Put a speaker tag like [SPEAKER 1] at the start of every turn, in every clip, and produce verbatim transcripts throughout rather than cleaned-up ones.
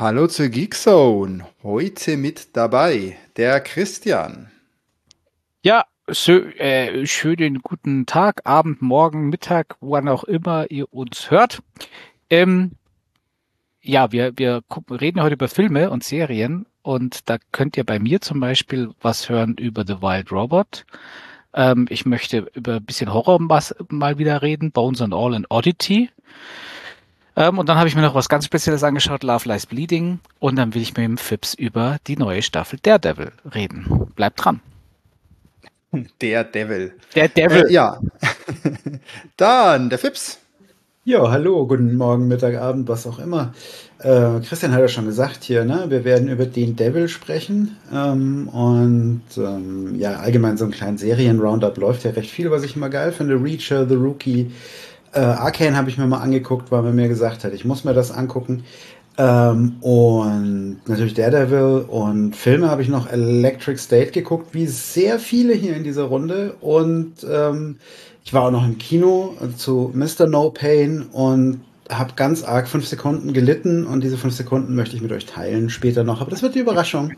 [SPEAKER 1] Hallo zur Geekzone. Heute mit dabei der Christian.
[SPEAKER 2] Ja, schö äh, schönen guten Tag, Abend, Morgen, Mittag, wann auch immer ihr uns hört. Ähm, ja, wir, wir gucken, reden heute über Filme und Serien und da könnt ihr bei mir zum Beispiel was hören über The Wild Robot. Ähm, ich möchte über ein bisschen Horror was, mal wieder reden, Bones and All and Oddity. Ähm, und dann habe ich mir noch was ganz Spezielles angeschaut, Love Lies Bleeding. Und dann will ich mit dem Fips über die neue Staffel Daredevil reden. Bleibt dran.
[SPEAKER 1] Der Devil.
[SPEAKER 2] Der Devil.
[SPEAKER 1] Äh, ja. Dann der Fips.
[SPEAKER 3] Ja, hallo, guten Morgen, Mittag, Abend, was auch immer. Äh, Christian hat ja schon gesagt hier, ne? Wir werden über den Devil sprechen. Ähm, und ähm, ja, allgemein so einen kleinen Serien-Roundup läuft ja recht viel, was ich immer geil finde. Reacher, The Rookie, äh, Arcane habe ich mir mal angeguckt, weil man mir gesagt hat, ich muss mir das angucken. Ähm, und natürlich Daredevil und Filme habe ich noch Electric State geguckt, wie sehr viele hier in dieser Runde. Und ähm, ich war auch noch im Kino zu Mister No Pain und habe ganz arg fünf Sekunden gelitten. Und diese fünf Sekunden möchte ich mit euch teilen später noch. Aber das wird die Überraschung.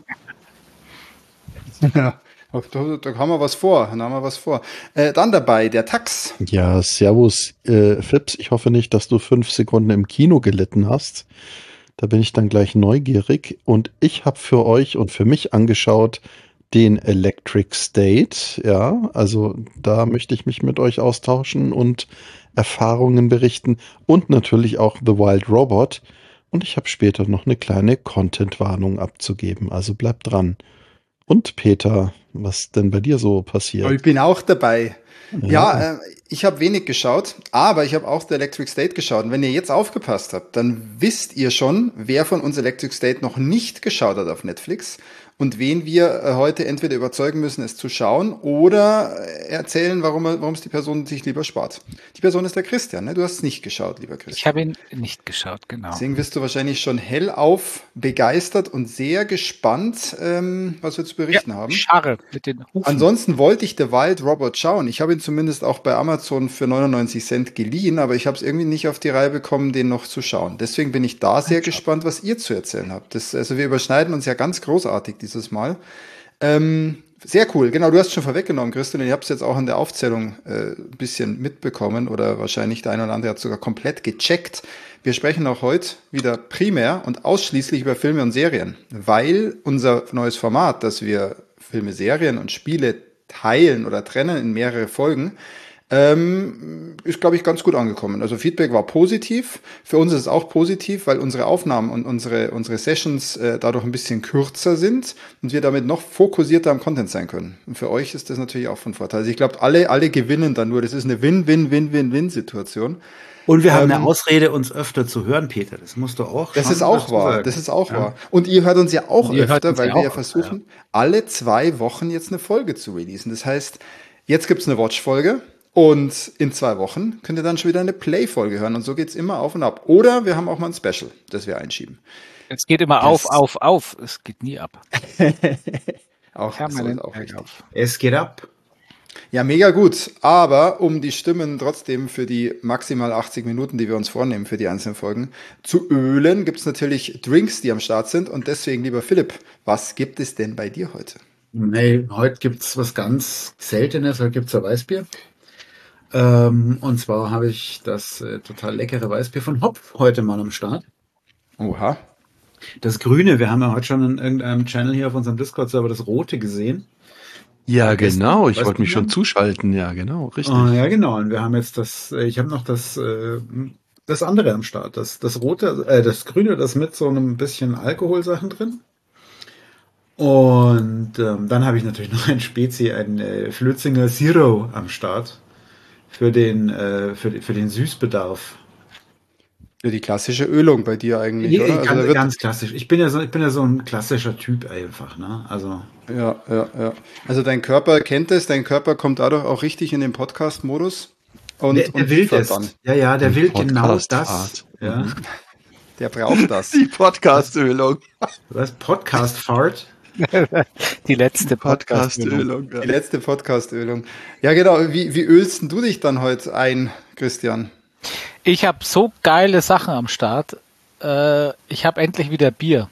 [SPEAKER 1] Ja, da, da haben wir was vor. Da haben wir was vor. Äh, dann dabei der Tax.
[SPEAKER 4] Ja, servus, äh, Fips. Ich hoffe nicht, dass du fünf Sekunden im Kino gelitten hast. Da bin ich dann gleich neugierig. Und ich habe für euch und für mich angeschaut den Electric State. Ja, also da möchte ich mich mit euch austauschen und Erfahrungen berichten. Und natürlich auch The Wild Robot. Und ich habe später noch eine kleine Content-Warnung abzugeben. Also bleibt dran. Und Peter, was denn bei dir so passiert?
[SPEAKER 1] Ich bin auch dabei.
[SPEAKER 4] Ja,
[SPEAKER 1] Ja, äh, ich habe wenig geschaut, aber ich habe auch The Electric State geschaut. Und wenn ihr jetzt aufgepasst habt, dann wisst ihr schon, wer von uns Electric State noch nicht geschaut hat auf Netflix und wen wir äh, heute entweder überzeugen müssen, es zu schauen oder äh, erzählen, warum er- warum es die Person sich lieber spart. Die Person ist der Christian, ne? Du hast es nicht geschaut, lieber Christian.
[SPEAKER 2] Ich habe ihn nicht geschaut, genau.
[SPEAKER 1] Deswegen wirst du wahrscheinlich schon hellauf begeistert und sehr gespannt, ähm, was wir zu berichten haben.
[SPEAKER 2] Scharre mit den Hufen.
[SPEAKER 1] Ansonsten wollte ich The Wild Robot schauen. Ich habe ihn zumindest auch bei Amazon für neunundneunzig Cent geliehen, aber ich habe es irgendwie nicht auf die Reihe bekommen, den noch zu schauen. Deswegen bin ich da sehr gespannt, was ihr zu erzählen habt. Das, also wir überschneiden uns ja ganz großartig dieses Mal. Ähm, sehr cool. Genau, du hast schon vorweggenommen, Christian. Ich habe es jetzt auch in der Aufzählung äh, ein bisschen mitbekommen oder wahrscheinlich der eine oder andere hat sogar komplett gecheckt. Wir sprechen auch heute wieder primär und ausschließlich über Filme und Serien, weil unser neues Format, dass wir Filme, Serien und Spiele teilen oder trennen in mehrere Folgen, ähm, ist, glaube ich, ganz gut angekommen. Also Feedback war positiv. Für uns ist es auch positiv, weil unsere Aufnahmen und unsere, unsere Sessions äh, dadurch ein bisschen kürzer sind und wir damit noch fokussierter am Content sein können. Und für euch ist das natürlich auch von Vorteil. Also ich glaube, alle, alle gewinnen dann nur. Das ist eine Win-Win-Win-Win-Win-Situation.
[SPEAKER 3] Und wir haben
[SPEAKER 1] Ähm,
[SPEAKER 3] eine Ausrede, uns öfter zu hören, Peter. Das musst du auch
[SPEAKER 1] Das
[SPEAKER 3] schon
[SPEAKER 1] ist auch
[SPEAKER 3] dazu
[SPEAKER 1] wahr.
[SPEAKER 3] sagen.
[SPEAKER 1] Das ist auch
[SPEAKER 3] Ja.
[SPEAKER 1] wahr. Und ihr hört uns ja auch
[SPEAKER 2] Und ihr hört
[SPEAKER 1] öfter,
[SPEAKER 2] uns
[SPEAKER 1] weil
[SPEAKER 2] ja
[SPEAKER 1] wir ja
[SPEAKER 2] auch
[SPEAKER 1] versuchen, alle zwei Wochen jetzt eine Folge zu releasen. Das heißt, jetzt gibt's eine Watch-Folge und in zwei Wochen könnt ihr dann schon wieder eine Play-Folge hören. Und so geht's immer auf und ab. Oder wir haben auch mal ein Special, das wir einschieben.
[SPEAKER 2] Es geht immer
[SPEAKER 1] Das-
[SPEAKER 2] auf, auf, auf. Es geht nie ab.
[SPEAKER 1] Auch,
[SPEAKER 2] Kann
[SPEAKER 1] so
[SPEAKER 2] man
[SPEAKER 1] ist
[SPEAKER 2] nicht
[SPEAKER 1] auch richtig.
[SPEAKER 2] auf.
[SPEAKER 3] Es geht ab.
[SPEAKER 1] Ja, mega gut. Aber um die Stimmen trotzdem für die maximal achtzig Minuten, die wir uns vornehmen für die einzelnen Folgen, zu ölen, gibt's natürlich Drinks, die am Start sind. Und deswegen, lieber Philipp, was gibt es denn bei dir heute?
[SPEAKER 3] Hey, heute gibt's was ganz Seltenes, heute gibt's ein Weißbier. Ähm, und zwar habe ich das äh, total leckere Weißbier von Hopf heute mal am Start.
[SPEAKER 1] Oha.
[SPEAKER 3] Das Grüne, wir haben ja heute schon in irgendeinem Channel hier auf unserem Discord-Server das Rote gesehen.
[SPEAKER 4] ja
[SPEAKER 3] Gestern,
[SPEAKER 4] genau. Ich
[SPEAKER 3] weißt
[SPEAKER 4] wollte
[SPEAKER 3] du
[SPEAKER 4] mich schon
[SPEAKER 3] noch?
[SPEAKER 4] zuschalten. Ja, genau. Richtig.
[SPEAKER 3] Ah, ja, genau. Und wir haben jetzt das, äh, ich habe noch das, äh, das andere am Start. Das, das Rote, äh, das Grüne, das mit so einem bisschen Alkoholsachen drin. Und ähm, dann habe ich natürlich noch ein Spezi, ein äh, Flötzinger Zero am Start. Für den, äh, für, den- für den Süßbedarf.
[SPEAKER 1] Ja, die klassische Ölung bei dir eigentlich,
[SPEAKER 3] Nee,
[SPEAKER 1] oder? Also
[SPEAKER 3] ganz,
[SPEAKER 1] da wird,
[SPEAKER 3] ganz klassisch. Ich bin ja so, ich bin ja so ein klassischer Typ einfach, ne? Also.
[SPEAKER 1] ja, ja, ja. Also dein Körper kennt es, dein Körper kommt dadurch auch richtig in den Podcast-Modus und,
[SPEAKER 3] Der, der
[SPEAKER 1] und
[SPEAKER 3] will
[SPEAKER 1] liefert
[SPEAKER 3] das.
[SPEAKER 1] dann.
[SPEAKER 3] Ja, ja, der
[SPEAKER 4] Die
[SPEAKER 3] will genau das.
[SPEAKER 4] Podcast-Fahrt.
[SPEAKER 3] Ja.
[SPEAKER 4] Mhm.
[SPEAKER 1] Der braucht das.
[SPEAKER 4] Die Podcast-Ölung.
[SPEAKER 3] Was? Podcast-Fart?
[SPEAKER 2] Die letzte Podcast.
[SPEAKER 4] Podcast-Ölung.
[SPEAKER 1] Die letzte Podcast-Ölung. Ja, genau. Wie, wie ölst denn du dich dann heute ein, Christian?
[SPEAKER 2] Ich habe so geile Sachen am Start. äh, ich habe endlich wieder Bier.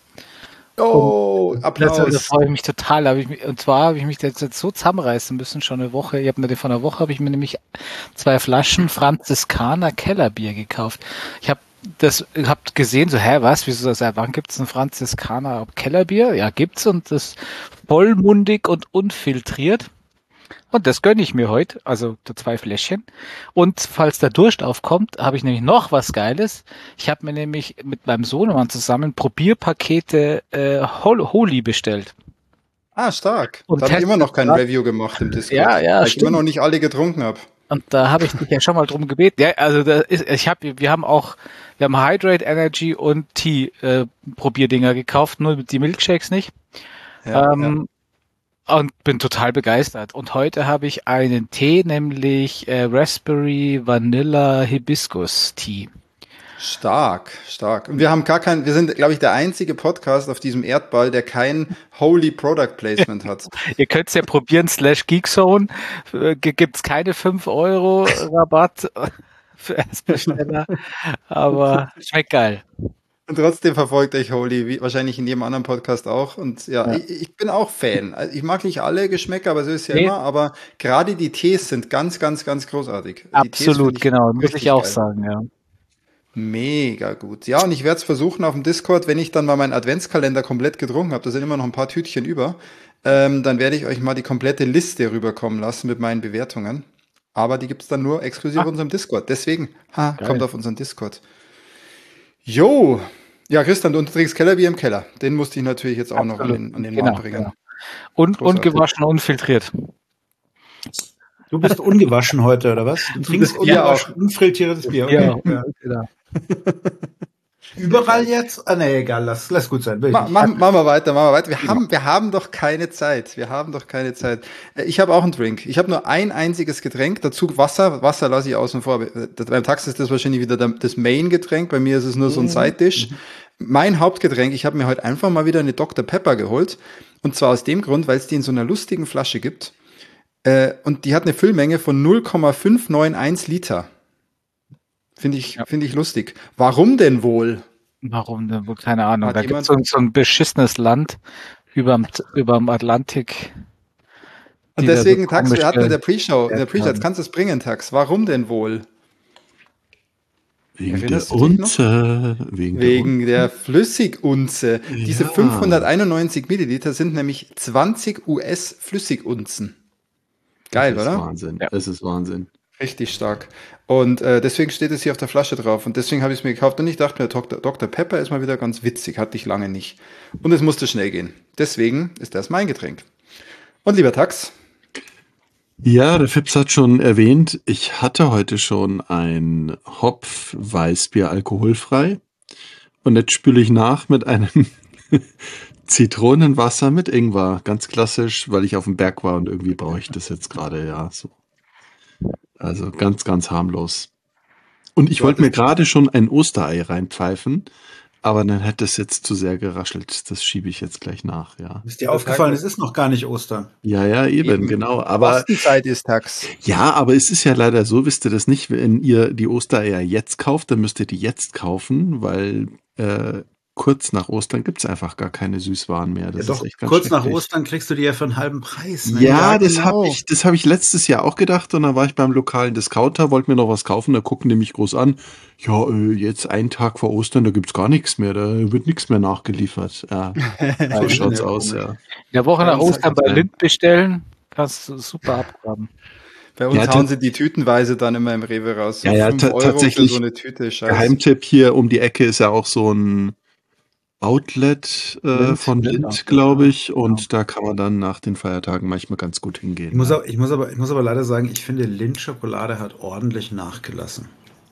[SPEAKER 1] Oh,
[SPEAKER 2] Das,
[SPEAKER 1] Applaus.
[SPEAKER 2] da freue ich mich total. Hab ich mich, und zwar habe ich mich jetzt, jetzt so zusammenreißen müssen, schon eine Woche. Ich habe mir vor einer Woche habe ich mir nämlich zwei Flaschen Franziskaner Kellerbier gekauft. Ich habe das habt gesehen, so, hä, was, wieso, seit wann gibt's ein Franziskaner Kellerbier? Ja, gibt's, und das vollmundig und unfiltriert. Und das gönne ich mir heute, also zwei Fläschchen. Und falls der Durst aufkommt, habe ich nämlich noch was Geiles. Ich habe mir nämlich mit meinem Sohnemann zusammen Probierpakete äh, Hol- Holy bestellt.
[SPEAKER 1] Ah, stark.
[SPEAKER 2] Und
[SPEAKER 1] Da habe ich
[SPEAKER 2] test-
[SPEAKER 1] immer noch kein
[SPEAKER 2] ja.
[SPEAKER 1] Review gemacht im Discord,
[SPEAKER 2] Ja, ja,
[SPEAKER 1] weil ich
[SPEAKER 2] stimmt.
[SPEAKER 1] immer noch nicht alle getrunken habe.
[SPEAKER 2] Und da habe ich dich ja schon mal drum gebeten. Ja, also da ist, ich habe, wir haben auch, wir haben Hydrate, Energy und Tea äh, Probierdinger gekauft, nur die Milkshakes nicht.
[SPEAKER 1] Ja,
[SPEAKER 2] ähm, Und bin total begeistert. Und heute habe ich einen Tee, nämlich äh, Raspberry Vanilla Hibiscus Tea.
[SPEAKER 1] ja. Stark, stark. Und wir haben gar kein, wir sind, glaube ich, der einzige Podcast auf diesem Erdball, der kein Holy Product Placement hat.
[SPEAKER 2] Ihr könnt es ja probieren, slash Geekzone. Äh, gibt's keine fünf Euro Rabatt für Erstbesteller, aber schmeckt geil.
[SPEAKER 1] Und trotzdem verfolgt euch Holy, wie wahrscheinlich in jedem anderen Podcast auch. Und ja,
[SPEAKER 2] Ja.
[SPEAKER 1] Ich, ich bin auch Fan. Also ich mag nicht alle Geschmäcker, aber so ist ja
[SPEAKER 2] Nee.
[SPEAKER 1] immer. Aber gerade die Tees sind ganz, ganz, ganz großartig. Die Tees
[SPEAKER 2] Absolut,
[SPEAKER 1] finde ich
[SPEAKER 2] genau, muss
[SPEAKER 1] richtig
[SPEAKER 2] ich auch
[SPEAKER 1] geil.
[SPEAKER 2] sagen, ja.
[SPEAKER 1] Mega gut. Ja, und ich werde es versuchen auf dem Discord, wenn ich dann mal meinen Adventskalender komplett getrunken habe, da sind immer noch ein paar Tütchen über, ähm, dann werde ich euch mal die komplette Liste rüberkommen lassen mit meinen Bewertungen. Aber die gibt's dann nur exklusiv
[SPEAKER 2] Ah.
[SPEAKER 1] auf unserem Discord. Deswegen, ha,
[SPEAKER 2] Geil.
[SPEAKER 1] kommt auf unseren Discord. Jo. Ja, Christian, du trinkst Kellerbier im Keller. Den musste ich natürlich jetzt auch noch an
[SPEAKER 2] Absolut.
[SPEAKER 1] den, an den
[SPEAKER 2] Genau,
[SPEAKER 1] Mann bringen.
[SPEAKER 2] genau. Und, und
[SPEAKER 1] Großartig.
[SPEAKER 2] gewaschen und filtriert.
[SPEAKER 3] Du bist ungewaschen heute, oder was? Du trinkst
[SPEAKER 1] Bier
[SPEAKER 3] ungewaschen, unfiltriertes Bier. Okay.
[SPEAKER 2] Ja,
[SPEAKER 3] Ja.
[SPEAKER 2] genau.
[SPEAKER 3] Überall jetzt? Ah, nee, egal, lass, lass gut sein. Will ich
[SPEAKER 1] Ma,
[SPEAKER 3] nicht.
[SPEAKER 1] mach, machen wir weiter, machen wir weiter. Wir haben, wir haben doch keine Zeit. Wir haben doch keine Zeit. Äh, Ich habe auch einen Drink. Ich habe nur ein einziges Getränk, dazu Wasser. Wasser lasse ich außen vor. Äh, Beim Tax ist das wahrscheinlich wieder der- das Main-Getränk. Bei mir ist es nur so ein Side-Dish. Mein Hauptgetränk, ich habe mir heute einfach mal wieder eine Doktor Pepper geholt. Und zwar aus dem Grund, weil es die in so einer lustigen Flasche gibt. Äh, und die hat eine Füllmenge von null Komma fünf neun eins Liter. Finde ich,
[SPEAKER 2] Ja.
[SPEAKER 1] finde ich lustig. Warum denn wohl?
[SPEAKER 2] Warum denn wohl? Keine Ahnung.
[SPEAKER 1] Hat
[SPEAKER 2] Da gibt
[SPEAKER 1] jemand-
[SPEAKER 2] es so, so ein beschissenes Land überm, überm Atlantik.
[SPEAKER 1] Und
[SPEAKER 2] die da
[SPEAKER 1] deswegen,
[SPEAKER 2] so
[SPEAKER 1] Tax, wir hatten in der
[SPEAKER 2] komische-
[SPEAKER 1] Pre-Show, in der Pre-Show, jetzt
[SPEAKER 2] haben.
[SPEAKER 1] kannst du es bringen, Tax. Warum denn wohl?
[SPEAKER 4] Wegen
[SPEAKER 1] Erinnerst
[SPEAKER 4] der
[SPEAKER 1] du dich noch?
[SPEAKER 4] Unze. Wegen,
[SPEAKER 1] Wegen der Flüssigunze. Diese
[SPEAKER 4] Ja.
[SPEAKER 1] fünfhunderteinundneunzig Milliliter sind nämlich zwanzig U S Flüssigunzen. Geil,
[SPEAKER 4] das ist
[SPEAKER 1] oder?
[SPEAKER 4] Wahnsinn.
[SPEAKER 2] Ja.
[SPEAKER 4] Das ist Wahnsinn.
[SPEAKER 1] Richtig stark. Und äh, deswegen steht es hier auf der Flasche drauf. Und deswegen habe ich es mir gekauft. Und ich dachte mir, Doktor Doktor Pepper ist mal wieder ganz witzig. Hatte ich lange nicht. Und es musste schnell gehen. Deswegen ist das mein Getränk. Und lieber Tax,
[SPEAKER 4] Ja, der Fips hat schon erwähnt, ich hatte heute schon ein Hopf-Weißbier alkoholfrei. Und jetzt spüle ich nach mit einem Zitronenwasser mit Ingwer. Ganz klassisch, weil ich auf dem Berg war und irgendwie brauche ich das jetzt gerade, ja. So. Also ganz, ganz harmlos. Und ich
[SPEAKER 1] Du
[SPEAKER 4] wollte mir
[SPEAKER 1] hattest-
[SPEAKER 4] gerade schon ein Osterei reinpfeifen, aber dann hätte es jetzt zu sehr geraschelt. Das schiebe ich jetzt gleich nach, ja.
[SPEAKER 3] Ist dir aufgefallen, es ist noch gar nicht Ostern.
[SPEAKER 4] Ja, ja, eben,
[SPEAKER 1] Eben.
[SPEAKER 4] genau. Aber
[SPEAKER 1] Fastenzeit ist Tax.
[SPEAKER 4] ja, aber es ist ja leider so, wisst ihr das nicht, wenn ihr die Ostereier jetzt kauft, dann müsst ihr die jetzt kaufen, weil äh, kurz nach Ostern gibt's einfach gar keine Süßwaren mehr. Das
[SPEAKER 3] Ja, doch,
[SPEAKER 4] ist echt ganz
[SPEAKER 3] kurz nach
[SPEAKER 4] schrecklich.
[SPEAKER 3] Ostern kriegst du die ja für einen halben Preis. Ne?
[SPEAKER 4] Ja,
[SPEAKER 1] Ja,
[SPEAKER 4] das
[SPEAKER 1] genau.
[SPEAKER 4] habe ich, das habe ich letztes Jahr auch gedacht und dann war ich beim lokalen Discounter, wollte mir noch was kaufen, da gucken die mich groß an. Ja, äh, jetzt einen Tag vor Ostern, da gibt's gar nichts mehr, da wird nichts mehr nachgeliefert. Ja, so schaut's
[SPEAKER 3] Ja,
[SPEAKER 4] aus,
[SPEAKER 3] komisch.
[SPEAKER 4] ja.
[SPEAKER 2] In der Woche nach
[SPEAKER 1] Bei uns
[SPEAKER 2] Ostern
[SPEAKER 4] halt
[SPEAKER 2] bei
[SPEAKER 4] ein-
[SPEAKER 2] Lind bestellen, kannst du super abgraben.
[SPEAKER 1] Bei uns
[SPEAKER 4] Ja,
[SPEAKER 1] hauen
[SPEAKER 4] ta-
[SPEAKER 1] sie die tütenweise dann immer im Rewe raus. So
[SPEAKER 4] Ja, ja,
[SPEAKER 1] fünf
[SPEAKER 4] ta-
[SPEAKER 1] Euro
[SPEAKER 4] tatsächlich.
[SPEAKER 1] für so eine Tüte. Scheiße.
[SPEAKER 4] Geheimtipp hier um die Ecke ist ja auch so ein Outlet äh,
[SPEAKER 2] Lind,
[SPEAKER 4] von
[SPEAKER 2] Lind,
[SPEAKER 4] Lind,
[SPEAKER 2] ja.
[SPEAKER 4] glaube ich. Und da kann man dann nach den Feiertagen manchmal ganz gut hingehen.
[SPEAKER 3] Ich muss,
[SPEAKER 4] ja.
[SPEAKER 3] aber, ich, muss aber, ich muss aber leider sagen, ich finde, Lindt-Schokolade hat ordentlich nachgelassen.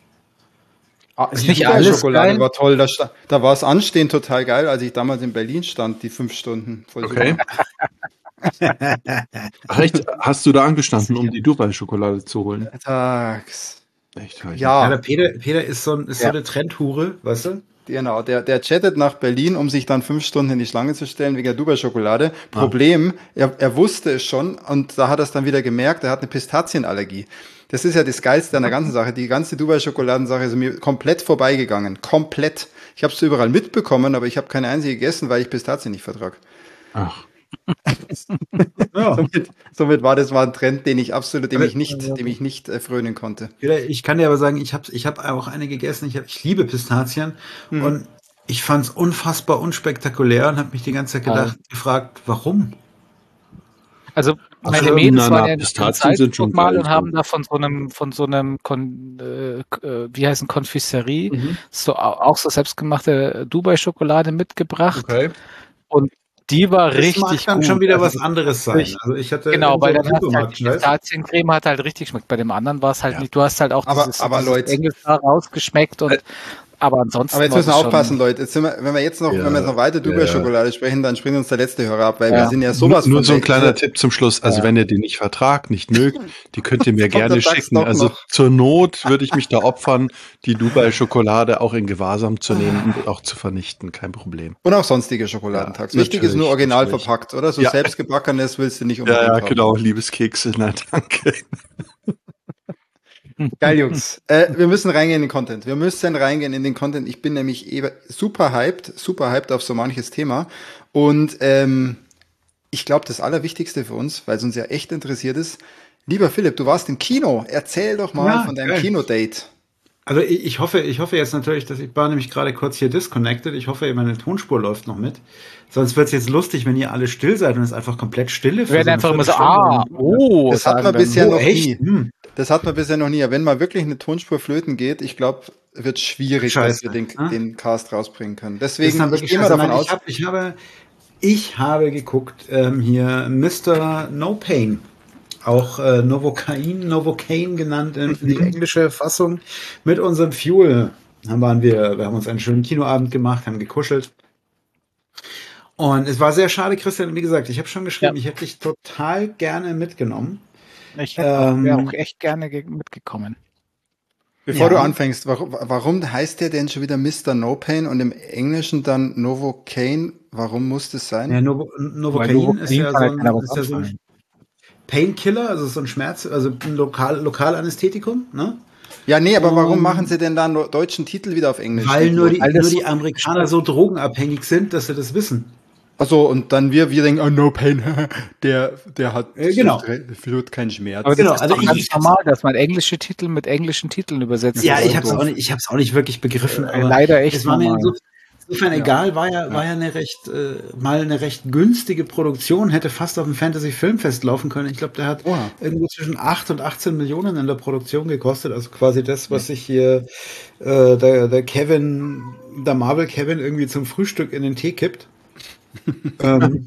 [SPEAKER 1] Ah,
[SPEAKER 2] Ist
[SPEAKER 1] die
[SPEAKER 2] nicht
[SPEAKER 1] Dubai
[SPEAKER 2] alles
[SPEAKER 1] Schokolade
[SPEAKER 2] geil?
[SPEAKER 1] war toll. Da, sta- da war es anstehen total geil, als ich damals in Berlin stand, die fünf Stunden. Voll
[SPEAKER 4] Okay.
[SPEAKER 1] super.
[SPEAKER 4] Ach, echt? Hast du da angestanden, um die Dubai-Schokolade zu holen?
[SPEAKER 1] Tags.
[SPEAKER 4] Echt? hab ich
[SPEAKER 3] Ja,
[SPEAKER 1] Ja,
[SPEAKER 3] der Peter, Peter ist, so, ein, ist
[SPEAKER 2] Ja.
[SPEAKER 3] so eine Trendhure, weißt du?
[SPEAKER 1] Genau, der, der chattet nach Berlin, um sich dann fünf Stunden in die Schlange zu stellen wegen der Dubai-Schokolade. Problem, er, er wusste es schon und da hat er es dann wieder gemerkt, er hat eine Pistazienallergie. Das ist ja das Geilste an der ganzen Sache. Die ganze Dubai-Schokoladensache ist mir komplett vorbeigegangen. Komplett. Ich habe es überall mitbekommen, aber ich habe keine einzige gegessen, weil ich Pistazien nicht vertrage.
[SPEAKER 4] Ach.
[SPEAKER 3] Ja.
[SPEAKER 1] somit, somit war das war ein Trend, den ich absolut, dem ich nicht, dem ich nicht äh, frönen konnte.
[SPEAKER 3] Ich kann dir aber sagen, ich habe ich hab auch eine gegessen. Ich, hab, ich liebe Pistazien mhm. und ich fand es unfassbar unspektakulär und habe mich die ganze Zeit gedacht, ja. gefragt, warum?
[SPEAKER 2] Also meine
[SPEAKER 4] also,
[SPEAKER 2] Mädels
[SPEAKER 4] na,
[SPEAKER 2] waren
[SPEAKER 4] na,
[SPEAKER 2] ja
[SPEAKER 4] Pistazien sind schon
[SPEAKER 2] mal
[SPEAKER 4] geil,
[SPEAKER 2] und haben da von so einem, von so einem, Kon, äh, wie heißt ein Konfiserie, mhm. so auch so selbstgemachte Dubai-Schokolade mitgebracht.
[SPEAKER 4] Okay.
[SPEAKER 2] Und die war
[SPEAKER 3] das
[SPEAKER 2] richtig
[SPEAKER 3] mag dann
[SPEAKER 2] gut.
[SPEAKER 3] schon wieder
[SPEAKER 2] also
[SPEAKER 3] was anderes sein. Also ich hatte
[SPEAKER 2] genau, weil
[SPEAKER 3] so
[SPEAKER 2] dann hast halt die Pistaziencreme hat halt richtig geschmeckt. Bei dem anderen war es halt ja. nicht. Du hast halt auch
[SPEAKER 1] aber,
[SPEAKER 2] dieses,
[SPEAKER 1] aber
[SPEAKER 2] dieses
[SPEAKER 1] Leute,
[SPEAKER 2] Engelszar rausgeschmeckt und aber ansonsten.
[SPEAKER 1] Aber jetzt müssen wir aufpassen, Leute. Jetzt sind wir, wenn wir jetzt noch, ja, wenn wir jetzt noch weiter Dubai-Schokolade ja. sprechen, dann springt uns der letzte Hörer ab, weil ja. wir sind ja sowas
[SPEAKER 4] nur, nur
[SPEAKER 1] von
[SPEAKER 4] so ein kleiner
[SPEAKER 1] weg.
[SPEAKER 4] Tipp zum Schluss. Also ja. wenn ihr die nicht vertragt, nicht mögt, die könnt ihr mir gerne schicken. Also
[SPEAKER 1] noch.
[SPEAKER 4] zur Not würde ich mich da opfern, die Dubai-Schokolade auch in Gewahrsam zu nehmen und auch zu vernichten. Kein Problem.
[SPEAKER 1] Und auch sonstige Schokoladentags. Ja, Wichtig ist nur original natürlich. verpackt, oder? So ja. selbstgebackenes willst du nicht unbedingt
[SPEAKER 4] Ja, ja
[SPEAKER 1] haben.
[SPEAKER 4] genau. Liebeskekse. Nein, danke.
[SPEAKER 1] Geil, Jungs. Äh, wir müssen reingehen in den Content. Wir müssen reingehen in den Content. Ich bin nämlich eben super hyped, super hyped auf so manches Thema. Und ähm, ich glaube, das Allerwichtigste für uns, weil es uns ja echt interessiert ist, lieber Philipp, du warst im Kino. Erzähl doch mal ja, von deinem Kinodate.
[SPEAKER 3] Also ich, ich hoffe, ich hoffe jetzt natürlich, dass ich war nämlich gerade kurz hier disconnected. Ich hoffe, meine Tonspur läuft noch mit. Sonst wird es jetzt lustig, wenn ihr alle still seid und es einfach komplett still ist.
[SPEAKER 2] Wir werden einfach immer so, ah, oh,
[SPEAKER 1] das hat man bisher noch nie.
[SPEAKER 3] Hm.
[SPEAKER 1] Das hat man bisher noch nie. Wenn mal wirklich eine Tonspur flöten geht, ich glaube, wird es schwierig,
[SPEAKER 3] Scheiße.
[SPEAKER 1] dass wir den,
[SPEAKER 3] hm?
[SPEAKER 1] den Cast rausbringen können. Deswegen
[SPEAKER 3] ich gehe mal davon aus. Ich, hab, ich habe, ich habe geguckt ähm, hier Mister No Pain. Auch äh, Novocaine, Novocaine genannt in die englische Fassung. Mit unserem Fuel haben waren wir, wir haben uns einen schönen Kinoabend gemacht, haben gekuschelt. Und es war sehr schade, Christian, wie gesagt, ich habe schon geschrieben, ja. ich hätte dich total gerne mitgenommen.
[SPEAKER 2] Ich ähm, wäre auch echt gerne mitgekommen.
[SPEAKER 1] Bevor ja. du anfängst, warum, warum heißt der denn schon wieder Mister No Pain und im Englischen dann Novocaine? Warum muss das sein?
[SPEAKER 3] Ja, Novo, Novocaine ist ja so ein, ist ja so ein Painkiller, also so ein Schmerz, also ein Lokal, Lokalanästhetikum, ne?
[SPEAKER 1] Ja, nee, aber warum um, machen sie denn da einen deutschen Titel wieder auf Englisch?
[SPEAKER 3] Weil nur die, nur die Amerikaner so drogenabhängig sind, dass sie das wissen.
[SPEAKER 1] Achso, und dann wir, wir denken, oh, No Pain, der, der hat
[SPEAKER 3] äh, genau.
[SPEAKER 1] führt keinen Schmerz.
[SPEAKER 2] Aber das genau, ist also ganz ich, normal, dass man englische Titel mit englischen Titeln übersetzt.
[SPEAKER 3] Ja, ich habe es auch nicht, ich hab's auch nicht wirklich begriffen.
[SPEAKER 2] Aber leider echt
[SPEAKER 3] es war mir so, insofern ja. egal, war ja, war ja eine recht, äh, mal eine recht günstige Produktion, hätte fast auf dem Fantasy Filmfest laufen können. Ich glaube, der hat oh. irgendwo zwischen acht und achtzehn Millionen in der Produktion gekostet, also quasi das, was sich hier äh, der, der Kevin, der Marvel Kevin irgendwie zum Frühstück in den Tee kippt. ähm,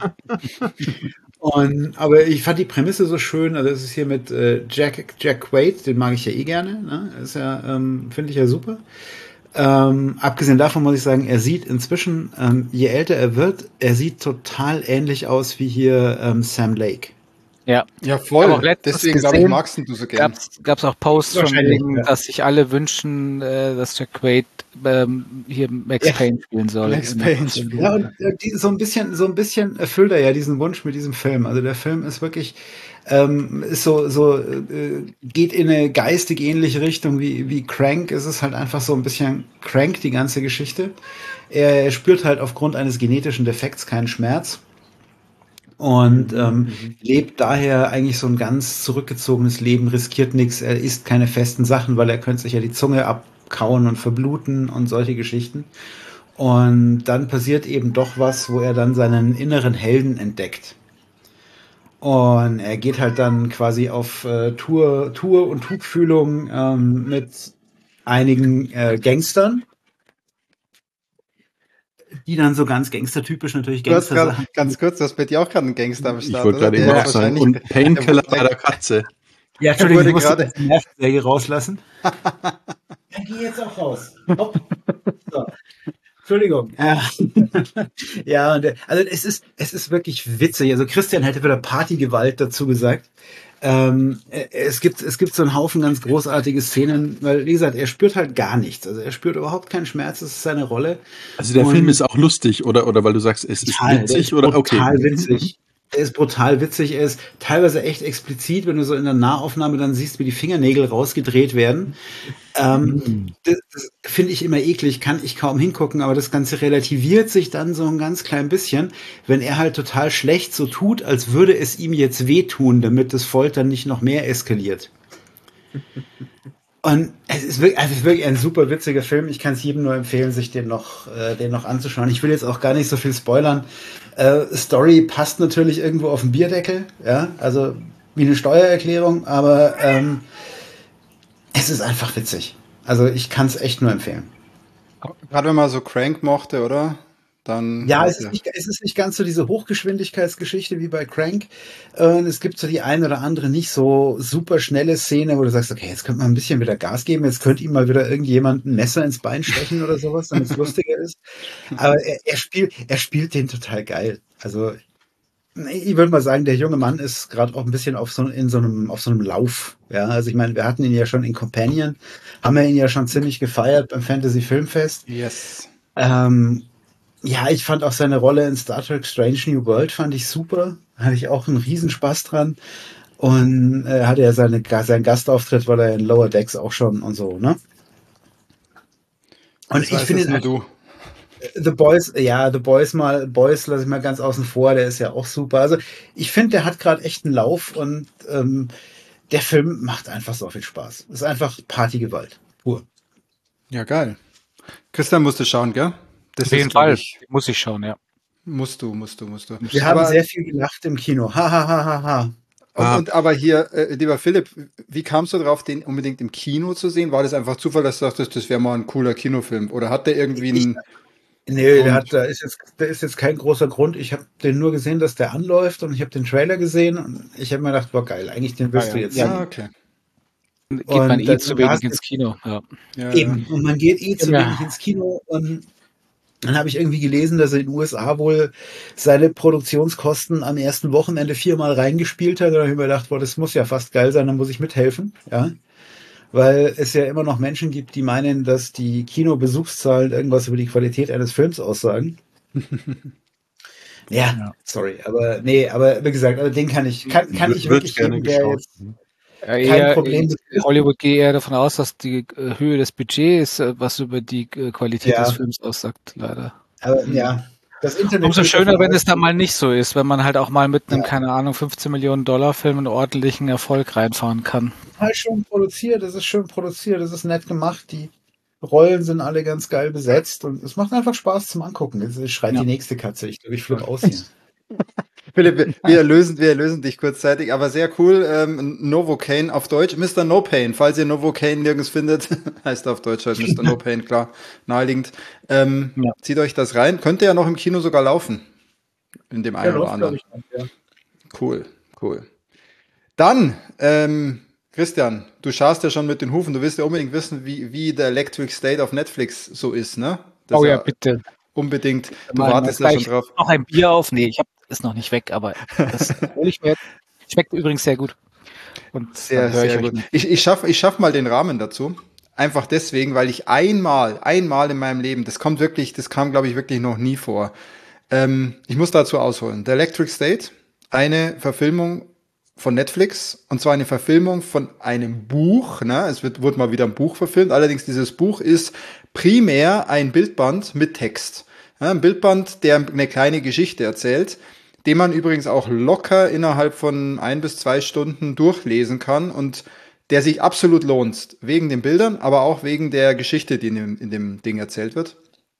[SPEAKER 3] und, aber ich fand die Prämisse so schön, also es ist hier mit äh, Jack, Jack Quaid, den mag ich ja eh gerne, ne? Ist ja, ähm, finde ich ja super. Ähm, abgesehen davon muss ich sagen, er sieht inzwischen, ähm, je älter er wird, er sieht total ähnlich aus wie hier ähm, Sam Lake.
[SPEAKER 2] Ja,
[SPEAKER 1] ja voll. Deswegen glaube ich, magst du so gerne.
[SPEAKER 2] Gab es auch Posts von wegen, ja. dass sich alle wünschen, äh, dass Jack Quaid ähm, hier Max ja. Payne spielen soll.
[SPEAKER 1] Max Payne spielen.
[SPEAKER 3] Ja, und äh, die, so ein bisschen, so ein bisschen erfüllt er ja diesen Wunsch mit diesem Film. Also der Film ist wirklich, ähm, ist so, so äh, geht in eine geistig ähnliche Richtung wie wie Crank. Es ist halt einfach so ein bisschen Crank, die ganze Geschichte. Er, er spürt halt aufgrund eines genetischen Defekts keinen Schmerz. Und ähm, mhm. lebt daher eigentlich so ein ganz zurückgezogenes Leben, riskiert nichts, er isst keine festen Sachen, weil er könnte sich ja die Zunge abkauen und verbluten und solche Geschichten. Und dann passiert eben doch was, wo er dann seinen inneren Helden entdeckt. Und er geht halt dann quasi auf äh, Tour, Tour und Tuchfühlung ähm, mit einigen äh, Gangstern, die dann so ganz gangstertypisch natürlich Gangster
[SPEAKER 1] grad, ganz kurz, du hast bei dir auch gerade einen Gangster am Start.
[SPEAKER 4] Ich wollte gerade eben auch sagen, und Painkiller bei der Katze.
[SPEAKER 3] Ja, Entschuldigung, ich musste gerade die Nervensäge rauslassen. Dann geh jetzt auch raus. Hopp. So. Entschuldigung. Ja, ja und, also es ist, es ist wirklich witzig. Also Christian hätte wieder Partygewalt dazu gesagt. Ähm, äh, es gibt, es gibt so einen Haufen ganz großartige Szenen, weil, wie gesagt, er spürt halt gar nichts. Also er spürt überhaupt keinen Schmerz, das ist seine Rolle.
[SPEAKER 4] Also der
[SPEAKER 3] Und
[SPEAKER 4] Film ist auch lustig, oder, oder weil du sagst, es ist
[SPEAKER 3] total, der
[SPEAKER 4] witzig,
[SPEAKER 3] ist
[SPEAKER 4] oder? Okay.
[SPEAKER 3] brutal witzig. Der ist brutal witzig, er ist teilweise echt explizit, wenn du so in der Nahaufnahme dann siehst, wie die Fingernägel rausgedreht werden. Ähm, das das finde ich immer eklig, kann ich kaum hingucken, aber das Ganze relativiert sich dann so ein ganz klein bisschen, wenn er halt total schlecht so tut, als würde es ihm jetzt wehtun, damit das Foltern nicht noch mehr eskaliert. Und es ist wirklich, also es ist wirklich ein super witziger Film. Ich kann es jedem nur empfehlen, sich den noch, äh, den noch anzuschauen. Ich will jetzt auch gar nicht so viel spoilern. Äh, Story passt natürlich irgendwo auf den Bierdeckel, ja, also wie eine Steuererklärung, aber ähm, es ist einfach witzig. Also ich kann es echt nur empfehlen.
[SPEAKER 1] Gerade wenn man so Crank mochte, oder? Dann.
[SPEAKER 3] Ja, es ist nicht, es ist nicht ganz so diese Hochgeschwindigkeitsgeschichte wie bei Crank. Äh, es gibt so die ein oder andere nicht so super schnelle Szene, wo du sagst, okay, jetzt könnte man ein bisschen wieder Gas geben, jetzt könnte ihm mal wieder irgendjemand ein Messer ins Bein stechen oder sowas, damit es lustiger ist. Aber er, er spielt, er spielt den total geil. Also ich würde mal sagen, der junge Mann ist gerade auch ein bisschen auf so, in so einem, auf so einem Lauf. Ja, also ich meine, wir hatten ihn ja schon in Companion, haben wir ihn ja schon ziemlich gefeiert beim Fantasy Filmfest.
[SPEAKER 1] Yes.
[SPEAKER 3] Ähm, ja, ich fand auch seine Rolle in Star Trek Strange New World fand ich super. Hatte ich auch einen Riesenspaß dran. Und er äh, hatte ja seine, seinen Gastauftritt, weil er in Lower Decks auch schon und so, ne? Und
[SPEAKER 1] Das
[SPEAKER 3] ich finde
[SPEAKER 1] nur du.
[SPEAKER 3] The Boys, ja, The Boys mal, Boys lasse ich mal ganz außen vor, der ist ja auch super. Also ich finde, der hat gerade echt einen Lauf und ähm, der Film macht einfach so viel Spaß. Ist einfach Partygewalt. Pur.
[SPEAKER 1] Ja, geil. Christian musste schauen, gell?
[SPEAKER 2] Das Auf jeden Fall. Ich, muss ich schauen, ja.
[SPEAKER 1] Musst du, musst du, musst du.
[SPEAKER 3] Wir aber, haben sehr viel gelacht im Kino. Ha, ha, ha, ha, ha.
[SPEAKER 1] Und, ah. und aber hier, äh, lieber Philipp, wie kamst du darauf, den unbedingt im Kino zu sehen? War das einfach Zufall, dass du dachtest, das wäre mal ein cooler Kinofilm? Oder hat der irgendwie einen...
[SPEAKER 3] Nee, der hat, da ist jetzt, da ist jetzt kein großer Grund. Ich habe den nur gesehen, dass der anläuft und ich habe den Trailer gesehen und ich habe mir gedacht, boah geil, eigentlich den willst ah, ja. du jetzt
[SPEAKER 1] ja, sehen. Ja, okay.
[SPEAKER 2] Geht und man eh zu wenig ins Kino. Ja.
[SPEAKER 3] Ja, eben, und man geht eh zu ja. wenig ins Kino und dann habe ich irgendwie gelesen, dass er in den U S A wohl seine Produktionskosten am ersten Wochenende viermal reingespielt hat. Da habe ich mir gedacht, boah, das muss ja fast geil sein, dann muss ich mithelfen. Ja. Weil es ja immer noch Menschen gibt, die meinen, dass die Kinobesuchszahlen irgendwas über die Qualität eines Films aussagen. ja, ja, sorry, aber nee, aber wie gesagt, also den kann ich, kann, kann ich wirklich
[SPEAKER 4] gerne
[SPEAKER 3] jedem, der
[SPEAKER 4] geschaut.
[SPEAKER 3] jetzt
[SPEAKER 2] ja, eher, kein Problem mit Hollywood geht eher davon aus, dass die äh, Höhe des Budgets äh, was über die äh, Qualität ja. des Films aussagt, leider.
[SPEAKER 3] Aber ja. Das Internet
[SPEAKER 2] Umso schöner, wenn es dann mal nicht so ist, wenn man halt auch mal mit einem, ja. keine Ahnung, fünfzehn Millionen Dollar Film einen ordentlichen Erfolg reinfahren kann.
[SPEAKER 3] Halt schön produziert, das ist schön produziert, das ist nett gemacht, die Rollen sind alle ganz geil besetzt und es macht einfach Spaß zum Angucken. Jetzt schreit ja. die nächste Katze, ich glaube, ich flippe aus hier.
[SPEAKER 1] Philipp, wir erlösen, wir erlösen dich kurzzeitig, aber sehr cool. Ähm, Novocaine auf Deutsch, Mister No Pain. Falls ihr Novocaine nirgends findet, heißt auf Deutsch halt Mister No Pain, klar, naheliegend. Ähm, ja. Zieht euch das rein. Könnte ja noch im Kino sogar laufen. In dem einen ja, oder anderen. Ich, ja. Cool, cool. Dann, ähm, Christian, du schaust ja schon mit den Hufen. Du willst ja unbedingt wissen, wie, wie der Electric State auf Netflix so ist, ne? Das
[SPEAKER 2] oh ja, bitte.
[SPEAKER 1] Unbedingt. Du Mann, wartest ja schon drauf.
[SPEAKER 2] Noch ein Bier auf? Nee, ich habe es noch nicht weg, aber das hole ich mir jetzt. Schmeckt übrigens sehr gut.
[SPEAKER 1] Und sehr, sehr ich gut. Ich, ich schaffe ich schaff mal den Rahmen dazu. Einfach deswegen, weil ich einmal, einmal in meinem Leben, das kommt wirklich, das kam, glaube ich, wirklich noch nie vor. Ähm, ich muss dazu ausholen. The Electric State, eine Verfilmung von Netflix, und zwar eine Verfilmung von einem Buch, ne? Es wird, wurde mal wieder ein Buch verfilmt, allerdings dieses Buch ist primär ein Bildband mit Text. Ja, ein Bildband, der eine kleine Geschichte erzählt, den man übrigens auch locker innerhalb von ein bis zwei Stunden durchlesen kann und der sich absolut lohnt, wegen den Bildern, aber auch wegen der Geschichte, die in dem, in dem Ding erzählt wird.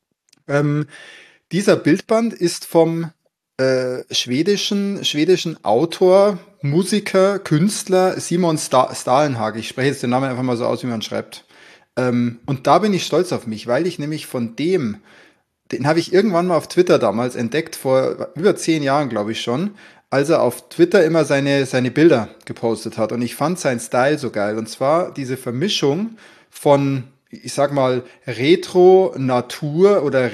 [SPEAKER 1] Ähm, dieser Bildband ist vom äh, schwedischen, schwedischen Autor, Musiker, Künstler Simon Sta- Stalenhag. Ich spreche jetzt den Namen einfach mal so aus, wie man schreibt. Ähm, und da bin ich stolz auf mich, weil ich nämlich von dem, den habe ich irgendwann mal auf Twitter damals entdeckt, vor über zehn Jahren, glaube ich schon, als er auf Twitter immer seine, seine Bilder gepostet hat. Und ich fand seinen Style so geil. Und zwar diese Vermischung von, ich sag mal, Retro-Natur oder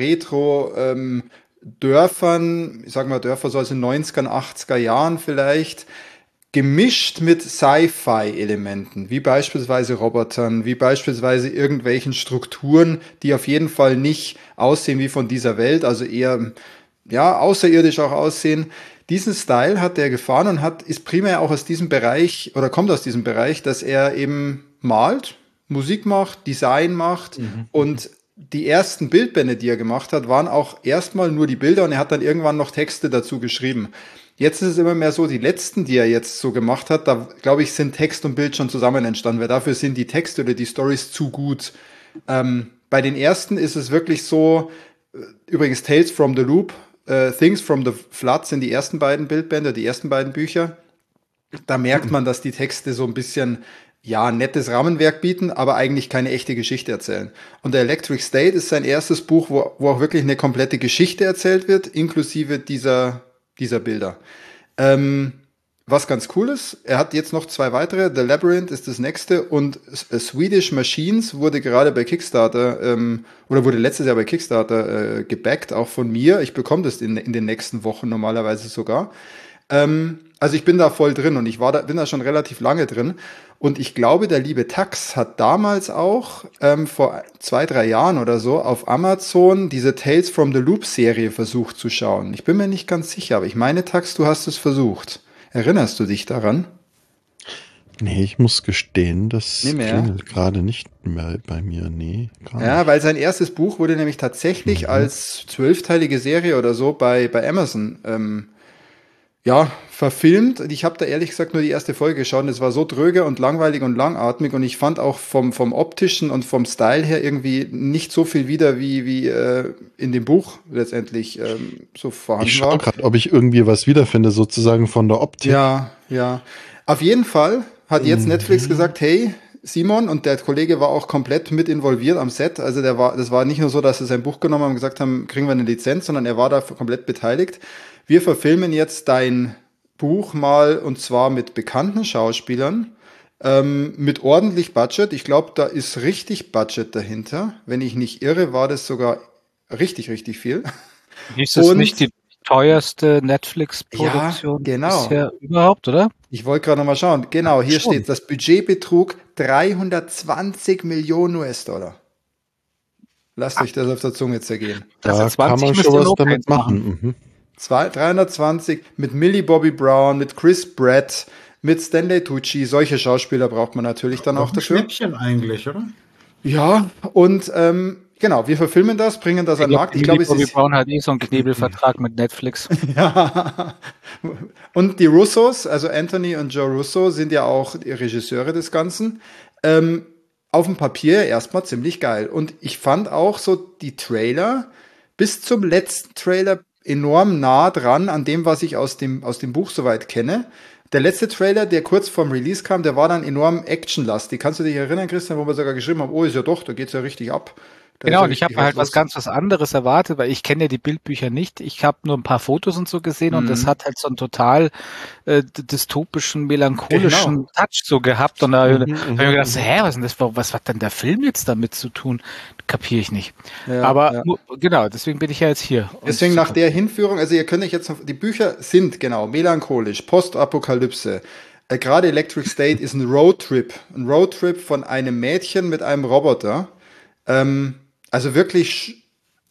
[SPEAKER 1] Retro-Dörfern, ähm, ich sag mal Dörfer so aus den neunziger, achtziger Jahren vielleicht, gemischt mit Sci-Fi-Elementen, wie beispielsweise Robotern, wie beispielsweise irgendwelchen Strukturen, die auf jeden Fall nicht aussehen wie von dieser Welt, also eher ja außerirdisch auch aussehen. Diesen Style hat er gefahren und hat ist primär auch aus diesem Bereich oder kommt aus diesem Bereich, dass er eben malt, Musik macht, Design macht mhm. und die ersten Bildbände, die er gemacht hat, waren auch erstmal nur die Bilder und er hat dann irgendwann noch Texte dazu geschrieben. Jetzt ist es immer mehr so, die letzten, die er jetzt so gemacht hat, da glaube ich, sind Text und Bild schon zusammen entstanden, weil dafür sind die Texte oder die Storys zu gut. Ähm, bei den ersten ist es wirklich so, übrigens Tales from the Loop, uh, Things from the Flood sind die ersten beiden Bildbände, die ersten beiden Bücher. Da merkt man, dass die Texte so ein bisschen, ja, nettes Rahmenwerk bieten, aber eigentlich keine echte Geschichte erzählen. Und der Electric State ist sein erstes Buch, wo, wo auch wirklich eine komplette Geschichte erzählt wird, inklusive dieser dieser Bilder. Ähm, was ganz cool ist, er hat jetzt noch zwei weitere, The Labyrinth ist das nächste und Swedish Machines wurde gerade bei Kickstarter ähm, oder wurde letztes Jahr bei Kickstarter äh, gebackt, auch von mir. Ich bekomme das in, in den nächsten Wochen normalerweise sogar. Ähm, also ich bin da voll drin und ich war da, bin da schon relativ lange drin und ich glaube, der liebe Tax hat damals auch ähm, vor zwei, drei Jahren oder so auf Amazon diese Tales from the Loop Serie versucht zu schauen. Ich bin mir nicht ganz sicher, aber ich meine, Tax, du hast es versucht. Erinnerst du dich daran?
[SPEAKER 4] Nee, ich muss gestehen, das klingelt gerade nicht mehr bei mir. Nee, gar nicht.
[SPEAKER 1] Ja, weil sein erstes Buch wurde nämlich tatsächlich mhm. als zwölfteilige Serie oder so bei, bei Amazon ähm, ja, verfilmt. Ich habe da ehrlich gesagt nur die erste Folge geschaut. Es war so dröge und langweilig und langatmig und ich fand auch vom, vom optischen und vom Style her irgendwie nicht so viel wieder, wie, wie äh, in dem Buch letztendlich ähm, so vorhanden
[SPEAKER 4] ich
[SPEAKER 1] war.
[SPEAKER 4] Ich schaue gerade, ob ich irgendwie was wiederfinde, sozusagen von der Optik.
[SPEAKER 1] Ja, ja. Auf jeden Fall hat jetzt mhm. Netflix gesagt, hey, Simon, und der Kollege war auch komplett mit involviert am Set. Also der war, das war nicht nur so, dass sie sein Buch genommen haben und gesagt haben, kriegen wir eine Lizenz, sondern er war da komplett beteiligt. Wir verfilmen jetzt dein Buch mal und zwar mit bekannten Schauspielern, ähm, mit ordentlich Budget. Ich glaube, da ist richtig Budget dahinter. Wenn ich nicht irre, war das sogar richtig, richtig viel.
[SPEAKER 2] Ist das und, nicht die teuerste Netflix-Produktion
[SPEAKER 1] ja, genau.
[SPEAKER 2] bisher überhaupt, oder?
[SPEAKER 1] Ich wollte gerade noch mal schauen. Genau, hier Schon. steht, das Budget betrug dreihundertzwanzig Millionen U S-Dollar. Lasst Ach. euch das auf der Zunge zergehen.
[SPEAKER 4] Da also kann man schon was damit machen. machen. Mhm.
[SPEAKER 1] dreihundertzwanzig mit Millie Bobby Brown, mit Chris Pratt, mit Stanley Tucci. Solche Schauspieler braucht man natürlich dann auch, auch dafür.
[SPEAKER 3] Schnäppchen eigentlich, oder?
[SPEAKER 1] Ja, und ähm, genau, wir verfilmen das, bringen das ich an den Markt.
[SPEAKER 2] Ich glaube, Bobby Brown hat eh so einen Knebelvertrag mit Netflix.
[SPEAKER 1] Ja. Und die Russos, also Anthony und Joe Russo, sind ja auch die Regisseure des Ganzen. Ähm, auf dem Papier erstmal ziemlich geil. Und ich fand auch so die Trailer bis zum letzten Trailer enorm nah dran an dem, was ich aus dem, aus dem Buch soweit kenne. Der letzte Trailer, der kurz vorm Release kam, der war dann enorm actionlastig. Kannst du dich erinnern, Christian, wo wir sogar geschrieben haben, oh, ist ja doch, da geht's ja richtig ab. Da
[SPEAKER 2] genau,
[SPEAKER 1] ja
[SPEAKER 2] und ich habe halt was ganz was anderes erwartet, weil ich kenne ja die Bildbücher nicht. Ich habe nur ein paar Fotos und so gesehen mhm. und das hat halt so einen total äh, dystopischen, melancholischen genau. Touch so gehabt. Und da mhm, habe ich mir gedacht, hä, was ist denn das, was hat denn der Film jetzt damit zu tun? Kapiere ich nicht. Ja, Aber ja. genau, deswegen bin ich ja jetzt hier.
[SPEAKER 1] Deswegen nach der Hinführung, also ihr könnt euch jetzt, die Bücher sind genau melancholisch, Postapokalypse. Äh, Gerade Electric State ist ein Roadtrip. Ein Roadtrip von einem Mädchen mit einem Roboter. Ähm, Also wirklich,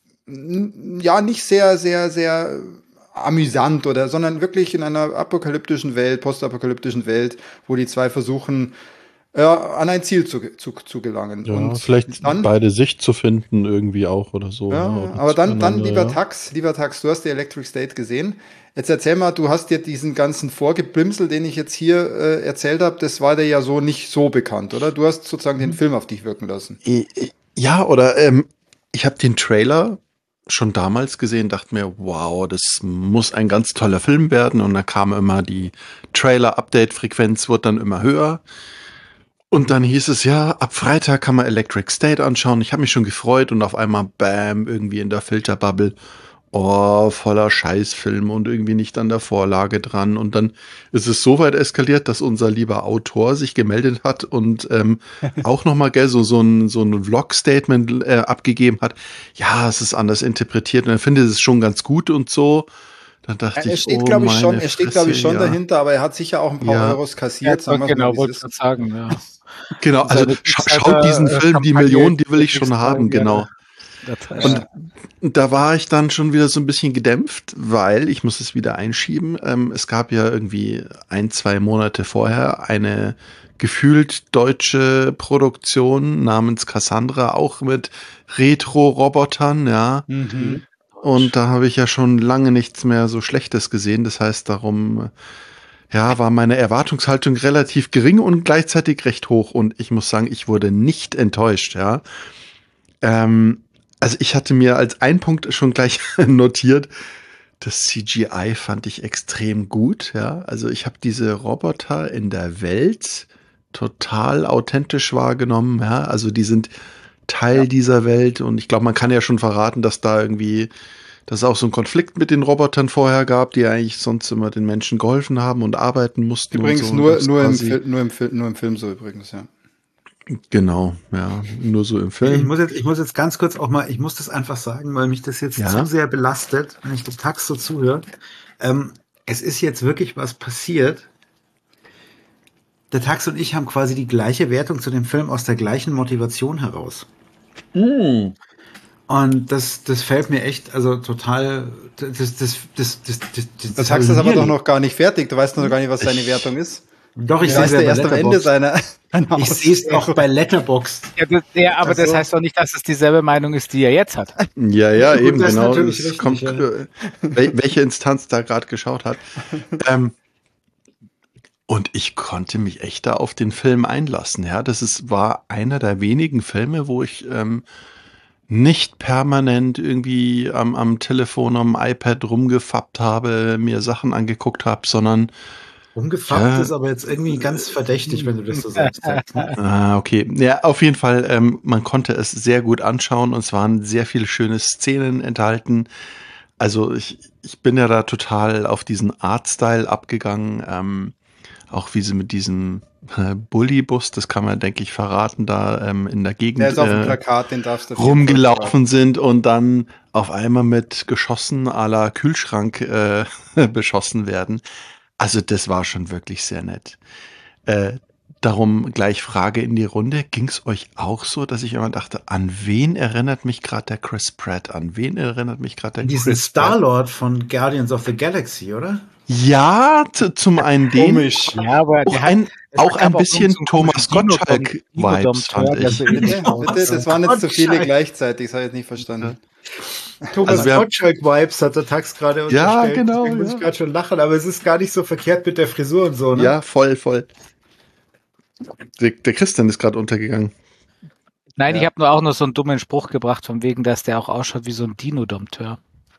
[SPEAKER 1] ja, nicht sehr, sehr, sehr amüsant oder, sondern wirklich in einer apokalyptischen Welt, postapokalyptischen Welt, wo die zwei versuchen, äh, an ein Ziel zu, zu, zu gelangen.
[SPEAKER 4] Ja,
[SPEAKER 1] und
[SPEAKER 4] vielleicht dann, beide Sicht zu finden irgendwie auch oder so.
[SPEAKER 1] Ja,
[SPEAKER 4] ja,
[SPEAKER 1] aber dann, dann lieber ja. Tax, lieber Tax, du hast die Electric State gesehen. Jetzt erzähl mal, du hast dir diesen ganzen Vorgebimsel, den ich jetzt hier äh, erzählt habe, das war dir ja so nicht so bekannt, oder? Du hast sozusagen den Film auf dich wirken lassen.
[SPEAKER 4] Ja, oder ähm, ich habe den Trailer schon damals gesehen, dachte mir, wow, das muss ein ganz toller Film werden. Und da kam immer die Trailer-Update-Frequenz, wurde dann immer höher. Und dann hieß es, ja, ab Freitag kann man Electric State anschauen. Ich habe mich schon gefreut und auf einmal, bam, irgendwie in der Filterbubble. Oh, voller Scheißfilm und irgendwie nicht an der Vorlage dran. Und dann ist es so weit eskaliert, dass unser lieber Autor sich gemeldet hat und ähm, auch nochmal gell, so, so ein, so ein Vlog-Statement äh, abgegeben hat. Ja, es ist anders interpretiert und er findet es schon ganz gut und so. Da dachte
[SPEAKER 1] er
[SPEAKER 4] ich,
[SPEAKER 1] steht,
[SPEAKER 4] oh
[SPEAKER 1] glaube ich, schon,
[SPEAKER 4] meine
[SPEAKER 1] er steht,
[SPEAKER 4] Fresse,
[SPEAKER 1] glaube ich, schon
[SPEAKER 4] ja.
[SPEAKER 1] dahinter, aber er hat sicher auch ein paar
[SPEAKER 4] Ja.
[SPEAKER 1] Euros kassiert, sagen wir es
[SPEAKER 2] genau,
[SPEAKER 1] mal, wie
[SPEAKER 2] wollte
[SPEAKER 1] es
[SPEAKER 2] ich
[SPEAKER 1] ist.
[SPEAKER 2] gerade sagen, ja.
[SPEAKER 4] Genau, also
[SPEAKER 2] Seine
[SPEAKER 4] scha
[SPEAKER 2] Kickstarter,
[SPEAKER 4] schaut diesen
[SPEAKER 2] äh,
[SPEAKER 4] Film, die
[SPEAKER 2] Kampagne
[SPEAKER 4] Million, die will ich
[SPEAKER 2] kriegt
[SPEAKER 4] schon haben,
[SPEAKER 2] extra,
[SPEAKER 4] genau.
[SPEAKER 2] ja.
[SPEAKER 4] Und da war ich dann schon wieder so ein bisschen gedämpft, weil, ich muss es wieder einschieben, ähm, es gab ja irgendwie ein, zwei Monate vorher eine gefühlt deutsche Produktion namens Cassandra, auch mit Retro-Robotern, ja.
[SPEAKER 1] Mhm.
[SPEAKER 4] Und da habe ich ja schon lange nichts mehr so Schlechtes gesehen. Das heißt, darum, ja, war meine Erwartungshaltung relativ gering und gleichzeitig recht hoch. Und ich muss sagen, ich wurde nicht enttäuscht, ja. Ähm, also ich hatte mir als einen Punkt schon gleich notiert, das C G I fand ich extrem gut, ja. Also ich habe diese Roboter in der Welt total authentisch wahrgenommen, ja. Also die sind Teil
[SPEAKER 2] Ja.
[SPEAKER 4] dieser Welt und ich glaube, man kann ja schon verraten, dass da irgendwie, dass es auch so einen Konflikt mit den Robotern vorher gab, die eigentlich sonst immer den Menschen geholfen haben und arbeiten mussten.
[SPEAKER 1] Übrigens
[SPEAKER 4] und so.
[SPEAKER 1] nur,
[SPEAKER 4] Das
[SPEAKER 1] nur, im
[SPEAKER 4] quasi-
[SPEAKER 1] Fil- nur, im Fil- nur im Film so übrigens, ja.
[SPEAKER 4] Genau, ja, nur so im
[SPEAKER 3] Ich
[SPEAKER 4] Film.
[SPEAKER 3] muss, jetzt, ich muss jetzt ganz kurz auch mal, ich muss das einfach sagen, weil mich das jetzt
[SPEAKER 4] Ja.
[SPEAKER 3] zu sehr belastet, wenn ich dem Tax so zuhöre. Ähm, es ist jetzt wirklich was passiert. Der Tax und ich haben quasi die gleiche Wertung zu dem Film aus der gleichen Motivation heraus. Und das, das fällt mir echt, also total, das, das, das, das, das, das,
[SPEAKER 1] Du sagst das aber
[SPEAKER 3] mir
[SPEAKER 1] doch
[SPEAKER 3] lieb.
[SPEAKER 1] noch gar nicht fertig. Du weißt noch gar nicht, was seine Wertung ist.
[SPEAKER 3] Doch, ich
[SPEAKER 1] Ich
[SPEAKER 3] sehe
[SPEAKER 1] weiß
[SPEAKER 3] es ja
[SPEAKER 1] ja
[SPEAKER 3] bei
[SPEAKER 1] erst am Ende
[SPEAKER 3] Letterboxd.
[SPEAKER 1] seiner, seiner
[SPEAKER 3] Ich sehe es auch bei Letterboxd.
[SPEAKER 2] Ja, das, ja, aber
[SPEAKER 3] Ach so.
[SPEAKER 2] das heißt doch nicht, dass es dieselbe Meinung ist, die er jetzt hat.
[SPEAKER 4] Ja, ja,
[SPEAKER 3] Gut,
[SPEAKER 4] eben,
[SPEAKER 3] das ist
[SPEAKER 4] genau.
[SPEAKER 3] natürlich
[SPEAKER 4] Es
[SPEAKER 3] richtig,
[SPEAKER 4] kommt,
[SPEAKER 3] ja.
[SPEAKER 4] äh, wel welche Instanz da gerade geschaut hat. ähm, und ich konnte mich echt da auf den Film einlassen. Ja, das ist, war einer der wenigen Filme, wo ich ähm, nicht permanent irgendwie am, am Telefon, am iPad rumgefappt habe, mir Sachen angeguckt habe, sondern
[SPEAKER 3] Umgefappt
[SPEAKER 4] Ja.
[SPEAKER 3] ist aber jetzt irgendwie ganz verdächtig, wenn du das so sagst. Tax, ne?
[SPEAKER 4] Ah, okay. Ja, auf jeden Fall, ähm, man konnte es sehr gut anschauen und es waren sehr viele schöne Szenen enthalten. Also ich, ich bin ja da total auf diesen Artstyle abgegangen. Ähm, auch wie sie mit diesem äh, Bullybus, das kann man, denke ich, verraten, da ähm, in der Gegend
[SPEAKER 1] Der ist auf dem
[SPEAKER 4] äh,
[SPEAKER 1] Plakat, den darfst du auf jeden Fall
[SPEAKER 4] rumgelaufen sind und dann auf einmal mit Geschossen à la Kühlschrank äh, beschossen werden. Also das war schon wirklich sehr nett. Äh, darum gleich Frage in die Runde. Ging es euch auch so, dass ich immer dachte, an wen erinnert mich gerade der Chris Pratt? An wen erinnert mich gerade der
[SPEAKER 3] Diesen
[SPEAKER 4] Chris Pratt?
[SPEAKER 3] Star-Lord von Guardians of the Galaxy, oder?
[SPEAKER 4] Ja, zu, zum einen den,
[SPEAKER 1] Komisch.
[SPEAKER 2] Ja, aber
[SPEAKER 4] auch
[SPEAKER 2] der
[SPEAKER 4] ein,
[SPEAKER 2] es
[SPEAKER 4] auch
[SPEAKER 2] gab
[SPEAKER 4] ein
[SPEAKER 2] auch
[SPEAKER 4] bisschen
[SPEAKER 2] so einen
[SPEAKER 4] Thomas
[SPEAKER 2] komischen
[SPEAKER 4] Gottschalk-Vibes, fand
[SPEAKER 2] Dino-Dompteur, der
[SPEAKER 4] ich.
[SPEAKER 2] so ähnlich
[SPEAKER 1] Bitte,
[SPEAKER 2] aussah.
[SPEAKER 1] bitte, das waren jetzt zu viele
[SPEAKER 3] Gottschalk.
[SPEAKER 1] gleichzeitig, das habe ich jetzt nicht verstanden.
[SPEAKER 3] Thomas
[SPEAKER 4] Also wir haben-
[SPEAKER 3] Gottschalk-Vibes hat der Tax gerade
[SPEAKER 4] Ja,
[SPEAKER 3] unterstellt.
[SPEAKER 4] genau,
[SPEAKER 3] Deswegen muss
[SPEAKER 4] ja.
[SPEAKER 3] ich gerade schon lachen, aber es ist gar nicht so verkehrt mit der Frisur und so, ne?
[SPEAKER 4] Ja, voll, voll. Der, der Christian ist gerade untergegangen.
[SPEAKER 2] Nein,
[SPEAKER 1] Ja.
[SPEAKER 2] ich habe nur auch noch so einen dummen Spruch gebracht, von wegen, dass der auch ausschaut wie so ein Dino-Dompteur.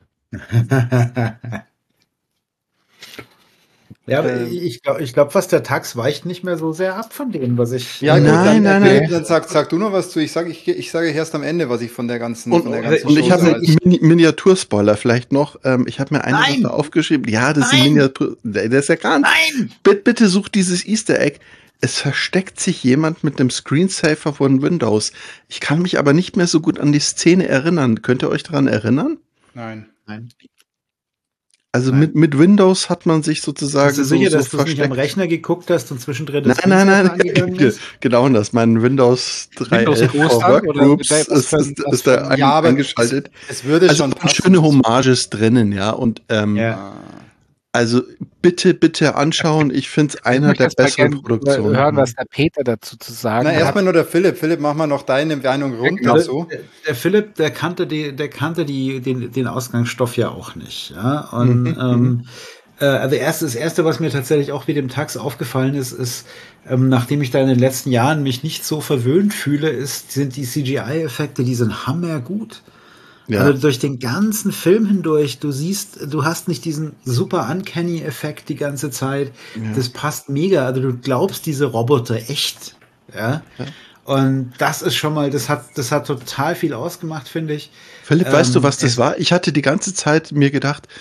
[SPEAKER 3] Ja, aber
[SPEAKER 1] Ähm.
[SPEAKER 3] ich glaube, ich glaub, was der Tax weicht nicht mehr so sehr ab von dem, was ich.
[SPEAKER 1] Ja, gut,
[SPEAKER 4] Nein,
[SPEAKER 1] dann,
[SPEAKER 4] nein,
[SPEAKER 1] Philipp,
[SPEAKER 4] nein.
[SPEAKER 1] dann sag, sag du noch was zu. Ich sage ich, ich sage erst am Ende, was ich von der ganzen,
[SPEAKER 4] Und,
[SPEAKER 1] von der ganzen
[SPEAKER 4] und ich
[SPEAKER 1] Show
[SPEAKER 4] habe
[SPEAKER 1] so
[SPEAKER 4] einen
[SPEAKER 1] halte.
[SPEAKER 4] Mini Miniaturspoiler vielleicht noch. Ähm, ich habe mir eine
[SPEAKER 3] Nein!
[SPEAKER 4] Sache aufgeschrieben. Ja, das ist
[SPEAKER 3] Nein!
[SPEAKER 4] ein Miniatur. Der der ist ja gar nicht.
[SPEAKER 3] Nein!
[SPEAKER 4] Bitte, bitte such dieses Easter Egg. Es versteckt sich jemand mit dem Screensaver von Windows. Ich kann mich aber nicht mehr so gut an die Szene erinnern. Könnt ihr euch daran erinnern?
[SPEAKER 1] Nein.
[SPEAKER 3] Nein.
[SPEAKER 4] Also
[SPEAKER 3] Nein.
[SPEAKER 4] mit, mit Windows hat man sich sozusagen
[SPEAKER 3] Bist du
[SPEAKER 4] so,
[SPEAKER 3] sicher,
[SPEAKER 4] so
[SPEAKER 3] dass du es nicht am
[SPEAKER 4] versteckt.
[SPEAKER 3] Rechner geguckt hast und zwischendrin das
[SPEAKER 4] Nein, nein, nein,
[SPEAKER 3] Screensaver angegangen
[SPEAKER 4] nein.
[SPEAKER 3] ist?
[SPEAKER 4] Genau das. Mein Windows drei Punkt elf
[SPEAKER 2] Windows
[SPEAKER 4] for
[SPEAKER 2] Großteil oder
[SPEAKER 4] Workgroups
[SPEAKER 2] was
[SPEAKER 4] ist,
[SPEAKER 2] für ein-
[SPEAKER 4] ist,
[SPEAKER 2] was
[SPEAKER 4] ist
[SPEAKER 2] für
[SPEAKER 4] da
[SPEAKER 2] ein-
[SPEAKER 4] ein,
[SPEAKER 1] Ja, aber
[SPEAKER 4] eingeschaltet.
[SPEAKER 1] Es würde
[SPEAKER 4] Also
[SPEAKER 1] schon
[SPEAKER 4] waren
[SPEAKER 1] passen.
[SPEAKER 4] schöne Hommages drinnen, ja. Und ähm,
[SPEAKER 3] Ja.
[SPEAKER 1] Ah.
[SPEAKER 4] also bitte, bitte anschauen. Ich finde es einer
[SPEAKER 2] Ich
[SPEAKER 4] der
[SPEAKER 2] möchte erst mal
[SPEAKER 4] besseren
[SPEAKER 2] gern
[SPEAKER 4] Produktionen.
[SPEAKER 2] hören, was der Peter dazu zu sagen
[SPEAKER 1] Na,
[SPEAKER 2] hat.
[SPEAKER 1] erstmal nur der Philipp. Philipp, mach mal noch deine Meinung rund
[SPEAKER 2] genau.
[SPEAKER 1] dazu.
[SPEAKER 3] Der, der Philipp, der kannte die, der kannte die, den, den Ausgangsstoff ja auch nicht. Ja? Und
[SPEAKER 4] Mhm,
[SPEAKER 3] ähm, äh, also erst, das erste, was mir tatsächlich auch wie dem Tax aufgefallen ist, ist, ähm, nachdem ich da in den letzten Jahren mich nicht so verwöhnt fühle, ist, sind die C G I-Effekte, die sind hammergut.
[SPEAKER 4] Ja.
[SPEAKER 3] Also durch den ganzen Film hindurch, du siehst, du hast nicht diesen super Uncanny-Effekt die ganze Zeit.
[SPEAKER 4] Ja.
[SPEAKER 3] Das passt mega. Also du glaubst diese Roboter echt. Ja.
[SPEAKER 4] Ja.
[SPEAKER 3] Und das ist schon mal, das hat, das hat total viel ausgemacht, finde ich.
[SPEAKER 4] Philipp, weißt du,
[SPEAKER 3] Ähm,
[SPEAKER 4] was das
[SPEAKER 3] es-
[SPEAKER 4] war? Ich hatte die ganze Zeit mir gedacht,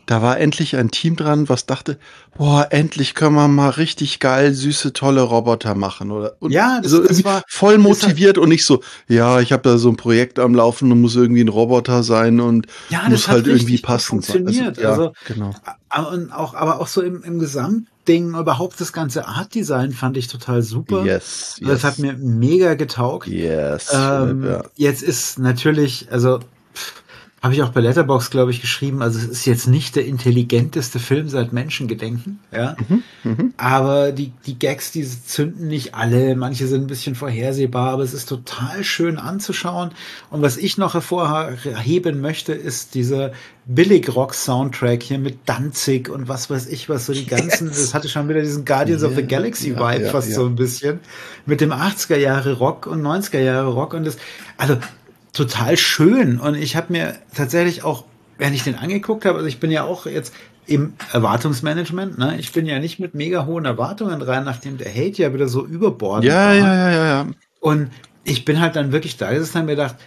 [SPEAKER 4] da war endlich ein Team dran, was dachte, boah, endlich können wir mal richtig geil, süße, tolle Roboter machen. Oder und
[SPEAKER 3] Ja, das-
[SPEAKER 4] so
[SPEAKER 3] das
[SPEAKER 4] irgendwie
[SPEAKER 3] war-
[SPEAKER 4] voll
[SPEAKER 3] das
[SPEAKER 4] motiviert und nicht so, ja, ich habe da so ein Projekt am Laufen und muss irgendwie ein Roboter sein und
[SPEAKER 3] Ja,
[SPEAKER 4] muss
[SPEAKER 3] das hat
[SPEAKER 4] halt irgendwie
[SPEAKER 3] richtig gut
[SPEAKER 4] passend sein.
[SPEAKER 3] funktioniert.
[SPEAKER 4] ja,
[SPEAKER 3] Also,
[SPEAKER 4] genau.
[SPEAKER 3] a- und auch, aber auch so im, im Gesamtding, überhaupt das ganze Artdesign fand ich total super.
[SPEAKER 4] Yes,
[SPEAKER 3] Das hat
[SPEAKER 4] yes.
[SPEAKER 3] mir mega getaugt.
[SPEAKER 4] Yes,
[SPEAKER 3] Ähm,
[SPEAKER 4] Philipp, ja.
[SPEAKER 3] Jetzt ist natürlich, also pff, habe ich auch bei Letterboxd, glaube ich, geschrieben, also es ist jetzt nicht der intelligenteste Film seit Menschengedenken, ja.
[SPEAKER 4] Mhm, mhm.
[SPEAKER 3] Aber die, die Gags, die zünden nicht alle. Manche sind ein bisschen vorhersehbar, aber es ist total schön anzuschauen. Und was ich noch hervorheben möchte, ist dieser Billig-Rock-Soundtrack hier mit Danzig und was weiß ich was, so die ganzen,
[SPEAKER 4] Yes.
[SPEAKER 3] das hatte schon wieder diesen Guardians of the
[SPEAKER 4] Ja,
[SPEAKER 3] Galaxy-Vibe
[SPEAKER 4] ja, ja,
[SPEAKER 3] fast
[SPEAKER 4] ja.
[SPEAKER 3] so ein bisschen. Mit dem achtziger Jahre Rock und neunziger Jahre Rock und das, also total schön. Und ich habe mir tatsächlich auch, während ich den angeguckt habe, also ich bin ja auch jetzt im Erwartungsmanagement, ne? Ich bin ja nicht mit mega hohen Erwartungen rein, nachdem der Hate ja wieder so überbordend
[SPEAKER 4] Ja,
[SPEAKER 3] war.
[SPEAKER 4] ja, ja, ja, ja.
[SPEAKER 3] Und ich bin halt dann wirklich da gesessen und hab mir gedacht,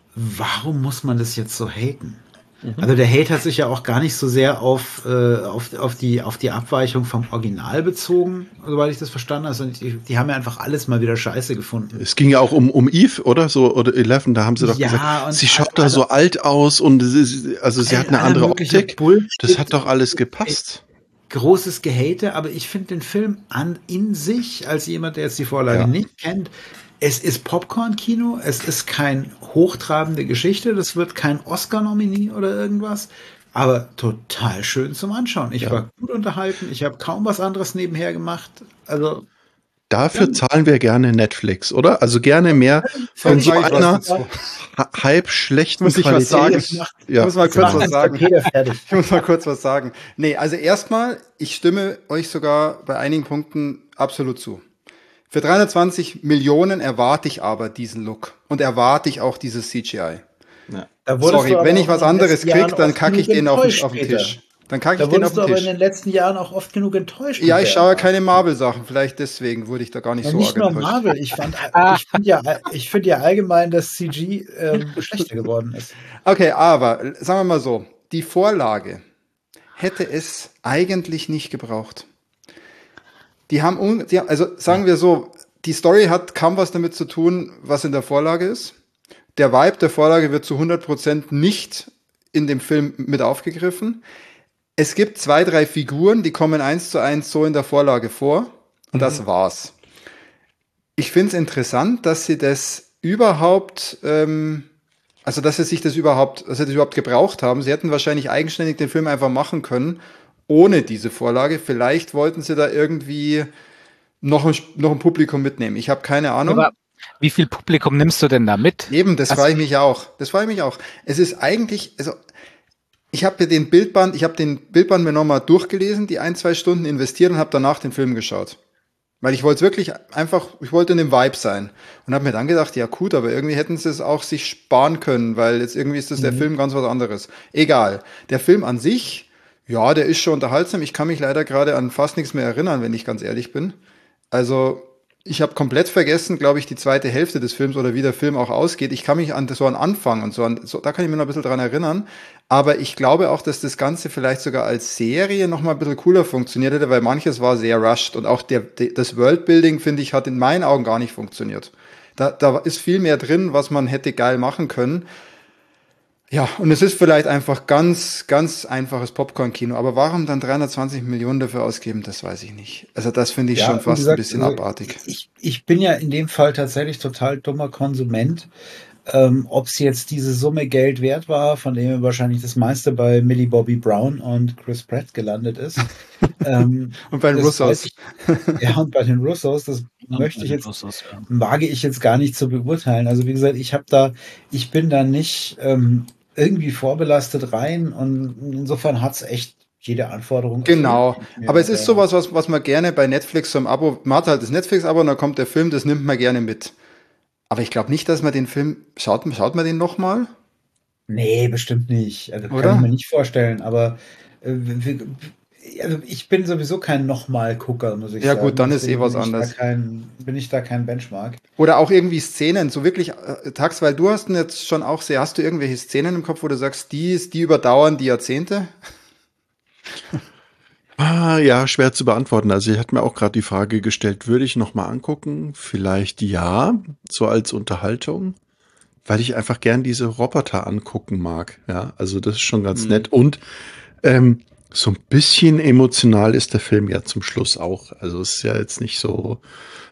[SPEAKER 3] warum muss man das jetzt so haten? Also der Hate hat sich ja auch gar nicht so sehr auf, äh, auf, auf, die, auf die Abweichung vom Original bezogen, soweit ich das verstanden habe. Also die, die haben ja einfach alles mal wieder scheiße gefunden.
[SPEAKER 4] Es ging ja auch um, um Eve, oder? So, oder Eleven, da haben sie doch
[SPEAKER 3] Ja,
[SPEAKER 4] gesagt,
[SPEAKER 3] und
[SPEAKER 4] sie schaut
[SPEAKER 3] alle-
[SPEAKER 4] da so alt aus und es ist, also sie hat eine
[SPEAKER 3] Aller
[SPEAKER 4] andere
[SPEAKER 3] mögliche
[SPEAKER 4] Optik.
[SPEAKER 3] Bullshit.
[SPEAKER 4] Das hat doch alles gepasst.
[SPEAKER 3] Großes Gehate, aber ich finde den Film an in sich, als jemand, der jetzt die Vorlage
[SPEAKER 4] Ja.
[SPEAKER 3] nicht kennt, es ist Popcorn-Kino, es ist kein hochtrabende Geschichte, das wird kein Oscar-Nominee oder irgendwas, aber total schön zum Anschauen. Ich
[SPEAKER 4] Ja.
[SPEAKER 3] war gut unterhalten, ich habe kaum was anderes nebenher gemacht, also
[SPEAKER 4] Dafür
[SPEAKER 3] Ja.
[SPEAKER 4] zahlen wir gerne Netflix, oder? Also gerne mehr von
[SPEAKER 1] Dann
[SPEAKER 4] so
[SPEAKER 1] sag ich was
[SPEAKER 4] einer
[SPEAKER 1] dazu.
[SPEAKER 4] ha- halb schlechten
[SPEAKER 1] Muss ich was
[SPEAKER 4] Qualität.
[SPEAKER 1] sagen?
[SPEAKER 4] Ja.
[SPEAKER 1] Ich muss mal
[SPEAKER 3] jetzt
[SPEAKER 1] kurz
[SPEAKER 3] macht
[SPEAKER 1] was
[SPEAKER 3] uns
[SPEAKER 1] sagen.
[SPEAKER 3] der Peter fertig.
[SPEAKER 1] Ich muss mal kurz was sagen. Nee, also erstmal, ich stimme euch sogar bei einigen Punkten absolut zu. Für dreihundertzwanzig Millionen erwarte ich aber diesen Look und erwarte ich auch dieses C G I.
[SPEAKER 3] Da wurdest
[SPEAKER 1] Sorry,
[SPEAKER 3] du aber
[SPEAKER 1] wenn
[SPEAKER 3] auch
[SPEAKER 1] ich was
[SPEAKER 3] in den
[SPEAKER 1] anderes
[SPEAKER 3] letzten Jahren
[SPEAKER 1] krieg, dann
[SPEAKER 3] oft
[SPEAKER 1] kacke ich
[SPEAKER 3] genug
[SPEAKER 1] den auf, den-
[SPEAKER 3] enttäuscht,
[SPEAKER 1] auf den
[SPEAKER 3] Peter.
[SPEAKER 1] Tisch. Dann kacke
[SPEAKER 3] Da
[SPEAKER 1] ich den auf
[SPEAKER 3] wurdest du
[SPEAKER 1] den
[SPEAKER 3] aber in
[SPEAKER 1] Tisch.
[SPEAKER 3] den letzten Jahren auch oft genug enttäuscht.
[SPEAKER 1] Ja,
[SPEAKER 3] mit
[SPEAKER 1] ich
[SPEAKER 3] der
[SPEAKER 1] schaue
[SPEAKER 3] Art.
[SPEAKER 1] keine Marvel-Sachen, vielleicht deswegen wurde ich da gar nicht
[SPEAKER 3] Ja,
[SPEAKER 1] so
[SPEAKER 3] nicht
[SPEAKER 1] arg
[SPEAKER 3] nur
[SPEAKER 1] enttäuscht.
[SPEAKER 3] Marvel. Ich fand, ich finde ja, ich finde ja allgemein, dass C G ähm, schlechter geworden ist.
[SPEAKER 1] Okay, aber sagen wir mal so, die Vorlage hätte es eigentlich nicht gebraucht. Die haben, un, die, also sagen wir so, die Story hat kaum was damit zu tun, was in der Vorlage ist. Der Vibe der Vorlage wird zu hundert Prozent nicht in dem Film mit aufgegriffen. Es gibt zwei, drei Figuren, die kommen eins zu eins so in der Vorlage vor. Und das war's. Ich finde es interessant, dass sie das überhaupt, ähm, also dass sie sich das überhaupt, dass sie das überhaupt gebraucht haben. Sie hätten wahrscheinlich eigenständig den Film einfach machen können, ohne diese Vorlage. Vielleicht wollten sie da irgendwie noch ein, noch ein Publikum mitnehmen. Ich habe keine Ahnung.
[SPEAKER 2] Aber wie viel Publikum nimmst du denn da mit?
[SPEAKER 1] Eben, das
[SPEAKER 2] Also-
[SPEAKER 1] frage ich mich auch. Das frage ich mich auch. Es ist eigentlich, also ich habe den Bildband, ich habe den Bildband mir nochmal durchgelesen, die ein, zwei Stunden investiert und habe danach den Film geschaut. Weil ich wollte es wirklich einfach, ich wollte in dem Vibe sein. Und habe mir dann gedacht, ja gut, aber irgendwie hätten sie es auch sich sparen können, weil jetzt irgendwie ist das der Film ganz was anderes. Egal. Der Film an sich, ja, der ist schon unterhaltsam. Ich kann mich leider gerade an fast nichts mehr erinnern, wenn ich ganz ehrlich bin. Also ich habe komplett vergessen, glaube ich, die zweite Hälfte des Films oder wie der Film auch ausgeht. Ich kann mich an so an Anfang und so an, so, da kann ich mich noch ein bisschen dran erinnern. Aber ich glaube auch, dass das Ganze vielleicht sogar als Serie noch mal ein bisschen cooler funktioniert hätte, weil manches war sehr rushed und auch der, der das Worldbuilding, finde ich, hat in meinen Augen gar nicht funktioniert. Da, da ist viel mehr drin, was man hätte geil machen können. Ja, und es ist vielleicht einfach ganz, ganz einfaches Popcorn-Kino. Aber warum dann dreihundertzwanzig Millionen dafür ausgeben, das weiß ich nicht. Also das finde ich
[SPEAKER 3] Ja,
[SPEAKER 1] schon
[SPEAKER 3] wie
[SPEAKER 1] fast
[SPEAKER 3] gesagt,
[SPEAKER 1] ein bisschen
[SPEAKER 3] also
[SPEAKER 1] abartig.
[SPEAKER 3] Ich, ich bin ja in dem Fall tatsächlich total dummer Konsument. Ähm, ob es jetzt diese Summe Geld wert war, von dem wahrscheinlich das meiste bei Millie Bobby Brown und Chris Pratt gelandet ist. ähm,
[SPEAKER 1] Und bei den
[SPEAKER 3] das
[SPEAKER 1] Russos.
[SPEAKER 3] weiß ich- Ja, und bei den Russos, das möchte ich jetzt, wage ich jetzt gar nicht zu beurteilen. Also wie gesagt, ich habe da, ich bin da nicht ähm, irgendwie vorbelastet rein und insofern hat's echt jede Anforderung.
[SPEAKER 1] Genau.
[SPEAKER 3] erfüllt. Ja,
[SPEAKER 1] Aber es ist
[SPEAKER 3] ja.
[SPEAKER 1] sowas, was, was man gerne bei Netflix so im Abo, man hat halt das Netflix-Abo und dann kommt der Film, das nimmt man gerne mit. Aber ich glaube nicht, dass man den Film, schaut, schaut man den nochmal?
[SPEAKER 3] Nee, bestimmt nicht. Also
[SPEAKER 1] Oder?
[SPEAKER 3] kann ich mir nicht vorstellen, aber äh, wir- also ich bin sowieso kein Nochmal-Gucker, muss ich
[SPEAKER 1] Ja,
[SPEAKER 3] sagen.
[SPEAKER 1] gut, dann ist
[SPEAKER 3] Deswegen
[SPEAKER 1] eh was
[SPEAKER 3] bin ich da
[SPEAKER 1] anderes.
[SPEAKER 3] Kein, bin ich da kein Benchmark.
[SPEAKER 1] Oder auch irgendwie Szenen, so wirklich, äh, Tax, weil du hast ihn jetzt schon auch sehr, hast du irgendwelche Szenen im Kopf, wo du sagst, die, ist- die überdauern die Jahrzehnte?
[SPEAKER 4] Ah, ja, schwer zu beantworten. Also ich hatte mir auch gerade die Frage gestellt, würde ich noch mal angucken? Vielleicht ja, so als Unterhaltung, weil ich einfach gern diese Roboter angucken mag. Ja, also das ist schon ganz
[SPEAKER 1] Hm.
[SPEAKER 4] nett. Und ähm, so ein bisschen emotional ist der Film ja zum Schluss auch. Also es ist ja jetzt nicht so,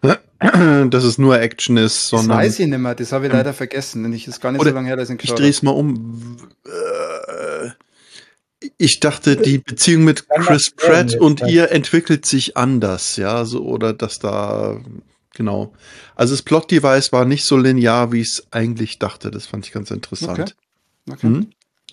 [SPEAKER 4] dass es nur Action ist,
[SPEAKER 1] Das
[SPEAKER 4] sondern
[SPEAKER 1] weiß ich nicht mehr, das habe ich leider vergessen. Denn ich ist gar nicht so
[SPEAKER 4] Oder
[SPEAKER 1] lange her, dass ich ihn
[SPEAKER 4] ich
[SPEAKER 1] geschaut
[SPEAKER 4] drehe
[SPEAKER 1] habe.
[SPEAKER 4] es mal um. Äh, Ich dachte, die Beziehung mit
[SPEAKER 3] Dann
[SPEAKER 4] Chris
[SPEAKER 3] macht's Sinn
[SPEAKER 4] Pratt
[SPEAKER 3] jetzt,
[SPEAKER 4] und
[SPEAKER 3] weil-
[SPEAKER 4] ihr entwickelt sich anders, ja, so, oder dass da, genau. Also das Plot-Device war nicht so linear, wie ich es eigentlich dachte. Das fand ich ganz interessant.
[SPEAKER 1] Okay.
[SPEAKER 4] Hm?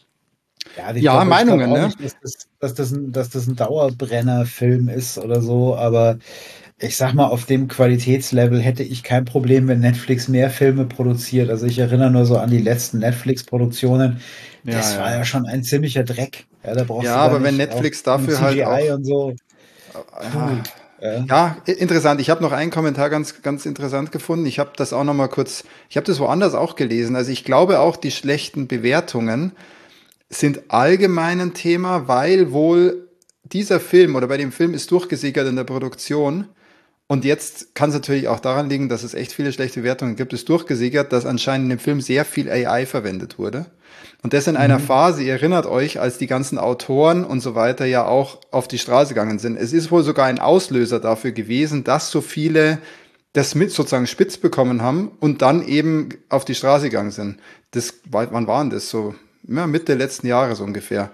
[SPEAKER 3] Ja, ich
[SPEAKER 1] Ja,
[SPEAKER 3] glaub- ich glaub
[SPEAKER 1] Meinungen,
[SPEAKER 3] auch
[SPEAKER 1] ne?
[SPEAKER 3] nicht, dass das, dass, das ein, dass das ein Dauerbrenner-Film ist oder so, aber ich sag mal, auf dem Qualitätslevel hätte ich kein Problem, wenn Netflix mehr Filme produziert. Also ich erinnere nur so an die letzten Netflix-Produktionen.
[SPEAKER 1] Ja,
[SPEAKER 3] Das
[SPEAKER 1] ja.
[SPEAKER 3] war ja schon ein ziemlicher Dreck. Ja, da brauchst
[SPEAKER 1] Ja,
[SPEAKER 3] du gar
[SPEAKER 1] aber wenn
[SPEAKER 3] nicht
[SPEAKER 1] Netflix
[SPEAKER 3] auch
[SPEAKER 1] dafür
[SPEAKER 3] C
[SPEAKER 1] halt
[SPEAKER 3] G I
[SPEAKER 1] auch.
[SPEAKER 3] und so.
[SPEAKER 1] Ja,
[SPEAKER 3] Ja.
[SPEAKER 1] ja, i- interessant. Ich habe noch einen Kommentar ganz, ganz interessant gefunden. Ich habe das auch noch mal kurz, ich habe das woanders auch gelesen. Also ich glaube auch, die schlechten Bewertungen sind allgemein ein Thema, weil wohl dieser Film oder bei dem Film ist durchgesickert in der Produktion. Und jetzt kann es natürlich auch daran liegen, dass es echt viele schlechte Bewertungen gibt. Es ist durchgesickert, dass anscheinend in dem Film sehr viel A I verwendet wurde. Und das in einer
[SPEAKER 3] Mhm.
[SPEAKER 1] Phase, ihr erinnert euch, als die ganzen Autoren und so weiter ja auch auf die Straße gegangen sind. Es ist wohl sogar ein Auslöser dafür gewesen, dass so viele das mit sozusagen spitz bekommen haben und dann eben auf die Straße gegangen sind. Das, wann waren das? So, ja, Mitte letzten Jahres ungefähr.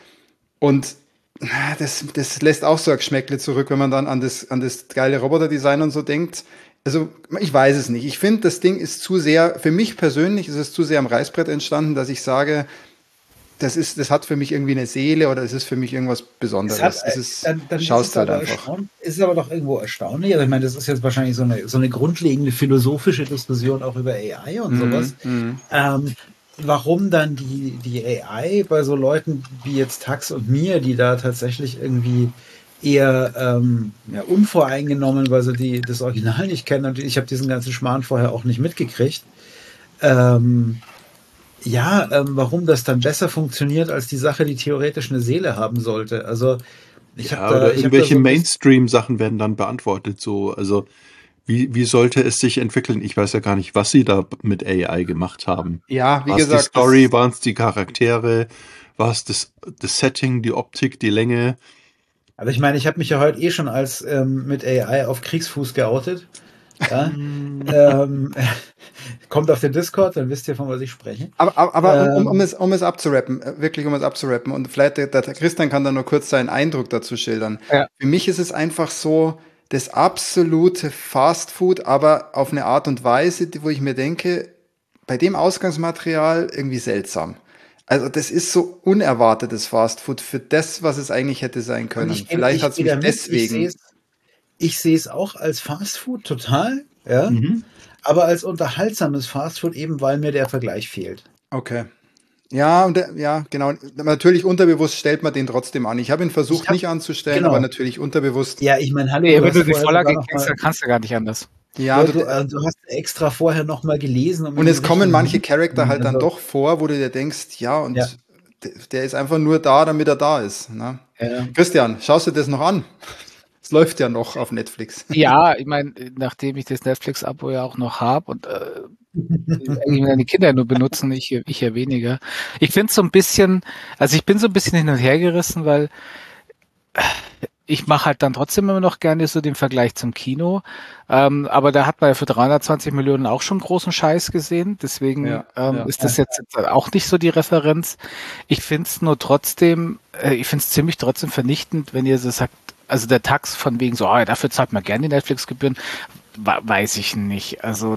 [SPEAKER 1] Und ah, das, das lässt auch so ein Geschmäckle zurück, wenn man dann an das, an das geile Roboterdesign und so denkt. Also, ich weiß es nicht. Ich finde, das Ding ist zu sehr, für mich persönlich ist es zu sehr am Reißbrett entstanden, dass ich sage, das ist, das hat für mich irgendwie eine Seele oder es ist für mich irgendwas
[SPEAKER 3] Es
[SPEAKER 1] Besonderes.
[SPEAKER 3] hat,
[SPEAKER 1] Es
[SPEAKER 3] äh,
[SPEAKER 1] ist,
[SPEAKER 3] dann, dann ist
[SPEAKER 1] schaust
[SPEAKER 3] es
[SPEAKER 1] halt
[SPEAKER 3] aber
[SPEAKER 1] einfach.
[SPEAKER 3] erstaunlich, ist es aber doch irgendwo erstaunlich. Also ich meine, das ist jetzt wahrscheinlich so eine, so eine grundlegende philosophische Diskussion auch über A I und sowas.
[SPEAKER 1] Mhm, mhm.
[SPEAKER 3] Ähm, warum dann die, die A I bei so Leuten wie jetzt Tax und mir, die da tatsächlich irgendwie eher ähm, ja, unvoreingenommen, weil sie die, das Original nicht kennen und ich habe diesen ganzen Schmarrn vorher auch nicht mitgekriegt. Ähm, ja, ähm, warum das dann besser funktioniert als die Sache, die theoretisch eine Seele haben sollte. Also ich
[SPEAKER 4] Ja,
[SPEAKER 3] habe da,
[SPEAKER 4] oder
[SPEAKER 3] ich habe da
[SPEAKER 4] irgendwelche
[SPEAKER 3] so ein bisschen,
[SPEAKER 4] Mainstream-Sachen werden dann beantwortet. So, also wie, wie sollte es sich entwickeln? Ich weiß ja gar nicht, was sie da mit A I gemacht haben.
[SPEAKER 1] Ja, wie
[SPEAKER 4] War es die
[SPEAKER 1] gesagt,
[SPEAKER 4] Story,
[SPEAKER 1] das,
[SPEAKER 4] waren es die Charaktere, war es das, das Setting, die Optik, die Länge?
[SPEAKER 3] also ich meine, ich habe mich ja heute eh schon als ähm, mit A I auf Kriegsfuß geoutet. Ja? ähm, kommt auf den Discord, dann wisst ihr, von was ich spreche.
[SPEAKER 1] aber, aber, aber um, um, um,
[SPEAKER 3] Ähm,
[SPEAKER 1] es, um es abzurappen, äh, wirklich um es abzurappen, und vielleicht der, der Christian kann da nur kurz seinen Eindruck dazu schildern.
[SPEAKER 2] Ja.
[SPEAKER 1] Für mich ist es einfach so das absolute Fast Food, aber auf eine Art und Weise, die- wo ich mir denke, bei dem Ausgangsmaterial irgendwie seltsam. Also das ist so unerwartetes Fast Food für das, was es eigentlich hätte sein
[SPEAKER 3] und
[SPEAKER 1] können.
[SPEAKER 3] ich, geh-
[SPEAKER 1] Vielleicht
[SPEAKER 3] ich
[SPEAKER 1] hat es
[SPEAKER 3] gehe
[SPEAKER 1] mich
[SPEAKER 3] da mit, ich sehe
[SPEAKER 1] deswegen.
[SPEAKER 3] es, ich sehe es auch als Fastfood total, ja,
[SPEAKER 4] Mhm.
[SPEAKER 3] aber als unterhaltsames Fastfood eben, weil mir der Vergleich fehlt.
[SPEAKER 1] Okay. Ja, und der, ja, genau. Natürlich unterbewusst stellt man den trotzdem an. Ich habe ihn versucht
[SPEAKER 3] Ich hab,
[SPEAKER 1] nicht anzustellen, aber
[SPEAKER 3] genau.
[SPEAKER 1] natürlich unterbewusst.
[SPEAKER 3] Ja, ich meine, hallo,
[SPEAKER 2] Nee,
[SPEAKER 3] du
[SPEAKER 2] wenn du
[SPEAKER 3] hast
[SPEAKER 2] die
[SPEAKER 3] vorher
[SPEAKER 2] Vorlage
[SPEAKER 3] sogar noch
[SPEAKER 2] kennst,
[SPEAKER 3] mal,
[SPEAKER 2] dann kannst du gar nicht anders.
[SPEAKER 1] Ja,
[SPEAKER 3] du,
[SPEAKER 1] du,
[SPEAKER 3] du, äh, du hast extra vorher noch mal gelesen, um in
[SPEAKER 1] und
[SPEAKER 3] die
[SPEAKER 1] es kommen
[SPEAKER 3] richtigen
[SPEAKER 1] manche
[SPEAKER 3] Links zu
[SPEAKER 1] Charakter
[SPEAKER 3] kommen.
[SPEAKER 1] halt dann
[SPEAKER 3] Also,
[SPEAKER 1] doch vor, wo du dir denkst, ja,
[SPEAKER 3] ja,
[SPEAKER 1] und d- der ist einfach nur da, damit er da ist. Ne?
[SPEAKER 3] ja.
[SPEAKER 1] Christian, schaust du das noch an? Es läuft ja noch auf Netflix.
[SPEAKER 2] Ja, ich meine, nachdem ich das Netflix-Abo ja auch noch habe und äh, eigentlich meine Kinder ja nur benutzen, ich, ich ja weniger. Ich finde es so ein bisschen, also ich bin so ein bisschen hin und her gerissen, weil ich mache halt dann trotzdem immer noch gerne so den Vergleich zum Kino. Ähm, aber da hat man ja für dreihundertzwanzig Millionen auch schon großen Scheiß gesehen. Deswegen
[SPEAKER 1] Ja,
[SPEAKER 2] ähm,
[SPEAKER 1] ja.
[SPEAKER 2] ist das jetzt auch nicht so die Referenz. Ich finde es nur trotzdem, äh, ich finde es ziemlich trotzdem vernichtend, wenn ihr so sagt, also der Tax von wegen so, ah, dafür zahlt man gerne die Netflix-Gebühren, weiß ich nicht. Also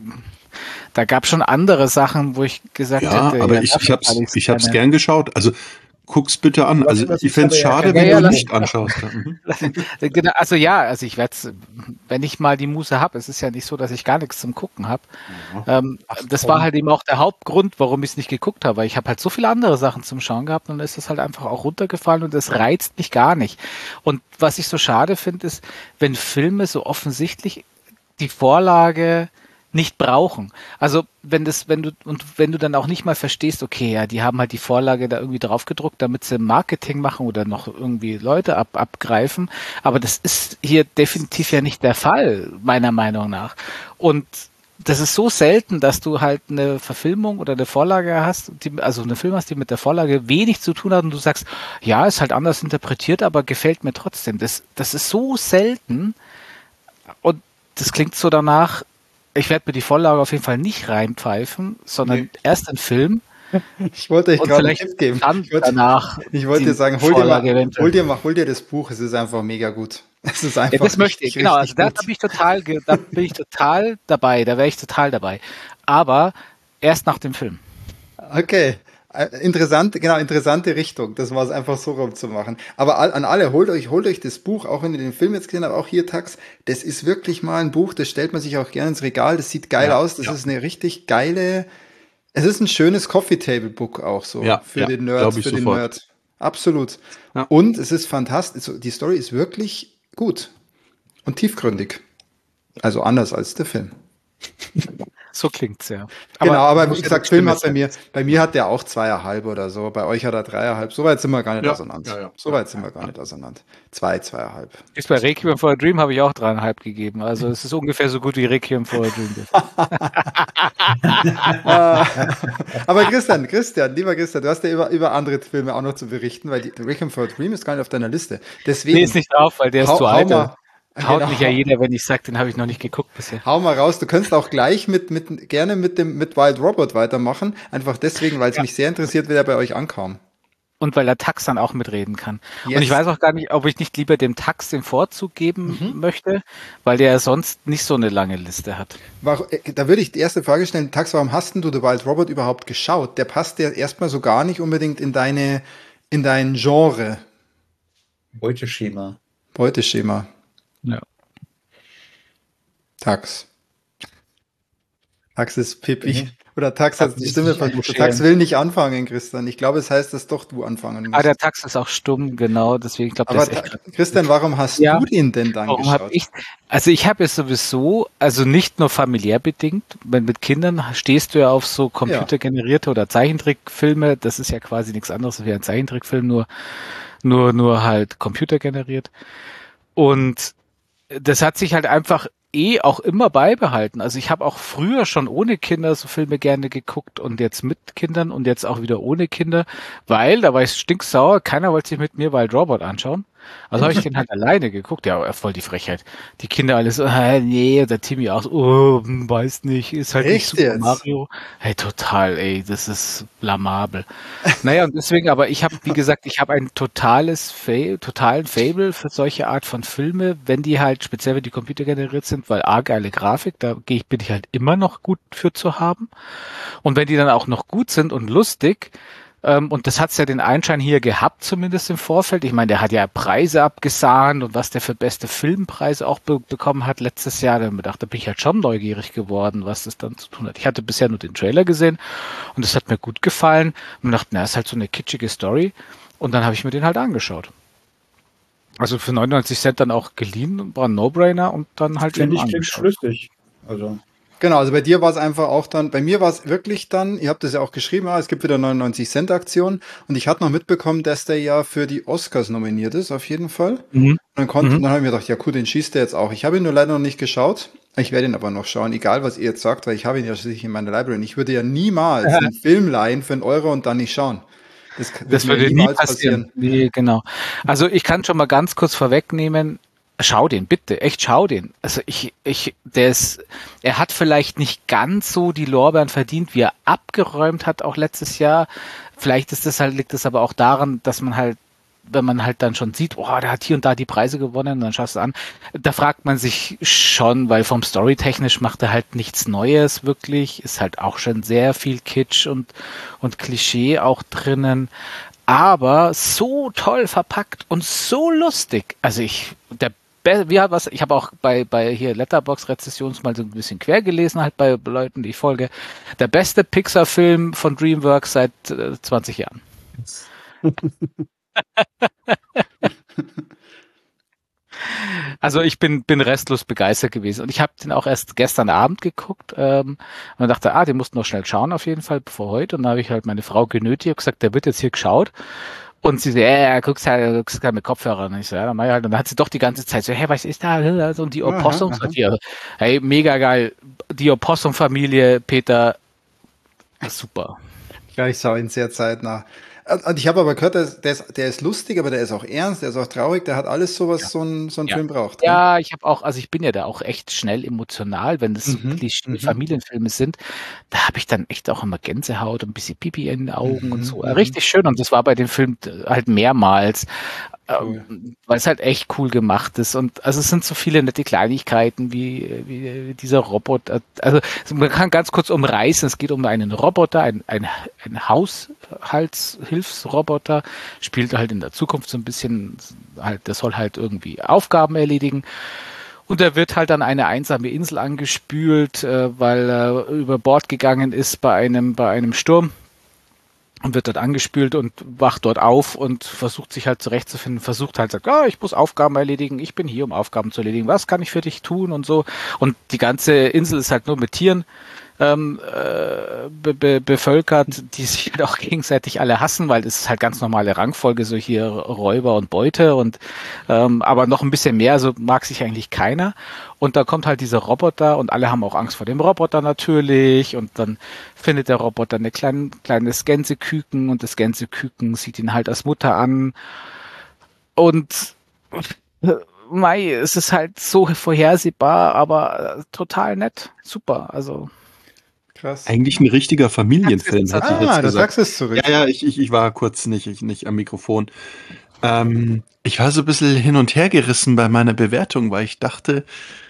[SPEAKER 2] da gab es schon andere Sachen, wo ich gesagt
[SPEAKER 4] Ja,
[SPEAKER 2] hätte,
[SPEAKER 4] aber
[SPEAKER 2] ja,
[SPEAKER 4] ich, ich
[SPEAKER 2] dafür
[SPEAKER 4] hab's,
[SPEAKER 2] zahle ich's
[SPEAKER 4] ich hab's
[SPEAKER 2] gerne.
[SPEAKER 4] gern geschaut. Also guck's bitte an.
[SPEAKER 3] Was,
[SPEAKER 4] Also
[SPEAKER 3] was
[SPEAKER 4] ich
[SPEAKER 3] ist
[SPEAKER 4] fänd's
[SPEAKER 3] aber ja
[SPEAKER 4] schade,
[SPEAKER 3] kein
[SPEAKER 4] wenn
[SPEAKER 2] Ja, ja,
[SPEAKER 4] du
[SPEAKER 2] lass,
[SPEAKER 4] nicht anschaust. Ja, mhm.
[SPEAKER 2] genau, also ja, also ich werde es, wenn ich mal die Muße habe, es ist ja nicht so, dass ich gar nichts zum Gucken habe. Ähm,
[SPEAKER 3] Ach
[SPEAKER 2] das
[SPEAKER 3] komm.
[SPEAKER 2] war halt eben auch der Hauptgrund, warum ich es nicht geguckt habe, weil ich habe halt so viele andere Sachen zum Schauen gehabt und dann ist das halt einfach auch runtergefallen und das reizt mich gar nicht. Und was ich so schade finde, ist, wenn Filme so offensichtlich die Vorlage nicht brauchen. Also wenn das, wenn du und wenn du dann auch nicht mal verstehst, okay, ja, die haben halt die Vorlage da irgendwie draufgedruckt, damit sie Marketing machen oder noch irgendwie Leute ab, abgreifen, aber das ist hier definitiv ja nicht der Fall, meiner Meinung nach. Und das ist so selten, dass du halt eine Verfilmung oder eine Vorlage hast, die, also eine Film hast, die mit der Vorlage wenig zu tun hat und du sagst, ja, ist halt anders interpretiert, aber gefällt mir trotzdem. Das, das ist so selten und das klingt so danach, ich werde mir die Vorlage auf jeden Fall nicht reinpfeifen, sondern nee. erst den Film.
[SPEAKER 1] Ich wollte euch gerade einen Tipp geben.
[SPEAKER 2] Ich wollte,
[SPEAKER 1] danach ich wollte dir sagen, hol dir, mal, hol, dir mal, hol dir das Buch, es ist einfach mega gut. Es ist einfach
[SPEAKER 2] ja, das möchte ich, genau. Also da, da bin ich total, da bin ich total dabei, da wäre ich total dabei. Aber erst nach dem Film.
[SPEAKER 1] Okay. Interessante, genau, interessante Richtung, das war es einfach so rumzumachen. Aber an alle, holt euch, holt euch das Buch, auch wenn ihr den Film jetzt gesehen habt, auch hier Tax, das ist wirklich mal ein Buch, das stellt man sich auch gerne ins Regal, das sieht geil ja, aus, das ja. ist eine richtig geile, es ist ein schönes Coffee-Table-Book auch so, ja, für ja, den Nerd, für den sofort. Nerd. Absolut. Ja. Und es ist fantastisch, die Story ist wirklich gut und tiefgründig. Also anders als der Film.
[SPEAKER 2] So klingt's ja.
[SPEAKER 1] Aber genau, aber wie gesagt, Film hat bei mir, bei mir hat der auch zweieinhalb oder so, bei euch hat er dreieinhalb, so weit sind wir gar nicht ja, auseinander. Ja, ja. So weit sind wir gar nicht auseinander. Zwei, zweieinhalb.
[SPEAKER 2] Ist bei Requiem for a Dream habe ich auch dreieinhalb gegeben, also es ist ungefähr so gut wie Requiem for a Dream.
[SPEAKER 1] Aber Christian, Christian, lieber Christian, du hast ja über, über andere Filme auch noch zu berichten, weil die Requiem for a Dream ist gar nicht auf deiner Liste. Deswegen.
[SPEAKER 2] Nee, ist nicht drauf, weil der ist
[SPEAKER 1] hau,
[SPEAKER 2] zu alt. Haut
[SPEAKER 1] genau.
[SPEAKER 2] mich ja jeder, wenn ich sage, den habe ich noch nicht geguckt bisher.
[SPEAKER 1] Hau mal raus, du könntest auch gleich mit, mit gerne mit dem mit Wild Robot weitermachen, einfach deswegen, weil es ja. mich sehr interessiert, wie der bei euch ankam.
[SPEAKER 2] Und weil der Tax dann auch mitreden kann. Yes. Und ich weiß auch gar nicht, ob ich nicht lieber dem Tax den Vorzug geben mhm. möchte, weil der sonst nicht so eine lange Liste hat.
[SPEAKER 1] Da würde ich die erste Frage stellen, Tax, warum hast denn du The Wild Robot überhaupt geschaut? Der passt ja erstmal so gar nicht unbedingt in deine in dein Genre.
[SPEAKER 3] Beuteschema.
[SPEAKER 1] Beuteschema.
[SPEAKER 2] Ja.
[SPEAKER 1] Tax. Tax ist Pippi. Mhm. Oder Tax hat die Stimme von Tax will nicht anfangen, Christian. Ich glaube, es heißt, dass doch du anfangen musst.
[SPEAKER 2] Ah, der Tax ist auch stumm, genau. Deswegen, ich glaube,
[SPEAKER 1] das ist echt Christian, warum hast ja. du den denn dann
[SPEAKER 2] warum
[SPEAKER 1] geschaut?
[SPEAKER 2] Hab ich, also ich habe es sowieso, also nicht nur familiär bedingt, weil mit Kindern stehst du ja auf so computergenerierte ja. oder Zeichentrickfilme. Das ist ja quasi nichts anderes als ein Zeichentrickfilm, nur, nur, nur halt computergeneriert. Und das hat sich halt einfach eh auch immer beibehalten. Also ich habe auch früher schon ohne Kinder so Filme gerne geguckt und jetzt mit Kindern und jetzt auch wieder ohne Kinder, weil da war ich stinksauer, keiner wollte sich mit mir Wild Robot anschauen. Also habe ich den halt alleine geguckt. Ja, voll die Frechheit. Die Kinder alle so, äh, nee, der Timmy auch so, oh, weiß nicht, ist halt
[SPEAKER 1] Echt
[SPEAKER 2] nicht Super
[SPEAKER 1] jetzt?
[SPEAKER 2] Mario. Hey, total, ey, das ist blamabel. Naja, und deswegen, aber ich habe, wie gesagt, ich habe ein totales Fa- totalen Fable für solche Art von Filme, wenn die halt, speziell wenn die computergeneriert sind, weil A, geile Grafik, da geh ich, bin ich halt immer noch gut für zu haben. Und wenn die dann auch noch gut sind und lustig, Ähm, und das hat's ja den Einschein hier gehabt, zumindest im Vorfeld. Ich meine, der hat ja Preise abgesahnt und was der für beste Filmpreise auch be- bekommen hat letztes Jahr. Da dachte, bin ich halt schon neugierig geworden, was das dann zu tun hat. Ich hatte bisher nur den Trailer gesehen und das hat mir gut gefallen. Und dachte, na, ist halt so eine kitschige Story. Und dann habe ich mir den halt angeschaut. Also für neunundneunzig Cent dann auch geliehen, war ein No-Brainer und dann halt
[SPEAKER 3] Finde
[SPEAKER 2] eben
[SPEAKER 3] ich
[SPEAKER 2] angeschaut.
[SPEAKER 3] schlüssig. Also
[SPEAKER 1] Genau, also bei dir war es einfach auch dann, bei mir war es wirklich dann, ihr habt es ja auch geschrieben, ah, es gibt wieder neunundneunzig Cent Aktion und ich hatte noch mitbekommen, dass der ja für die Oscars nominiert ist, auf jeden Fall.
[SPEAKER 2] Mhm.
[SPEAKER 1] Und dann konnte,
[SPEAKER 2] Mhm.
[SPEAKER 1] dann habe ich mir gedacht, ja cool, den schießt er jetzt auch. Ich habe ihn nur leider noch nicht geschaut. Ich werde ihn aber noch schauen, egal was ihr jetzt sagt, weil ich habe ihn ja schließlich in meiner Library. Und ich würde ja niemals einen Film leihen für einen Euro und dann nicht schauen. Das,
[SPEAKER 2] Das würde nie passieren. Nee, genau. Also ich kann schon mal ganz kurz vorwegnehmen, schau den, bitte, echt schau den. Also ich, ich, der ist, er hat vielleicht nicht ganz so die Lorbeeren verdient, wie er abgeräumt hat, auch letztes Jahr. Vielleicht ist das halt, liegt es aber auch daran, dass man halt, wenn man halt dann schon sieht, oh, der hat hier und da die Preise gewonnen, und dann schaust du an, da fragt man sich schon, weil vom Storytechnisch macht er halt nichts Neues wirklich, ist halt auch schon sehr viel Kitsch und, und Klischee auch drinnen, aber so toll verpackt und so lustig. Also ich, der Wie, was, ich habe auch bei, bei hier Letterboxd-Rezessions mal so ein bisschen quer gelesen, halt bei Leuten, die ich folge. Der beste Pixar-Film von DreamWorks seit äh, zwanzig Jahren. Also ich bin bin restlos begeistert gewesen und ich habe den auch erst gestern Abend geguckt ähm, und dachte, ah, den musst du noch schnell schauen auf jeden Fall bevor heute. Und dann habe ich halt meine Frau genötigt und gesagt, der wird jetzt hier geschaut. Und sie so, ja, ja, guckst halt, guckst halt mit Kopfhörern. Und ich so, ja, dann mach ich halt. Und dann hat sie doch die ganze Zeit so, hey, was ist da? So, und die Opossums. Und die, hey, mega geil. Die Opossum-Familie, Peter, super.
[SPEAKER 1] Ja, ich schaue ihn sehr zeitnah. Und ich habe aber gehört, der ist, der ist lustig, aber der ist auch ernst, der ist auch traurig, der hat alles so, was ja. so ein, so ein
[SPEAKER 2] ja.
[SPEAKER 1] Film braucht.
[SPEAKER 2] Ja, ne? Ich habe auch, also ich bin ja da auch echt schnell emotional, wenn das
[SPEAKER 1] mhm,
[SPEAKER 2] so Klischee
[SPEAKER 1] mhm.
[SPEAKER 2] Familienfilme sind. Da habe ich dann echt auch immer Gänsehaut und ein bisschen Pipi in den Augen
[SPEAKER 1] mhm,
[SPEAKER 2] und so.
[SPEAKER 1] Mhm.
[SPEAKER 2] Richtig schön. Und das war bei dem Film halt mehrmals. Cool. Weil es halt echt cool gemacht ist und also es sind so viele nette Kleinigkeiten wie, wie dieser Roboter, also man kann ganz kurz umreißen, es geht um einen Roboter, ein, ein, ein Haushaltshilfsroboter, spielt halt in der Zukunft so ein bisschen, halt, der soll halt irgendwie Aufgaben erledigen und er wird halt an eine einsame Insel angespült, weil er über Bord gegangen ist bei einem, bei einem Sturm. Und wird dort angespült und wacht dort auf und versucht sich halt zurechtzufinden, versucht halt, sagt, ah, ich muss Aufgaben erledigen, ich bin hier, um Aufgaben zu erledigen, was kann ich für dich tun und so. Und die ganze Insel ist halt nur mit Tieren ähm, äh, be be bevölkert, die sich halt auch gegenseitig alle hassen, weil das ist halt ganz normale Rangfolge, so hier Räuber und Beute und ähm, aber noch ein bisschen mehr, so mag sich eigentlich keiner. Und da kommt halt dieser Roboter und alle haben auch Angst vor dem Roboter natürlich und dann findet der Roboter eine kleine, kleines Gänseküken und das Gänseküken sieht ihn halt als Mutter an und mei, es ist halt so vorhersehbar, aber total nett, super, also
[SPEAKER 4] krass. Eigentlich ein richtiger Familienfilm, hätte ich jetzt
[SPEAKER 1] ah,
[SPEAKER 4] gesagt.
[SPEAKER 1] du sagst es zurück.
[SPEAKER 4] Ja, ja, ich, ich, ich war kurz nicht, ich, nicht am Mikrofon. Ähm, ich war so ein bisschen hin und her gerissen bei meiner Bewertung, weil ich dachte,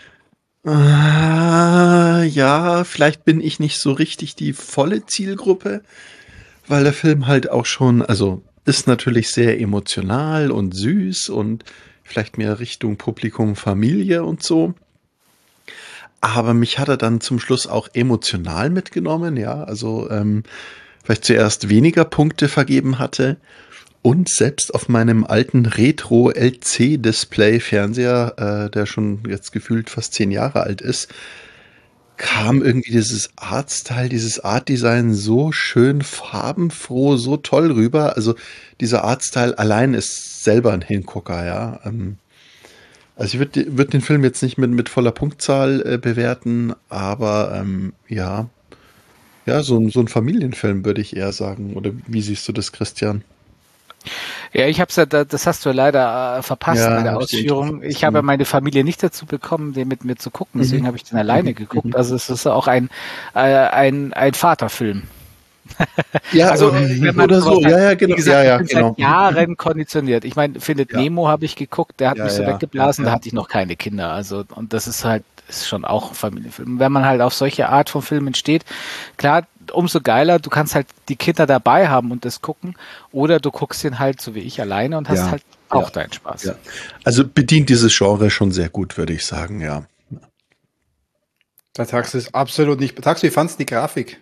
[SPEAKER 4] äh, ja, vielleicht bin ich nicht so richtig die volle Zielgruppe, weil der Film halt auch schon, also ist natürlich sehr emotional und süß und vielleicht mehr Richtung Publikum, Familie und so. Aber mich hat er dann zum Schluss auch emotional mitgenommen, ja, also ähm, vielleicht zuerst weniger Punkte vergeben hatte und selbst auf meinem alten Retro-L C-Display-Fernseher, äh, der schon jetzt gefühlt fast zehn Jahre alt ist, kam irgendwie dieses Artstyle, dieses Artdesign so schön farbenfroh, so toll rüber. Also dieser Artstyle allein ist selber ein Hingucker, ja. Ähm, Also ich würde würd den Film jetzt nicht mit, mit voller Punktzahl äh, bewerten, aber ähm, ja, ja, so, ein- so ein Familienfilm würde ich eher sagen. Oder wie siehst du das, Christian?
[SPEAKER 2] ja, ich habe ja, da- das hast du leider äh, verpasst
[SPEAKER 4] Ja,
[SPEAKER 2] bei der
[SPEAKER 4] hab ich
[SPEAKER 2] Ausführung.
[SPEAKER 4] verpasst,
[SPEAKER 2] Ich habe ja
[SPEAKER 4] mhm.
[SPEAKER 2] meine Familie nicht dazu bekommen, den mit mir zu gucken, deswegen
[SPEAKER 4] Mhm.
[SPEAKER 2] habe ich den alleine
[SPEAKER 4] Mhm.
[SPEAKER 2] geguckt.
[SPEAKER 4] Mhm.
[SPEAKER 2] Also es ist auch ein äh, ein ein Vaterfilm.
[SPEAKER 4] Ja,
[SPEAKER 2] Also
[SPEAKER 4] äh,
[SPEAKER 2] wenn man
[SPEAKER 4] oder so,
[SPEAKER 2] sowas
[SPEAKER 4] ja,
[SPEAKER 2] halt,
[SPEAKER 4] ja,
[SPEAKER 2] wie
[SPEAKER 4] genau,
[SPEAKER 2] gesagt,
[SPEAKER 4] ja,
[SPEAKER 2] ich
[SPEAKER 4] ja,
[SPEAKER 2] bin
[SPEAKER 4] genau.
[SPEAKER 2] seit Jahren konditioniert. Ich meine, Findet
[SPEAKER 4] Ja,
[SPEAKER 2] Nemo habe ich geguckt, der hat
[SPEAKER 4] ja,
[SPEAKER 2] mich so
[SPEAKER 4] ja, ja,
[SPEAKER 2] weggeblasen, da
[SPEAKER 4] ja.
[SPEAKER 2] hatte ich noch keine Kinder. Also und das ist halt ist schon auch ein Familienfilm. Wenn man halt auf solche Art von Filmen steht, klar, umso geiler, du kannst halt die Kinder dabei haben und das gucken, oder du guckst ihn halt so wie ich alleine und hast
[SPEAKER 4] Ja,
[SPEAKER 2] halt auch
[SPEAKER 4] ja,
[SPEAKER 2] deinen Spaß.
[SPEAKER 4] ja. Also bedient dieses Genre schon sehr gut, würde ich sagen, ja.
[SPEAKER 1] Der Tax ist absolut nicht. Tax, wie fandst du die Grafik?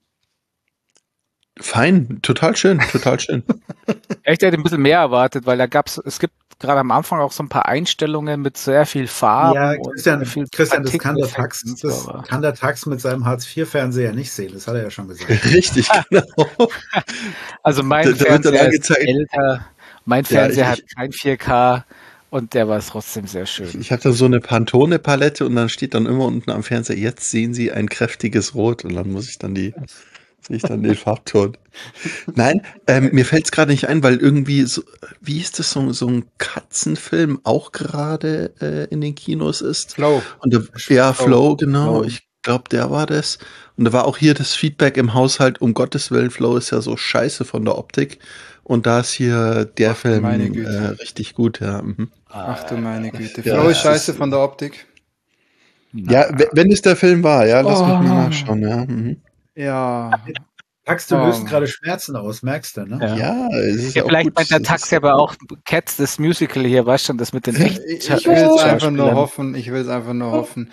[SPEAKER 4] Fein, total schön, total schön.
[SPEAKER 2] Echt, ich hätte ein bisschen mehr erwartet, weil da gab's, es gibt gerade am Anfang auch so ein paar Einstellungen mit sehr viel Farben
[SPEAKER 3] Ja,
[SPEAKER 2] und
[SPEAKER 3] Christian,
[SPEAKER 2] viel
[SPEAKER 3] Christian, das kann der
[SPEAKER 2] Partikeleffekten
[SPEAKER 3] Tax,
[SPEAKER 2] und so,
[SPEAKER 3] das
[SPEAKER 2] aber-
[SPEAKER 3] kann der Tax mit seinem Hartz vier Fernseher nicht sehen. Das hat er ja schon gesagt.
[SPEAKER 4] Richtig, genau.
[SPEAKER 2] Also mein
[SPEAKER 4] Da- da wird dann
[SPEAKER 2] Fernseher ist
[SPEAKER 4] angezeigt-
[SPEAKER 2] älter, mein
[SPEAKER 4] Ja,
[SPEAKER 2] Fernseher
[SPEAKER 4] ich-
[SPEAKER 2] hat kein vier K und der war trotzdem sehr schön.
[SPEAKER 4] Ich habe da so eine Pantone-Palette und dann steht dann immer unten am Fernseher, jetzt sehen Sie ein kräftiges Rot und dann muss ich dann die, sehe ich dann den Farbton. Nein, ähm, mir fällt es gerade nicht ein, weil irgendwie so, wie ist das, so, so ein Katzenfilm auch gerade äh, in den Kinos ist.
[SPEAKER 1] Flow.
[SPEAKER 4] Und da, ja,
[SPEAKER 1] Flow.
[SPEAKER 4] Flow, genau.
[SPEAKER 1] Flow.
[SPEAKER 4] Ich glaube, der war das. Und da war auch hier das Feedback im Haushalt, um Gottes Willen, Flow ist ja so scheiße von der Optik. Und da ist hier der
[SPEAKER 1] Ach,
[SPEAKER 4] Film
[SPEAKER 1] meine Güte.
[SPEAKER 4] äh, richtig gut, ja. Mhm.
[SPEAKER 1] Ach du meine Güte.
[SPEAKER 4] Ja,
[SPEAKER 1] Flow ist
[SPEAKER 4] das
[SPEAKER 1] scheiße
[SPEAKER 4] ist-
[SPEAKER 1] von der Optik.
[SPEAKER 4] Ja, w- wenn es der Film war, ja, lass mich
[SPEAKER 1] Oh.
[SPEAKER 4] mal nachschauen, ja. Mhm.
[SPEAKER 1] Ja.
[SPEAKER 3] Tax, du
[SPEAKER 1] Oh.
[SPEAKER 3] löst gerade Schmerzen aus, merkst du, ne?
[SPEAKER 2] Ja.
[SPEAKER 4] Ja, es ist
[SPEAKER 2] Ja,
[SPEAKER 4] auch
[SPEAKER 2] vielleicht
[SPEAKER 4] gut.
[SPEAKER 2] meint der
[SPEAKER 4] es
[SPEAKER 2] Tax
[SPEAKER 4] ist
[SPEAKER 2] ja aber
[SPEAKER 4] gut.
[SPEAKER 2] auch Cats, das Musical hier, weißt schon, das mit den echten
[SPEAKER 1] Ich,
[SPEAKER 2] Scha-
[SPEAKER 1] ich will es
[SPEAKER 2] echten
[SPEAKER 1] einfach nur
[SPEAKER 2] Schauspielern.
[SPEAKER 1] hoffen. Ich will es einfach nur hoffen.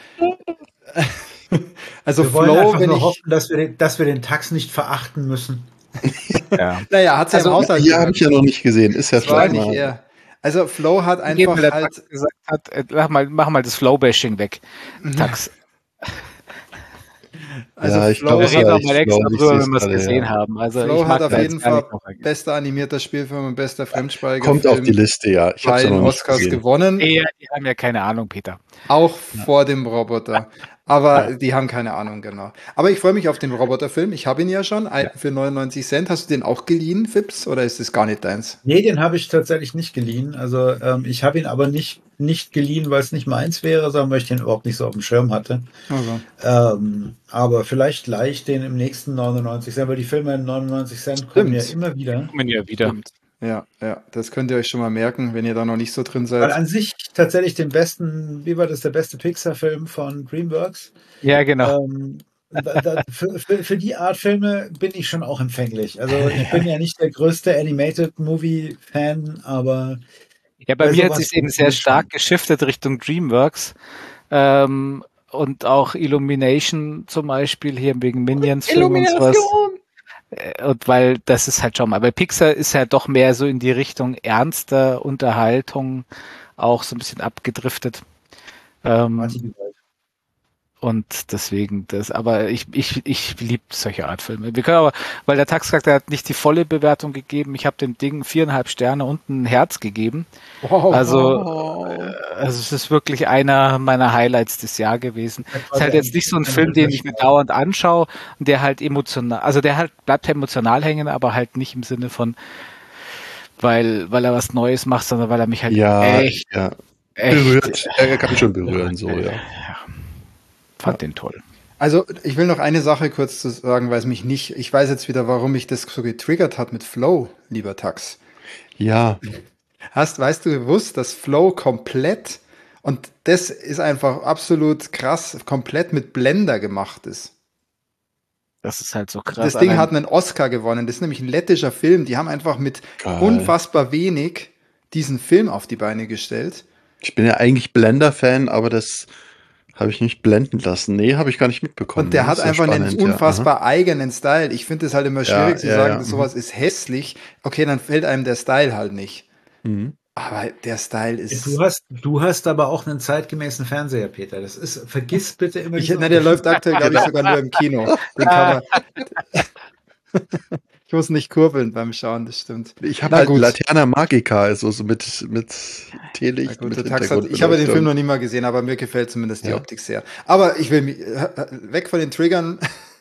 [SPEAKER 1] Also
[SPEAKER 3] Wir wollen
[SPEAKER 1] Flow,
[SPEAKER 3] einfach
[SPEAKER 1] wenn
[SPEAKER 3] nur
[SPEAKER 1] ich.
[SPEAKER 3] hoffen, dass wir, den, dass wir den Tax nicht verachten müssen.
[SPEAKER 2] Ja.
[SPEAKER 1] Naja, hat sie
[SPEAKER 2] Also,
[SPEAKER 1] im Haushalt
[SPEAKER 4] Hier habe
[SPEAKER 1] gehört.
[SPEAKER 4] ich ja noch nicht gesehen. Ist ja
[SPEAKER 1] Das war
[SPEAKER 4] vielleicht
[SPEAKER 1] nicht
[SPEAKER 4] mal.
[SPEAKER 1] er. Also Flow hat
[SPEAKER 2] Indem
[SPEAKER 1] einfach
[SPEAKER 2] der
[SPEAKER 1] halt.
[SPEAKER 2] Tax gesagt hat, äh, mach mal, mach mal das Flow-Bashing weg. Tax.
[SPEAKER 1] Also
[SPEAKER 4] ja, ich
[SPEAKER 1] Flow
[SPEAKER 4] glaube,
[SPEAKER 2] Wir
[SPEAKER 4] es
[SPEAKER 1] hat,
[SPEAKER 2] reden auch mal
[SPEAKER 4] reicht,
[SPEAKER 2] extra
[SPEAKER 4] glaube ich,
[SPEAKER 2] drüber,
[SPEAKER 4] sehe
[SPEAKER 2] wenn
[SPEAKER 4] es
[SPEAKER 2] wir es
[SPEAKER 4] gerade,
[SPEAKER 2] gesehen
[SPEAKER 4] ja.
[SPEAKER 2] haben. Also
[SPEAKER 1] Flow
[SPEAKER 2] ich
[SPEAKER 1] hat
[SPEAKER 2] mag
[SPEAKER 1] auf
[SPEAKER 2] da
[SPEAKER 1] jeden
[SPEAKER 2] jetzt gar nicht
[SPEAKER 1] Fall
[SPEAKER 2] noch reingehen.
[SPEAKER 1] bester animierter Spielfilm und bester fremdsprachiger
[SPEAKER 4] Kommt auf die
[SPEAKER 1] Film
[SPEAKER 4] Liste, ja. Ich habe es
[SPEAKER 1] bei
[SPEAKER 4] ja
[SPEAKER 1] den
[SPEAKER 4] noch nicht
[SPEAKER 1] Oscars
[SPEAKER 4] gesehen.
[SPEAKER 1] gewonnen,
[SPEAKER 2] Die, die haben ja keine Ahnung, Peter.
[SPEAKER 1] auch
[SPEAKER 4] Ja.
[SPEAKER 1] vor dem Roboter. Aber die haben keine Ahnung, genau. Aber ich freue mich auf den Roboterfilm. Ich habe ihn ja schon ein- für neunundneunzig Cent. Hast du den auch geliehen, Fips, oder ist das gar nicht deins?
[SPEAKER 3] Nee, den habe ich tatsächlich nicht geliehen. Also ähm, ich habe ihn aber nicht, nicht geliehen, weil es nicht meins wäre, sondern weil ich den überhaupt nicht so auf dem Schirm hatte.
[SPEAKER 1] Also,
[SPEAKER 3] Ähm, aber vielleicht leicht den im nächsten neunundneunzig Cent, weil die Filme in neunundneunzig Cent kommen ja
[SPEAKER 1] stimmt.
[SPEAKER 3] immer wieder.
[SPEAKER 2] Kommen ja wieder.
[SPEAKER 1] Stimmt. Ja, ja, das könnt ihr euch schon mal merken, wenn ihr da noch nicht so drin
[SPEAKER 3] Weil
[SPEAKER 1] seid.
[SPEAKER 3] an sich tatsächlich den besten, wie war das, der beste Pixar-Film von DreamWorks.
[SPEAKER 2] Ja, genau.
[SPEAKER 3] Ähm, da, da, für, für, für die Art Filme bin ich schon auch empfänglich. Also ich bin ja nicht der größte Animated Movie-Fan, aber
[SPEAKER 2] Ja, bei
[SPEAKER 3] bei
[SPEAKER 2] mir hat
[SPEAKER 3] sowas
[SPEAKER 2] sich eben sehr
[SPEAKER 3] funktioniert
[SPEAKER 2] stark
[SPEAKER 3] schon.
[SPEAKER 2] geschiftet Richtung DreamWorks. Ähm, und auch Illumination zum Beispiel hier wegen Minions-Film und sowas. Äh, Und weil das ist halt schon mal, weil Pixar ist ja doch mehr so in die Richtung ernster Unterhaltung auch so ein bisschen abgedriftet. Ähm,
[SPEAKER 3] Partygewalt.
[SPEAKER 2] und deswegen das, aber ich, ich, ich liebe solche Art Filme. Wir können aber, weil der Taxcharakter hat nicht die volle Bewertung gegeben, ich habe dem Ding viereinhalb Sterne und ein Herz gegeben.
[SPEAKER 1] Wow.
[SPEAKER 2] Also, äh, also es ist wirklich einer meiner Highlights des Jahres gewesen. Es ist halt jetzt nicht so ein Film, den ich mir dauernd anschaue und der halt emotional, also der halt bleibt emotional hängen, aber halt nicht im Sinne von, weil, weil er was Neues macht, sondern weil er mich halt
[SPEAKER 4] Ja,
[SPEAKER 2] echt,
[SPEAKER 4] ja.
[SPEAKER 2] echt
[SPEAKER 4] Berührt. Er kann schon berühren, so, ja.
[SPEAKER 2] fand den toll.
[SPEAKER 1] Also, ich will noch eine Sache kurz zu sagen, weil es mich nicht, ich weiß jetzt wieder, warum mich das so getriggert hat mit Flow, lieber Tax.
[SPEAKER 4] Ja,
[SPEAKER 1] Hast, weißt du gewusst, dass Flow komplett, und das ist einfach absolut krass, komplett mit Blender gemacht ist.
[SPEAKER 2] Das ist halt so krass.
[SPEAKER 1] Das Ding
[SPEAKER 2] Allein-
[SPEAKER 1] hat einen Oscar gewonnen. Das ist nämlich ein lettischer Film. Die haben einfach mit
[SPEAKER 4] Geil.
[SPEAKER 1] unfassbar wenig diesen Film auf die Beine gestellt.
[SPEAKER 4] ich bin ja eigentlich Blender-Fan, aber das habe ich nicht blenden lassen. Nee, habe ich gar nicht mitbekommen.
[SPEAKER 1] Und der
[SPEAKER 4] Das
[SPEAKER 1] hat
[SPEAKER 4] ist ja
[SPEAKER 1] einfach einen
[SPEAKER 4] spannend, ja.
[SPEAKER 1] unfassbar eigenen Style. Ich finde es halt immer
[SPEAKER 4] Ja,
[SPEAKER 1] schwierig zu
[SPEAKER 4] ja,
[SPEAKER 1] sagen,
[SPEAKER 4] ja,
[SPEAKER 1] dass
[SPEAKER 4] mhm.
[SPEAKER 1] sowas ist hässlich. Okay, dann fällt einem der Style halt nicht.
[SPEAKER 4] Aha. Mhm.
[SPEAKER 1] Aber der Style ist.
[SPEAKER 3] Du hast, du hast aber auch einen zeitgemäßen Fernseher, Peter. Das ist, vergiss bitte immer
[SPEAKER 1] Ich,
[SPEAKER 3] diesen
[SPEAKER 1] nein, der
[SPEAKER 3] Unterschied.
[SPEAKER 1] läuft aktuell, glaube ich, sogar nur im Kino. Den kann man. Ich muss nicht kurbeln beim Schauen, das stimmt.
[SPEAKER 4] Ich habe
[SPEAKER 1] Na
[SPEAKER 4] halt
[SPEAKER 1] gut.
[SPEAKER 4] Laterna Magica, also so mit, mit
[SPEAKER 1] Na
[SPEAKER 4] Teelicht,
[SPEAKER 1] gut,
[SPEAKER 4] mit
[SPEAKER 1] der Tax hat, ich habe den Film noch nie mal gesehen, aber mir gefällt zumindest die
[SPEAKER 4] Ja.
[SPEAKER 1] Optik sehr. Aber ich will mich, äh, weg von den Triggern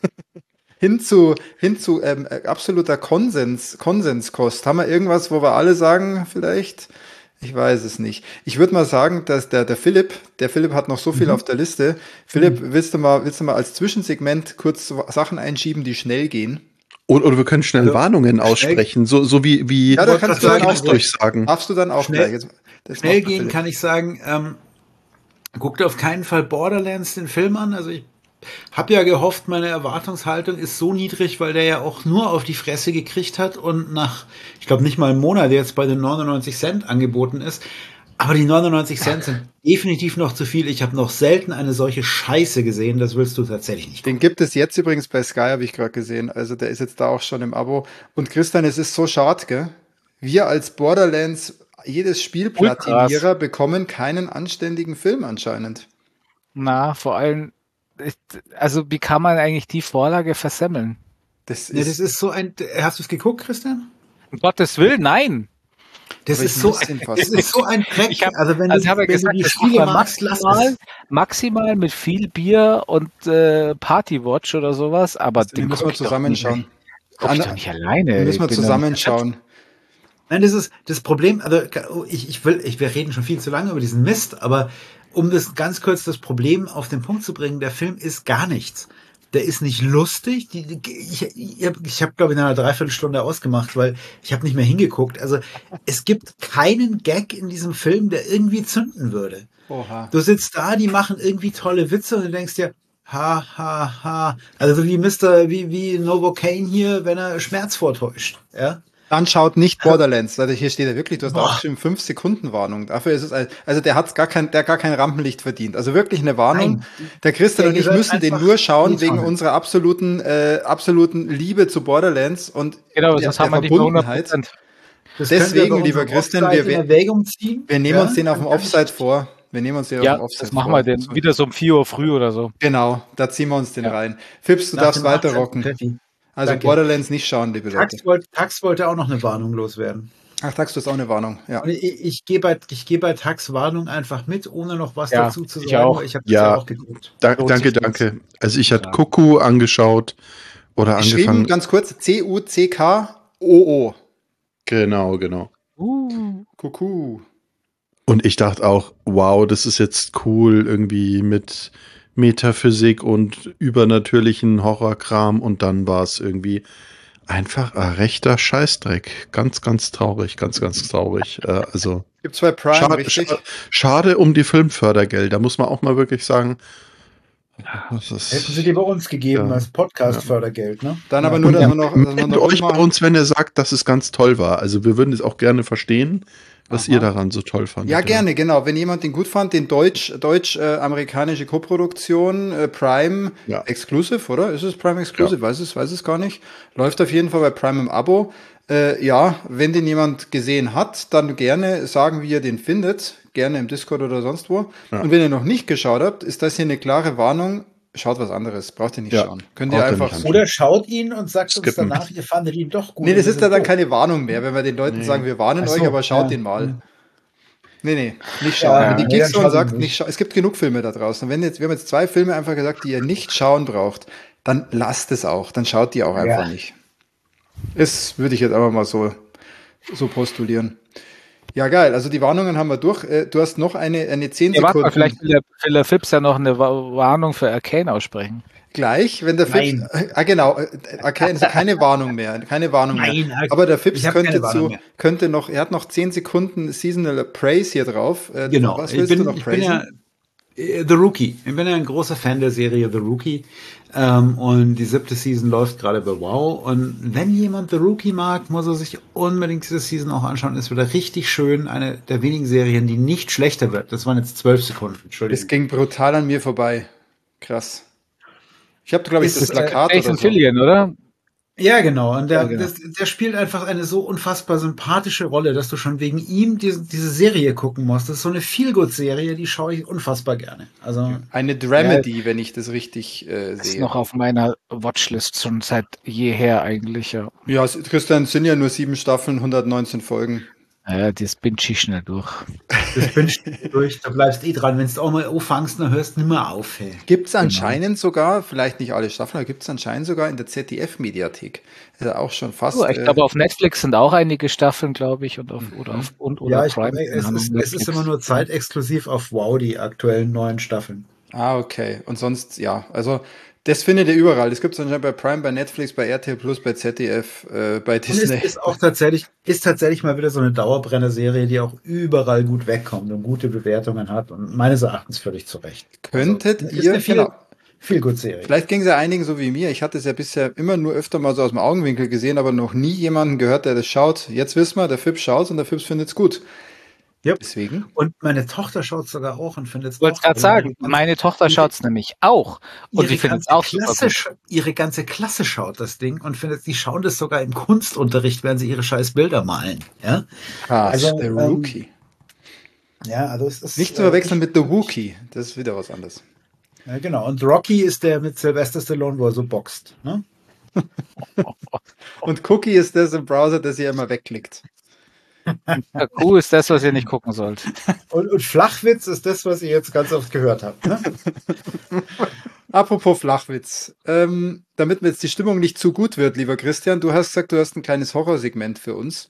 [SPEAKER 1] hin zu, hin zu ähm, absoluter Konsens, Konsenskost. Haben wir irgendwas, wo wir alle sagen, vielleicht? Ich weiß es nicht. Ich würde mal sagen, dass der, der Philipp, der Philipp hat noch so viel
[SPEAKER 3] Mhm.
[SPEAKER 1] auf der Liste. Philipp, willst du mal, willst du mal als Zwischensegment kurz so Sachen einschieben, die schnell gehen?
[SPEAKER 4] Oder, oder wir können schnell
[SPEAKER 3] Also,
[SPEAKER 4] Warnungen
[SPEAKER 3] schnell-
[SPEAKER 4] aussprechen, so, so wie, wie
[SPEAKER 1] Ja, da
[SPEAKER 3] wollte
[SPEAKER 1] kannst
[SPEAKER 3] grad
[SPEAKER 1] du dann
[SPEAKER 3] sagen,
[SPEAKER 1] auch
[SPEAKER 3] also-
[SPEAKER 1] gleich.
[SPEAKER 4] durchsagen.
[SPEAKER 1] Darfst du dann auch
[SPEAKER 3] Schnell-
[SPEAKER 1] gleich. Jetzt, das
[SPEAKER 3] Schnell
[SPEAKER 1] macht
[SPEAKER 3] gehen
[SPEAKER 1] Philipp.
[SPEAKER 3] kann ich sagen, ähm, guckt auf keinen Fall Borderlands den Film an. Also ich habe ja gehofft, meine Erwartungshaltung ist so niedrig, weil der ja auch nur auf die Fresse gekriegt hat und nach, ich glaube nicht mal einem Monat jetzt bei den neunundneunzig Cent angeboten ist. Aber die neunundneunzig Cent sind definitiv noch zu viel. Ich habe noch selten eine solche Scheiße gesehen. Das willst du tatsächlich nicht.
[SPEAKER 1] Den gibt es jetzt übrigens bei Sky, habe ich gerade gesehen. Also der ist jetzt da auch schon im Abo. Und Christian, es ist so schade, gell? Wir als Borderlands, jedes Spielplatinierer bekommen keinen anständigen Film anscheinend.
[SPEAKER 2] Na, vor allem, ich- also wie kann man eigentlich die Vorlage versemmeln?
[SPEAKER 1] Das
[SPEAKER 3] Ja,
[SPEAKER 1] ist,
[SPEAKER 3] das ist so ein. Hast du es geguckt, Christian?
[SPEAKER 2] Um Gottes Willen, nein.
[SPEAKER 3] Das
[SPEAKER 1] Aber
[SPEAKER 3] ist
[SPEAKER 1] ich
[SPEAKER 3] so
[SPEAKER 1] muss
[SPEAKER 3] ein,
[SPEAKER 1] den
[SPEAKER 3] das
[SPEAKER 1] fast-
[SPEAKER 3] ist so ein Dreck.
[SPEAKER 2] Ich hab-
[SPEAKER 3] also wenn
[SPEAKER 2] Also
[SPEAKER 3] du,
[SPEAKER 2] ich habe ja
[SPEAKER 3] wenn
[SPEAKER 2] gesagt,
[SPEAKER 3] du die
[SPEAKER 2] das
[SPEAKER 3] Spiele
[SPEAKER 2] macht man
[SPEAKER 3] magst, lass
[SPEAKER 2] maximal,
[SPEAKER 3] es.
[SPEAKER 2] maximal mit viel Bier und äh, Partywatch oder sowas, aber
[SPEAKER 1] den müssen
[SPEAKER 2] guck
[SPEAKER 1] wir
[SPEAKER 2] ich doch
[SPEAKER 1] zusammenschauen.
[SPEAKER 2] nicht- Guck ich
[SPEAKER 1] Anna-
[SPEAKER 2] doch nicht alleine.
[SPEAKER 1] Den müssen wir
[SPEAKER 2] Ich bin doch-
[SPEAKER 1] zusammenschauen.
[SPEAKER 3] Nein, das ist das Problem. Also ich, ich will, ich, wir reden schon viel zu lange über diesen Mist, aber um das ganz kurz das Problem auf den Punkt zu bringen, der Film ist gar nichts. Der ist nicht lustig. Die, die, ich ich habe, ich hab, glaube ich, in einer Dreiviertelstunde ausgemacht, weil ich habe nicht mehr hingeguckt. Also es gibt keinen Gag in diesem Film, der irgendwie zünden würde.
[SPEAKER 1] Oha.
[SPEAKER 3] Du sitzt da, die machen irgendwie tolle Witze und du denkst dir, ha, ha, ha. Also so wie Mister, wie, wie Novocaine hier, wenn er Schmerz vortäuscht. Ja.
[SPEAKER 1] Dann schaut nicht Borderlands, also hier steht ja wirklich, du hast
[SPEAKER 3] Boah.
[SPEAKER 1] auch schon fünf Sekunden Warnung. Dafür ist es, ein- also der hat's gar kein, der hat gar kein Rampenlicht verdient. Also wirklich eine Warnung.
[SPEAKER 3] Nein.
[SPEAKER 1] Der Christian
[SPEAKER 3] Der
[SPEAKER 1] und ich
[SPEAKER 3] gehört
[SPEAKER 1] müssen den
[SPEAKER 3] einfach
[SPEAKER 1] nur schauen
[SPEAKER 3] in die
[SPEAKER 1] wegen
[SPEAKER 3] Tonne.
[SPEAKER 1] unserer absoluten, äh, absoluten Liebe zu Borderlands und
[SPEAKER 2] Genau,
[SPEAKER 1] der,
[SPEAKER 2] sonst haben wir
[SPEAKER 1] der
[SPEAKER 2] nicht mehr hundert
[SPEAKER 1] Verbundenheit.
[SPEAKER 2] Prozent.
[SPEAKER 3] Das können wir
[SPEAKER 1] Deswegen,
[SPEAKER 3] bei
[SPEAKER 1] lieber
[SPEAKER 3] unserem
[SPEAKER 1] Christian,
[SPEAKER 3] Offside
[SPEAKER 1] wir,
[SPEAKER 3] in Erwägung ziehen.
[SPEAKER 1] wir nehmen
[SPEAKER 3] Ja,
[SPEAKER 1] uns den auf dem
[SPEAKER 3] dann kann ich-
[SPEAKER 1] Offside vor. Wir nehmen uns den auf
[SPEAKER 2] Ja,
[SPEAKER 1] dem Offside
[SPEAKER 2] das
[SPEAKER 1] vor.
[SPEAKER 2] machen wir denn wieder so um vier Uhr früh oder so.
[SPEAKER 1] Genau, da ziehen wir uns den
[SPEAKER 2] Ja.
[SPEAKER 1] rein. Fips, du
[SPEAKER 3] Nach
[SPEAKER 1] darfst
[SPEAKER 3] dem
[SPEAKER 1] weiter
[SPEAKER 3] achtzehnten
[SPEAKER 1] rocken.
[SPEAKER 3] Pfeffi.
[SPEAKER 1] Also
[SPEAKER 3] Danke.
[SPEAKER 1] Borderlands nicht schauen, liebe Leute.
[SPEAKER 3] Tax wollte, Tax wollte auch noch eine Warnung loswerden.
[SPEAKER 1] Ach, Tax, du hast auch eine Warnung. Ja.
[SPEAKER 3] Und ich, ich gehe bei, ich gehe bei Tax Warnung einfach mit, ohne noch was
[SPEAKER 2] Ja,
[SPEAKER 3] dazu zu
[SPEAKER 2] ich
[SPEAKER 3] sagen.
[SPEAKER 2] auch.
[SPEAKER 3] weil Ich habe das
[SPEAKER 4] Ja.
[SPEAKER 3] ja auch geguckt.
[SPEAKER 4] Da,
[SPEAKER 2] Lohnt
[SPEAKER 4] danke,
[SPEAKER 2] sich
[SPEAKER 4] danke. Also ich hatte
[SPEAKER 2] Ja.
[SPEAKER 4] Kuku angeschaut oder
[SPEAKER 1] Geschrieben,
[SPEAKER 4] angefangen.
[SPEAKER 1] ganz kurz, C U C K O O.
[SPEAKER 4] Genau, genau.
[SPEAKER 2] Uh,
[SPEAKER 1] Kuckuck.
[SPEAKER 4] Und ich dachte auch, wow, das ist jetzt cool, irgendwie mit Metaphysik und übernatürlichen Horrorkram. Und dann war es irgendwie einfach ein rechter Scheißdreck. Ganz, ganz traurig, ganz, ganz traurig. Äh, also
[SPEAKER 1] Gibt's bei Prime,
[SPEAKER 4] schade,
[SPEAKER 1] richtig?
[SPEAKER 4] schade, schade um die Filmfördergelder, muss man auch mal wirklich sagen. Das ist,
[SPEAKER 3] Hätten sie die bei uns gegeben
[SPEAKER 4] Ja.
[SPEAKER 3] als Podcast-Fördergeld, ne?
[SPEAKER 1] Dann
[SPEAKER 3] Ja.
[SPEAKER 1] aber nur, dass wir noch, dass wir
[SPEAKER 4] Meldet
[SPEAKER 1] noch
[SPEAKER 4] euch
[SPEAKER 1] gut
[SPEAKER 4] bei
[SPEAKER 1] machen.
[SPEAKER 4] uns, wenn ihr sagt, dass es ganz toll war. Also wir würden es auch gerne verstehen, was
[SPEAKER 1] Aha.
[SPEAKER 4] ihr daran so toll fandet.
[SPEAKER 1] Ja, gerne, genau. Wenn jemand den gut fand, den deutsch, deutsch-amerikanische Koproduktion, äh, Prime
[SPEAKER 4] Ja.
[SPEAKER 1] Exclusive, oder? Ist es Prime Exclusive? Weiß es, weiß es gar nicht. Läuft auf jeden Fall bei Prime im Abo. Äh, ja, wenn den jemand gesehen hat, dann gerne sagen, wie ihr den findet. Gerne im Discord oder sonst wo.
[SPEAKER 4] Ja.
[SPEAKER 1] Und wenn ihr noch nicht geschaut habt, ist das hier eine klare Warnung. Schaut was anderes. Braucht ihr nicht
[SPEAKER 4] Ja.
[SPEAKER 1] schauen. Könnt ihr
[SPEAKER 4] Braucht ihr
[SPEAKER 1] einfach
[SPEAKER 4] nicht
[SPEAKER 1] so.
[SPEAKER 4] anschauen.
[SPEAKER 3] Oder schaut ihn und sagt uns
[SPEAKER 4] Skippen.
[SPEAKER 3] danach, ihr fandet ihn doch gut.
[SPEAKER 1] Nee, das
[SPEAKER 3] und
[SPEAKER 1] ist
[SPEAKER 3] wir
[SPEAKER 1] ja
[SPEAKER 3] sind
[SPEAKER 1] dann
[SPEAKER 3] doof.
[SPEAKER 1] keine Warnung mehr, wenn wir den Leuten
[SPEAKER 4] Nee.
[SPEAKER 1] sagen, wir warnen
[SPEAKER 3] Ach so,
[SPEAKER 1] euch, aber schaut
[SPEAKER 3] ja.
[SPEAKER 1] den mal. Nee, nee, nicht
[SPEAKER 3] Ja,
[SPEAKER 1] schauen.
[SPEAKER 3] ja,
[SPEAKER 1] Wenn die
[SPEAKER 3] nee,
[SPEAKER 1] Geeks
[SPEAKER 3] dann
[SPEAKER 1] und
[SPEAKER 3] schaut
[SPEAKER 1] sagt,
[SPEAKER 3] ihn
[SPEAKER 1] nicht
[SPEAKER 3] nicht.
[SPEAKER 1] schauen. Es gibt genug Filme da draußen. Wenn jetzt, wir haben jetzt zwei Filme einfach gesagt, die ihr nicht schauen braucht, dann lasst es auch. Dann schaut die auch einfach
[SPEAKER 3] Ja.
[SPEAKER 1] nicht. Das würde ich jetzt einfach mal so, so postulieren. Ja, geil. Also die Warnungen haben wir durch. Äh, Du hast noch eine, eine zehn
[SPEAKER 2] ja, warte mal,
[SPEAKER 1] Sekunden.
[SPEAKER 2] vielleicht will der, will der Fips ja noch eine Wa- Warnung für Arcane aussprechen.
[SPEAKER 1] Gleich, wenn der Fips,
[SPEAKER 3] Nein.
[SPEAKER 1] ah genau, äh, okay, also keine Warnung mehr, keine Warnung
[SPEAKER 3] Nein,
[SPEAKER 1] mehr. Aber der Fips
[SPEAKER 3] ich hab
[SPEAKER 1] könnte
[SPEAKER 3] keine Warnung
[SPEAKER 1] zu,
[SPEAKER 3] mehr.
[SPEAKER 1] könnte noch, er hat noch zehn Sekunden Seasonal Praise hier drauf. Äh,
[SPEAKER 3] Genau.
[SPEAKER 1] Was
[SPEAKER 3] Ich
[SPEAKER 1] willst
[SPEAKER 3] bin,
[SPEAKER 1] du noch
[SPEAKER 3] ich bin
[SPEAKER 1] praisen?
[SPEAKER 3] ja äh, The Rookie. Ich bin ja ein großer Fan der Serie The Rookie. Ähm, und die siebte Season läuft gerade bei WoW. Und wenn jemand The Rookie mag, muss er sich unbedingt diese Season auch anschauen. Ist wieder richtig schön. Eine der wenigen Serien, die nicht schlechter wird. Das waren jetzt zwölf Sekunden.
[SPEAKER 1] Das
[SPEAKER 3] Entschuldigung.
[SPEAKER 1] ging brutal an mir vorbei. Krass. Ich habe, glaube ich,
[SPEAKER 3] Ist
[SPEAKER 1] das
[SPEAKER 3] es, äh,
[SPEAKER 1] Plakat oder
[SPEAKER 2] Jason
[SPEAKER 1] so.
[SPEAKER 2] Fillion, oder?
[SPEAKER 3] Ja, genau. Und der,
[SPEAKER 2] Ja, genau.
[SPEAKER 3] Das, der spielt einfach eine so unfassbar sympathische Rolle, dass du schon wegen ihm diese, diese Serie gucken musst. Das ist so eine Feel-Good-Serie, die schaue ich unfassbar gerne. Also,
[SPEAKER 1] Eine Dramedy, wenn ich das richtig äh,
[SPEAKER 2] Ist
[SPEAKER 1] sehe.
[SPEAKER 2] noch auf meiner Watchlist schon seit jeher eigentlich, ja.
[SPEAKER 1] Ja, es- Christian, es sind ja nur sieben Staffeln, hundertneunzehn Folgen.
[SPEAKER 2] Ja, das bin ich schnell durch.
[SPEAKER 3] das bin ich durch, da bleibst eh dran. Wenn du auch mal anfängst, dann hörst du nicht mehr auf. Hey.
[SPEAKER 1] Gibt es anscheinend sogar, vielleicht nicht alle Staffeln, aber gibt es anscheinend sogar in der Z D F-Mediathek. Ist ja auch schon fast.
[SPEAKER 2] Oh, ich
[SPEAKER 1] äh,
[SPEAKER 2] glaube, auf Netflix sind auch einige Staffeln, glaube ich, und auf, oder auf, und, oder
[SPEAKER 3] Ja, ich,
[SPEAKER 2] Prime.
[SPEAKER 3] glaube, es,
[SPEAKER 2] Keine
[SPEAKER 3] ist,
[SPEAKER 2] Ahnung,
[SPEAKER 3] es ist
[SPEAKER 2] Netflix.
[SPEAKER 3] immer nur zeitexklusiv auf WoW, die aktuellen neuen Staffeln.
[SPEAKER 1] Ah, okay. Und sonst, ja, also das findet ihr überall. Das gibt es anscheinend bei Prime, bei Netflix, bei R T L Plus, bei Z D F, äh, bei
[SPEAKER 3] Und es
[SPEAKER 1] Disney.
[SPEAKER 3] ist auch tatsächlich, ist tatsächlich mal wieder so eine Dauerbrenner-Serie, die auch überall gut wegkommt und gute Bewertungen hat und meines Erachtens völlig zu Recht.
[SPEAKER 1] Könntet
[SPEAKER 3] Also, ist
[SPEAKER 1] ihr,
[SPEAKER 3] eine viel,
[SPEAKER 1] genau,
[SPEAKER 3] viel gut Serie.
[SPEAKER 1] vielleicht ging es ja einigen so wie mir. Ich hatte es ja bisher immer nur öfter mal so aus dem Augenwinkel gesehen, aber noch nie jemanden gehört, der das schaut. Jetzt wissen wir, der Fips schaut und der Fips findet es gut.
[SPEAKER 3] Yep.
[SPEAKER 1] Deswegen.
[SPEAKER 3] Und meine Tochter schaut sogar auch und findet es
[SPEAKER 2] Ich wollte es gerade sagen, meine Tochter schaut es nämlich auch. Und die findet es auch super
[SPEAKER 3] Klasse,
[SPEAKER 2] gut.
[SPEAKER 3] sch- ihre ganze Klasse schaut das Ding und findet, die schauen das sogar im Kunstunterricht, während sie ihre scheiß Bilder malen. Ja,
[SPEAKER 1] Krass,
[SPEAKER 3] Also,
[SPEAKER 1] der
[SPEAKER 3] ähm,
[SPEAKER 1] Rookie.
[SPEAKER 3] ja also es ist.
[SPEAKER 1] Nicht zu verwechseln mit The Wookie. Das ist wieder was anderes.
[SPEAKER 3] Ja, genau. Und Rocky ist der mit Sylvester Stallone, wo er so boxt. Ne?
[SPEAKER 1] Und Cookie ist das im Browser, das ihr immer wegklickt.
[SPEAKER 2] Ja, cool ist das, was ihr nicht gucken sollt.
[SPEAKER 3] Und, und Flachwitz ist das, was ihr jetzt ganz oft gehört habt. Ne?
[SPEAKER 1] Apropos Flachwitz. Ähm, damit mir jetzt die Stimmung nicht zu gut wird, lieber Christian, du hast gesagt, du hast ein kleines Horrorsegment für uns.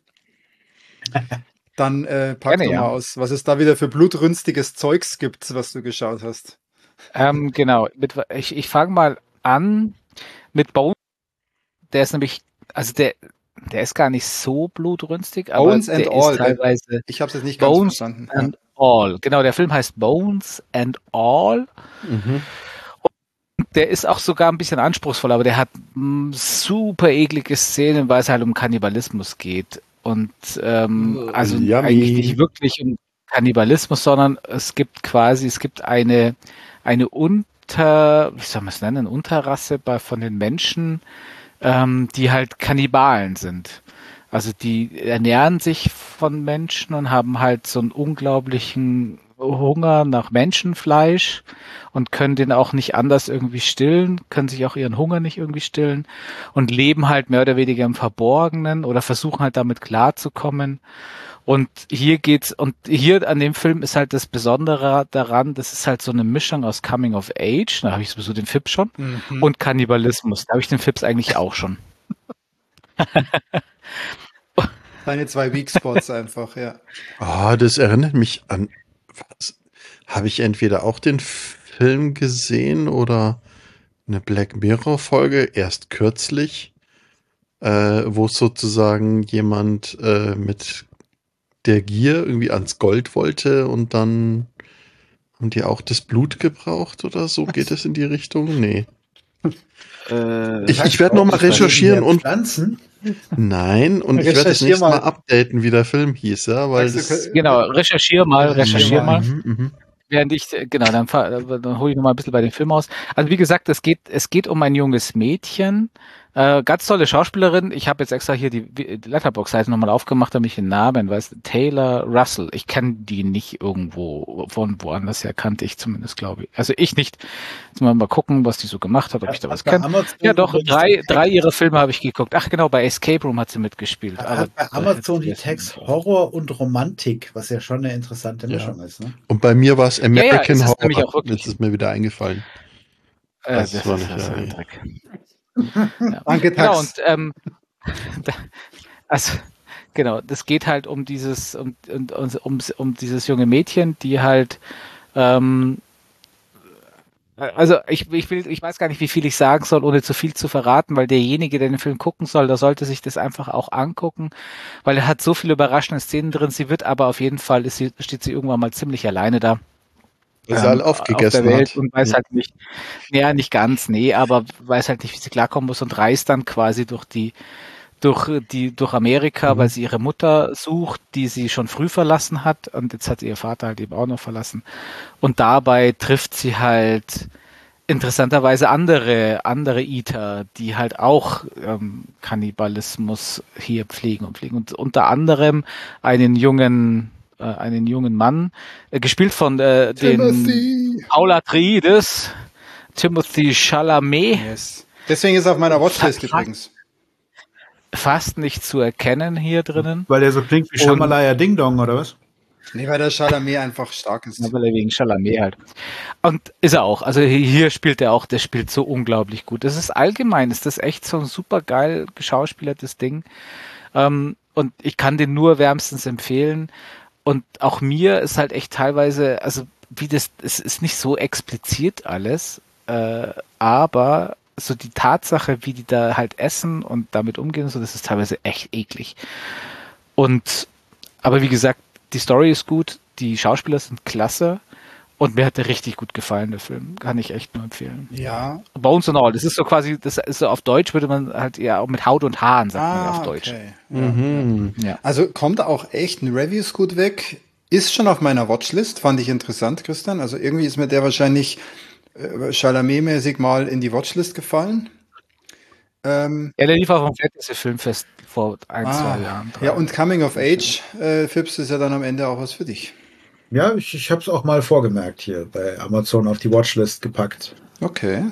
[SPEAKER 1] Dann äh, pack
[SPEAKER 2] Gerne,
[SPEAKER 1] doch mal
[SPEAKER 2] ja.
[SPEAKER 1] aus, was es da wieder für blutrünstiges Zeugs gibt, was du geschaut hast.
[SPEAKER 2] Ähm, genau, mit, ich, ich fange mal an mit Bones. Der ist nämlich, also der, der ist gar nicht so blutrünstig, aber
[SPEAKER 1] Bones and
[SPEAKER 2] der
[SPEAKER 1] All,
[SPEAKER 2] ist teilweise
[SPEAKER 1] Ich habe es jetzt nicht ganz
[SPEAKER 2] Bones
[SPEAKER 1] verstanden.
[SPEAKER 2] and All. Genau, der Film heißt Bones and All.
[SPEAKER 4] Mhm.
[SPEAKER 2] Der ist auch sogar ein bisschen anspruchsvoll, aber der hat mh, super eklige Szenen, weil es halt um Kannibalismus geht. Und ähm, also
[SPEAKER 4] Yummy.
[SPEAKER 2] eigentlich nicht wirklich um Kannibalismus, sondern es gibt quasi, es gibt eine, eine Unter, wie soll man es nennen, Unterrasse bei, von den Menschen, ähm, die halt Kannibalen sind. Also die ernähren sich von Menschen und haben halt so einen unglaublichen Hunger nach Menschenfleisch und können den auch nicht anders irgendwie stillen, können sich auch ihren Hunger nicht irgendwie stillen und leben halt mehr oder weniger im Verborgenen oder versuchen halt damit klarzukommen. Und hier geht's, und hier an dem Film ist halt das Besondere daran, das ist halt so eine Mischung aus Coming of Age, da habe ich sowieso den Fips schon,
[SPEAKER 1] Mhm.
[SPEAKER 2] und Kannibalismus, da habe ich den Fips eigentlich auch schon.
[SPEAKER 1] Deine zwei Weak Spots einfach, ja.
[SPEAKER 4] Ah, das erinnert mich an, was, habe ich entweder auch den Film gesehen oder eine Black Mirror Folge erst kürzlich, äh, wo sozusagen jemand äh, mit der Gier irgendwie ans Gold wollte und dann haben die auch das Blut gebraucht oder so? Geht es in die Richtung? Nee.
[SPEAKER 2] Äh,
[SPEAKER 4] Ich, ich werde nochmal recherchieren und
[SPEAKER 3] Pflanzen.
[SPEAKER 4] nein, und ich werde das
[SPEAKER 1] Recherchier
[SPEAKER 4] nächste Mal.
[SPEAKER 1] mal.
[SPEAKER 4] mal updaten, wie der Film hieß, ja, weil
[SPEAKER 1] Sagst
[SPEAKER 4] das,
[SPEAKER 1] du,
[SPEAKER 2] genau, recherchier mal, recherchier
[SPEAKER 1] Recherchier
[SPEAKER 2] mal.
[SPEAKER 1] mal.
[SPEAKER 4] Mhm, mhm.
[SPEAKER 2] Während ich, äh, genau, dann, fahr- dann hole ich noch mal ein bisschen bei dem Film aus. Also wie gesagt, es geht, es geht um ein junges Mädchen, äh, ganz tolle Schauspielerin. Ich habe jetzt extra hier die, die Letterboxd-Seite nochmal aufgemacht, damit ich den Namen weiß. Taylor Russell. Ich kenne die nicht irgendwo von woanders her, kannte ich zumindest, glaube ich. Also ich nicht. Jetzt mal, mal gucken, was die so gemacht hat, ob ich da was
[SPEAKER 3] Hat bei
[SPEAKER 2] kenne.
[SPEAKER 3] Amazon
[SPEAKER 2] Ja, doch,
[SPEAKER 3] übrigens
[SPEAKER 2] drei,
[SPEAKER 3] die Text-
[SPEAKER 2] drei ihrer Filme habe ich geguckt. Ach genau, bei Escape Room hat sie mitgespielt.
[SPEAKER 3] Hat,
[SPEAKER 2] Aber
[SPEAKER 3] hat bei
[SPEAKER 2] da
[SPEAKER 3] Amazon
[SPEAKER 2] hätte
[SPEAKER 3] die
[SPEAKER 2] ich jetzt
[SPEAKER 3] Text
[SPEAKER 2] nicht.
[SPEAKER 3] Horror und Romantik, was ja schon eine interessante
[SPEAKER 4] Ja.
[SPEAKER 3] Mischung ist. Ne?
[SPEAKER 4] Und bei mir war es
[SPEAKER 2] ja,
[SPEAKER 4] American
[SPEAKER 2] ist es
[SPEAKER 4] Horror.
[SPEAKER 2] nämlich auch wirklich.
[SPEAKER 4] Das ist mir wieder eingefallen.
[SPEAKER 2] Äh,
[SPEAKER 4] Das
[SPEAKER 2] das
[SPEAKER 4] war
[SPEAKER 2] ist
[SPEAKER 4] nicht,
[SPEAKER 2] das
[SPEAKER 4] ja,
[SPEAKER 2] ein
[SPEAKER 4] nee.
[SPEAKER 2] Dreck. Ja.
[SPEAKER 1] Danke,
[SPEAKER 2] Genau, und
[SPEAKER 1] Tax.
[SPEAKER 2] ähm, da- also genau, das geht halt um dieses, um, um, um, um dieses junge Mädchen, die halt ähm, also ich, ich will, ich weiß gar nicht, wie viel ich sagen soll, ohne zu viel zu verraten, weil derjenige, der den Film gucken soll, der sollte sich das einfach auch angucken, weil er hat so viele überraschende Szenen drin. Sie wird aber auf jeden Fall, ist sie, steht sie irgendwann mal ziemlich alleine da
[SPEAKER 4] Weil sie
[SPEAKER 2] ähm,
[SPEAKER 4] alle
[SPEAKER 2] auf
[SPEAKER 4] aufgegessen
[SPEAKER 2] der Welt
[SPEAKER 4] hat.
[SPEAKER 2] und weiß
[SPEAKER 4] Ja.
[SPEAKER 2] halt nicht, ja, nicht ganz, nee, aber weiß halt nicht, wie sie klarkommen muss und reist dann quasi durch die, durch die, durch Amerika,
[SPEAKER 4] Mhm.
[SPEAKER 2] weil sie ihre Mutter sucht, die sie schon früh verlassen hat und jetzt hat sie ihr Vater halt eben auch noch verlassen. Und dabei trifft sie halt interessanterweise andere, andere Eater, die halt auch ähm, Kannibalismus hier pflegen und pflegen. Und unter anderem einen jungen, äh, einen jungen Mann, äh, gespielt von äh, den
[SPEAKER 1] Timothy.
[SPEAKER 2] Paul Atreides, Timothy Chalamet,
[SPEAKER 1] Yes. Deswegen ist er auf meiner Watchlist
[SPEAKER 2] Fa-
[SPEAKER 1] übrigens.
[SPEAKER 2] fast nicht zu erkennen hier drinnen.
[SPEAKER 3] Weil der so klingt wie
[SPEAKER 2] Und-
[SPEAKER 3] Shamalaya Ding Dong, oder was?
[SPEAKER 1] Nee, weil der Chalamet einfach stark ist.
[SPEAKER 2] Ja, weil er wegen Chalamet halt. Und ist er auch. Also hier spielt er auch, der spielt so unglaublich gut. Das ist allgemein, ist das echt so ein super geil geschauspielertes Ding. Ähm, und ich kann den nur wärmstens empfehlen. Und auch mir ist halt echt teilweise, also wie das, es ist nicht so explizit alles, äh, aber so die Tatsache, wie die da halt essen und damit umgehen, so, das ist teilweise echt eklig. Und, aber wie gesagt, die Story ist gut, die Schauspieler sind klasse und mir hat der richtig gut gefallen, der Film. Kann ich echt nur empfehlen.
[SPEAKER 1] Ja.
[SPEAKER 2] Bones and All, das ist so quasi, das ist so auf Deutsch würde man halt eher auch mit Haut und Haaren, sagt man ja
[SPEAKER 1] Ah,
[SPEAKER 2] auf Deutsch.
[SPEAKER 1] okay. Ja.
[SPEAKER 4] Mhm.
[SPEAKER 2] Ja.
[SPEAKER 1] Also kommt auch echt ein Reviews gut weg. Ist schon auf meiner Watchlist, fand ich interessant, Christian. Also irgendwie ist mir der wahrscheinlich äh, Chalamet-mäßig mal in die Watchlist gefallen. Ähm,
[SPEAKER 2] Ja, der lief auch am Fantasy Filmfest vor ein,
[SPEAKER 1] ah,
[SPEAKER 2] zwei Jahren. drei.
[SPEAKER 1] ja, und Coming of Age, äh, Fips, ist ja dann am Ende auch was für dich.
[SPEAKER 3] Ja, ich, ich habe es auch mal vorgemerkt hier bei Amazon auf die Watchlist gepackt.
[SPEAKER 1] Okay.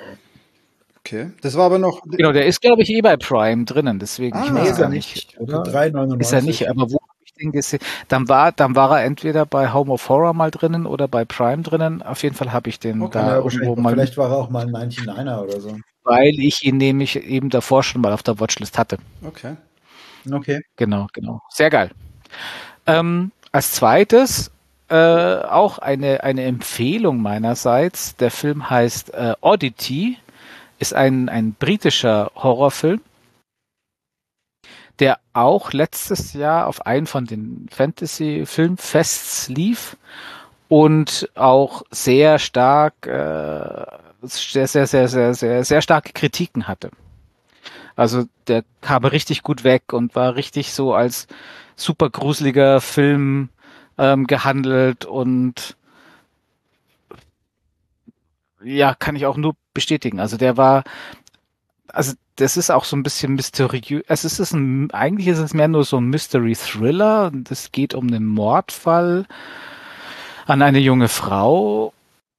[SPEAKER 1] Okay. Das war aber noch.
[SPEAKER 2] Genau, der ist, glaube ich, eh bei Prime drinnen, deswegen.
[SPEAKER 1] Ah,
[SPEAKER 2] ich
[SPEAKER 1] nee,
[SPEAKER 2] weiß
[SPEAKER 1] ist
[SPEAKER 2] gar
[SPEAKER 1] er
[SPEAKER 2] nicht.
[SPEAKER 3] Für
[SPEAKER 2] Oder?
[SPEAKER 3] drei neunundneunzig.
[SPEAKER 2] Ist er nicht, aber wo habe ich den gesehen? Dann war, dann war er entweder bei Home of Horror mal drinnen oder bei Prime drinnen. Auf jeden Fall habe ich den
[SPEAKER 1] Okay,
[SPEAKER 2] da
[SPEAKER 3] Ja,
[SPEAKER 2] irgendwo
[SPEAKER 3] wahrscheinlich,
[SPEAKER 2] mal,
[SPEAKER 3] vielleicht war er auch mal ein neunundneunziger oder so.
[SPEAKER 2] weil ich ihn nämlich eben davor schon mal auf der Watchlist hatte.
[SPEAKER 1] Okay.
[SPEAKER 3] Okay.
[SPEAKER 2] Genau, genau. Sehr geil. Ähm, als zweites äh, auch eine, eine Empfehlung meinerseits. Der Film heißt äh, Oddity, ist ein, ein britischer Horrorfilm, der auch letztes Jahr auf einen von den Fantasy-Filmfests lief und auch sehr stark, äh, sehr, sehr, sehr, sehr, sehr, sehr starke Kritiken hatte. Also der kam richtig gut weg und war richtig so als super gruseliger Film ähm, gehandelt und ja, kann ich auch nur bestätigen. Also der war, also das ist auch so ein bisschen mysteriös. Also es ist ein, eigentlich ist es mehr nur so ein Mystery-Thriller. Es geht um einen Mordfall an eine junge Frau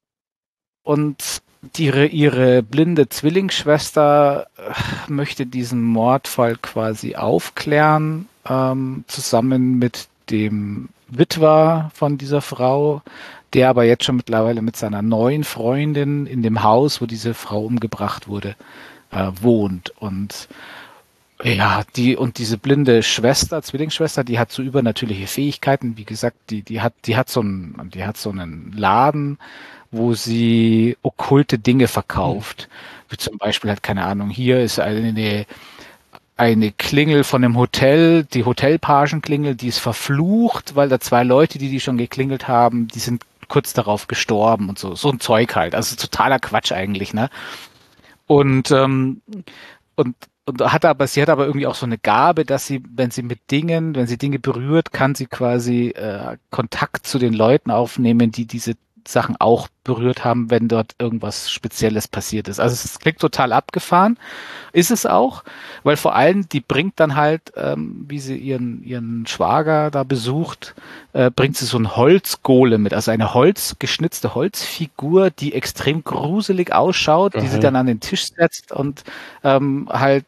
[SPEAKER 2] und die, ihre, ihre blinde Zwillingsschwester möchte diesen Mordfall quasi aufklären, ähm, zusammen mit dem Witwer von dieser Frau, der aber jetzt schon mittlerweile mit seiner neuen Freundin in dem Haus, wo diese Frau umgebracht wurde, äh, wohnt. Und ja, die und diese blinde Schwester, Zwillingsschwester, die hat so übernatürliche Fähigkeiten. Wie gesagt, die die hat die hat so einen die hat so einen Laden, wo sie okkulte Dinge verkauft. Wie zum Beispiel hat keine Ahnung, hier ist eine eine Klingel von einem Hotel, die Hotelpagenklingel, die ist verflucht, weil da zwei Leute, die die schon geklingelt haben, die sind kurz darauf gestorben und so so ein Zeug halt. Also totaler Quatsch eigentlich, ne? Und ähm, und Und hat aber, sie hat aber irgendwie auch so eine Gabe, dass sie, wenn sie mit Dingen, wenn sie Dinge berührt, kann sie quasi äh, Kontakt zu den Leuten aufnehmen, die diese Sachen auch berührt haben, wenn dort irgendwas Spezielles passiert ist. Also es klingt total abgefahren, ist es auch, weil vor allem die bringt dann halt, ähm, wie sie ihren ihren Schwager da besucht, äh, bringt sie so ein Holzgolem mit, also eine holzgeschnitzte Holzfigur, die extrem gruselig ausschaut, die sie dann an den Tisch setzt und ähm, halt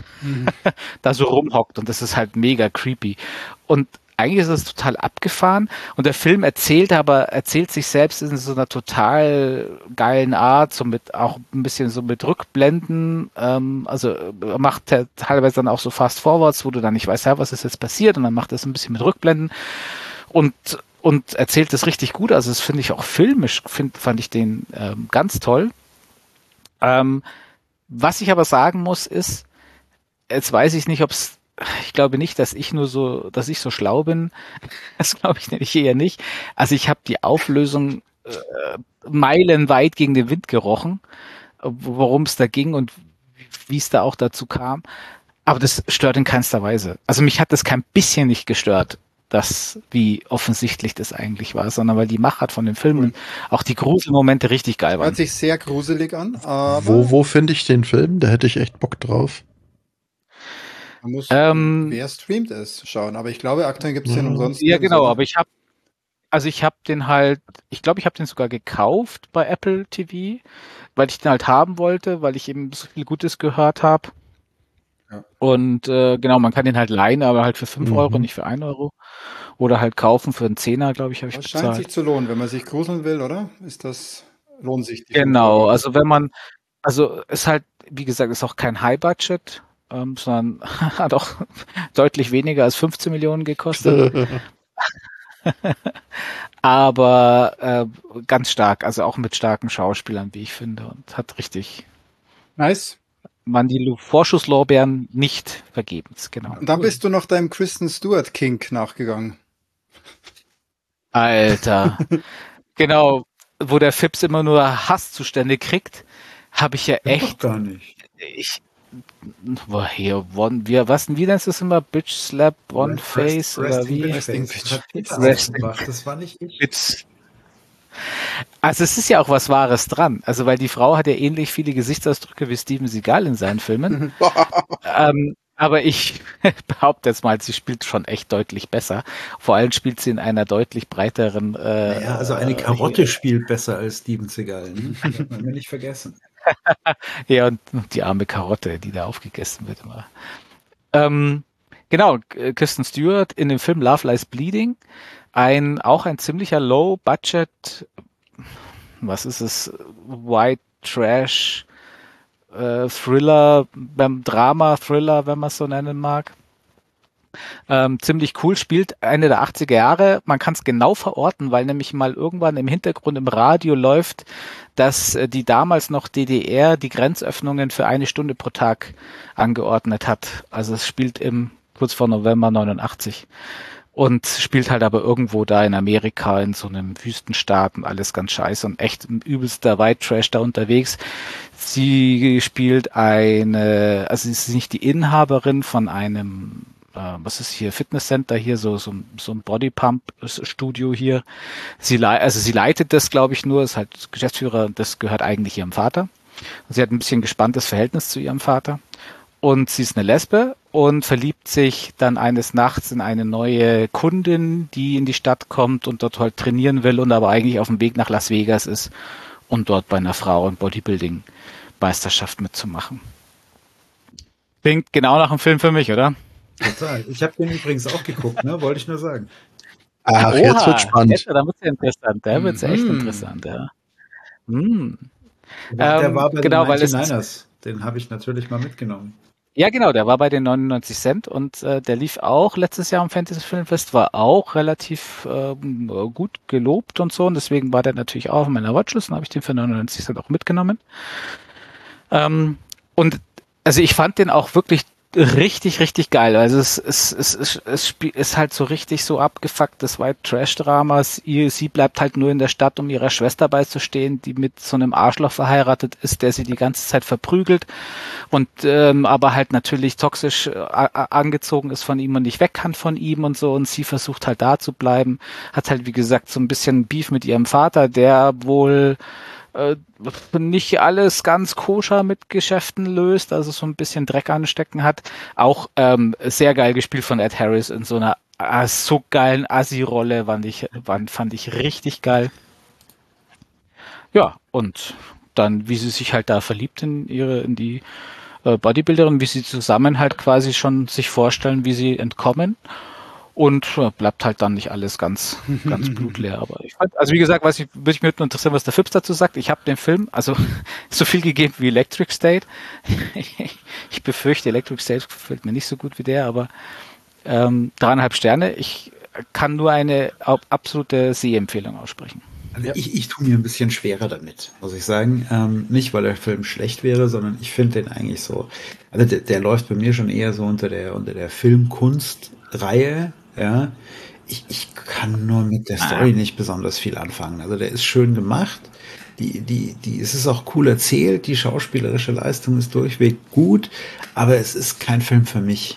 [SPEAKER 2] da so rumhockt und das ist halt mega creepy. Und eigentlich ist es total abgefahren und der Film erzählt aber, erzählt sich selbst in so einer total geilen Art, so mit, auch ein bisschen so mit Rückblenden, ähm, also er macht er teilweise dann auch so Fast Forwards, wo du dann nicht weißt, ja, was ist jetzt passiert und dann macht er es ein bisschen mit Rückblenden und und erzählt das richtig gut, also das finde ich auch filmisch, find, fand ich den ähm, ganz toll. Ähm, was ich aber sagen muss ist, jetzt weiß ich nicht, ob es ich glaube nicht, dass ich nur so, dass ich so schlau bin. Das glaube ich nämlich eher nicht. Also ich habe die Auflösung äh, meilenweit gegen den Wind gerochen, worum es da ging und wie es da auch dazu kam. Aber das stört in keinster Weise. Also mich hat das kein bisschen nicht gestört, das, wie offensichtlich das eigentlich war, sondern weil die Machart von den Filmen, auch die Gruselmomente richtig geil waren.
[SPEAKER 1] Hört sich sehr gruselig an, aber
[SPEAKER 4] Wo, wo finde ich den Film? Da hätte ich echt Bock drauf.
[SPEAKER 1] man muss,
[SPEAKER 2] Ähm,
[SPEAKER 1] wer streamt es, schauen. Aber ich glaube, aktuell gibt es den
[SPEAKER 4] Ja.
[SPEAKER 1] umsonst.
[SPEAKER 2] Ja, genau,
[SPEAKER 1] nirgendwo.
[SPEAKER 2] aber ich habe, also ich habe den halt, ich glaube, ich habe den sogar gekauft bei Apple T V, weil ich den halt haben wollte, weil ich eben so viel Gutes gehört habe.
[SPEAKER 1] Ja.
[SPEAKER 2] Und äh, genau, man kann den halt leihen, aber halt für fünf
[SPEAKER 4] Mhm.
[SPEAKER 2] Euro, nicht für ein Euro. Oder halt kaufen für einen Zehner, glaube ich, habe ich
[SPEAKER 1] Das scheint sich
[SPEAKER 2] bezahlt.
[SPEAKER 1] zu lohnen, wenn man sich gruseln will, oder? Ist das, lohnt sich die fünf
[SPEAKER 2] Genau,
[SPEAKER 1] Euro?
[SPEAKER 2] also wenn man, also ist halt, wie gesagt, ist auch kein High-Budget, ähm, sondern hat auch deutlich weniger als fünfzehn Millionen gekostet. Aber äh, ganz stark, also auch mit starken Schauspielern, wie ich finde, und hat richtig,
[SPEAKER 1] Nice.
[SPEAKER 2] man die Lu- Vorschusslorbeeren nicht vergebens, genau.
[SPEAKER 1] Und dann
[SPEAKER 3] Cool.
[SPEAKER 1] bist du noch deinem Kristen Stewart Kink nachgegangen.
[SPEAKER 2] Alter, genau, wo der Fips immer nur Hasszustände kriegt, habe ich ja
[SPEAKER 3] Stimmt doch
[SPEAKER 2] echt,
[SPEAKER 3] gar nicht.
[SPEAKER 2] ich, woher, one, wie, was, wie nennst du es immer? Bitch Slap, One
[SPEAKER 3] Rest-
[SPEAKER 2] Face oder
[SPEAKER 3] Resting
[SPEAKER 2] wie?
[SPEAKER 3] Bitch
[SPEAKER 1] Resting
[SPEAKER 3] Face.
[SPEAKER 1] Bitch
[SPEAKER 3] Das hat Peter
[SPEAKER 2] Face. Resting-
[SPEAKER 3] ausgebracht, das war nicht ich.
[SPEAKER 2] Bitch. Also es ist ja auch was Wahres dran. Also weil die Frau hat ja ähnlich viele Gesichtsausdrücke wie Steven Seagal in seinen Filmen. ähm, aber ich behaupte jetzt mal, sie spielt schon echt deutlich besser. Vor allem spielt sie in einer deutlich breiteren. Äh,
[SPEAKER 3] Naja, also eine Karotte spielt besser als Steven Seagal. Ne? Das darf man nicht vergessen.
[SPEAKER 2] Ja, und die arme Karotte, die da aufgegessen wird immer. Ähm, genau, Kristen Stewart in dem Film Love Lies Bleeding. Ein, auch ein ziemlicher Low-Budget, was ist es, White Trash, äh, Thriller, beim Drama, Thriller, wenn man es so nennen mag. Ähm, ziemlich cool, spielt Ende der achtziger Jahre. Man kann es genau verorten, weil nämlich mal irgendwann im Hintergrund im Radio läuft, dass äh, die damals noch D D R die Grenzöffnungen für eine Stunde pro Tag angeordnet hat. Also es spielt im kurz vor November neunundachtzig und spielt halt aber irgendwo da in Amerika in so einem Wüstenstaat und alles ganz scheiße und echt ein übelster White Trash da unterwegs. Sie spielt eine, also sie ist nicht die Inhaberin von einem was ist hier, Fitnesscenter hier, so, so, so ein Bodypump-Studio hier. Sie, also sie leitet das, glaube ich, nur, ist halt Geschäftsführer, das gehört eigentlich ihrem Vater. Sie hat ein bisschen gespanntes Verhältnis zu ihrem Vater. und sie ist eine Lesbe und verliebt sich dann eines Nachts in eine neue Kundin, die in die Stadt kommt und dort halt trainieren will und aber eigentlich auf dem Weg nach Las Vegas ist und dort bei einer Frauen Bodybuilding-Meisterschaft mitzumachen. Klingt genau nach einem Film für mich, oder?
[SPEAKER 3] Total. Ich habe den übrigens auch geguckt, ne? Wollte ich nur sagen.
[SPEAKER 4] Ach,
[SPEAKER 2] Oha,
[SPEAKER 4] jetzt wird spannend.
[SPEAKER 2] Jetzt, da wird's ja interessant, da wird's echt
[SPEAKER 1] Mhm.
[SPEAKER 2] interessant, ja. Hm.
[SPEAKER 3] Der
[SPEAKER 2] Ähm,
[SPEAKER 3] war bei
[SPEAKER 2] genau,
[SPEAKER 3] den
[SPEAKER 2] weil es-
[SPEAKER 3] neunundneunzigers. Den habe ich natürlich mal mitgenommen.
[SPEAKER 2] Ja, genau, der war bei den neunundneunzig Cent und äh, der lief auch letztes Jahr am Fantasy Filmfest, war auch relativ ähm, gut gelobt und so und deswegen war der natürlich auch in meiner Watchlist und habe ich den für neunundneunzig Cent auch mitgenommen. Ähm, und also ich fand den auch wirklich richtig, richtig geil. Also es, es, es, es, es spiel, ist halt so richtig so abgefuckt, das White Trash-Dramas. Sie bleibt halt nur in der Stadt, um ihrer Schwester beizustehen, die mit so einem Arschloch verheiratet ist, der sie die ganze Zeit verprügelt und ähm, aber halt natürlich toxisch äh, angezogen ist von ihm und nicht weg kann von ihm und so. Und sie versucht halt da zu bleiben. Hat halt, wie gesagt, so ein bisschen Beef mit ihrem Vater, der wohl nicht alles ganz koscher mit Geschäften löst, also so ein bisschen Dreck anstecken hat. Auch ähm, sehr geil gespielt von Ed Harris in so einer äh, so geilen Assi-Rolle, fand ich, fand, fand ich richtig geil. Ja, und dann, wie sie sich halt da verliebt in ihre, in die äh, Bodybuilderin, wie sie zusammen halt quasi schon sich vorstellen, wie sie entkommen. Und ja, bleibt halt dann nicht alles ganz, ganz blutleer. Aber ich fand, also wie gesagt, was ich, würde ich mich nur interessieren, was der Fips dazu sagt. Ich habe den Film, also so viel gegeben wie Electric State. Ich befürchte, Electric State gefällt mir nicht so gut wie der, aber ähm, dreieinhalb Sterne. Ich kann nur eine absolute Sehempfehlung aussprechen.
[SPEAKER 3] Also ich, ich tue mir ein bisschen schwerer damit, muss ich sagen. Ähm, nicht, weil der Film schlecht wäre, sondern ich finde den eigentlich so, also der, der läuft bei mir schon eher so unter der, unter der Filmkunstreihe, ja. Ich, ich kann nur mit der Story nicht besonders viel anfangen. Also der ist schön gemacht. Die, die, die, es ist auch cool erzählt. Die schauspielerische Leistung ist durchweg gut, aber es ist kein Film für mich.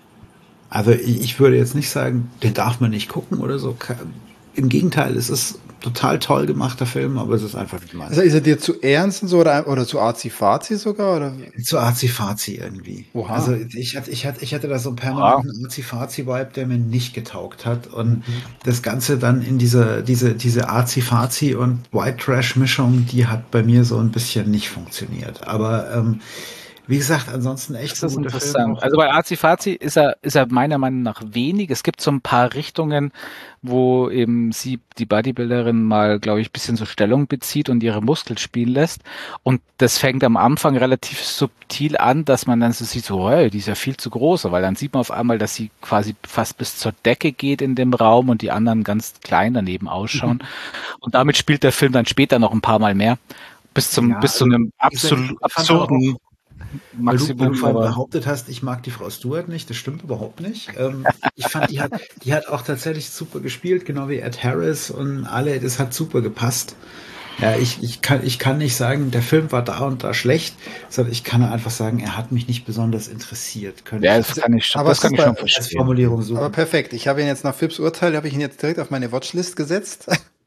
[SPEAKER 3] Also ich, ich würde jetzt nicht sagen, den darf man nicht gucken oder so. Im Gegenteil, es ist total toll gemachter Film, aber es ist einfach nicht meins.
[SPEAKER 1] Also ist er dir zu ernst und so oder, oder zu arzi-fazi sogar? Oder?
[SPEAKER 3] Zu arzi-fazi irgendwie.
[SPEAKER 1] Oha.
[SPEAKER 3] Also ich hatte, ich hatte, ich hatte da so einen permanenten arzi-fazi-Vibe, der mir nicht getaugt hat. Und mhm. das Ganze dann in dieser, diese, diese arzi-fazi und White Trash-Mischung, die hat bei mir so ein bisschen nicht funktioniert. Aber ähm, wie gesagt, ansonsten echt
[SPEAKER 2] das ist interessant. Film. Also bei Arzi-Fazi ist er, ist er meiner Meinung nach wenig. Es gibt so ein paar Richtungen, wo eben sie, die Bodybuilderin mal, glaube ich, ein bisschen so Stellung bezieht und ihre Muskeln spielen lässt. Und das fängt am Anfang relativ subtil an, dass man dann so sieht, so, hey, die ist ja viel zu groß, weil dann sieht man auf einmal, dass sie quasi fast bis zur Decke geht in dem Raum und die anderen ganz klein daneben ausschauen. Mhm. Und damit spielt der Film dann später noch ein paar Mal mehr. Bis zum, ja, bis zu einem absolut absurden
[SPEAKER 3] Weil du, weil du vorhin behauptet hast, ich mag die Frau Stewart nicht, das stimmt überhaupt nicht. Ähm, ich fand, die hat, die hat auch tatsächlich super gespielt, genau wie Ed Harris und alle, das hat super gepasst. Ja, ich, ich, kann, ich kann nicht sagen, der Film war da und da schlecht, sondern ich kann einfach sagen, er hat mich nicht besonders interessiert. Könnte
[SPEAKER 2] ja, das kann ich,
[SPEAKER 1] aber
[SPEAKER 2] das kann ich schon
[SPEAKER 3] verstehen. Als Formulierung suchen.
[SPEAKER 1] Aber perfekt, ich habe ihn jetzt nach Phipps Urteil, habe ich ihn jetzt direkt auf meine Watchlist gesetzt.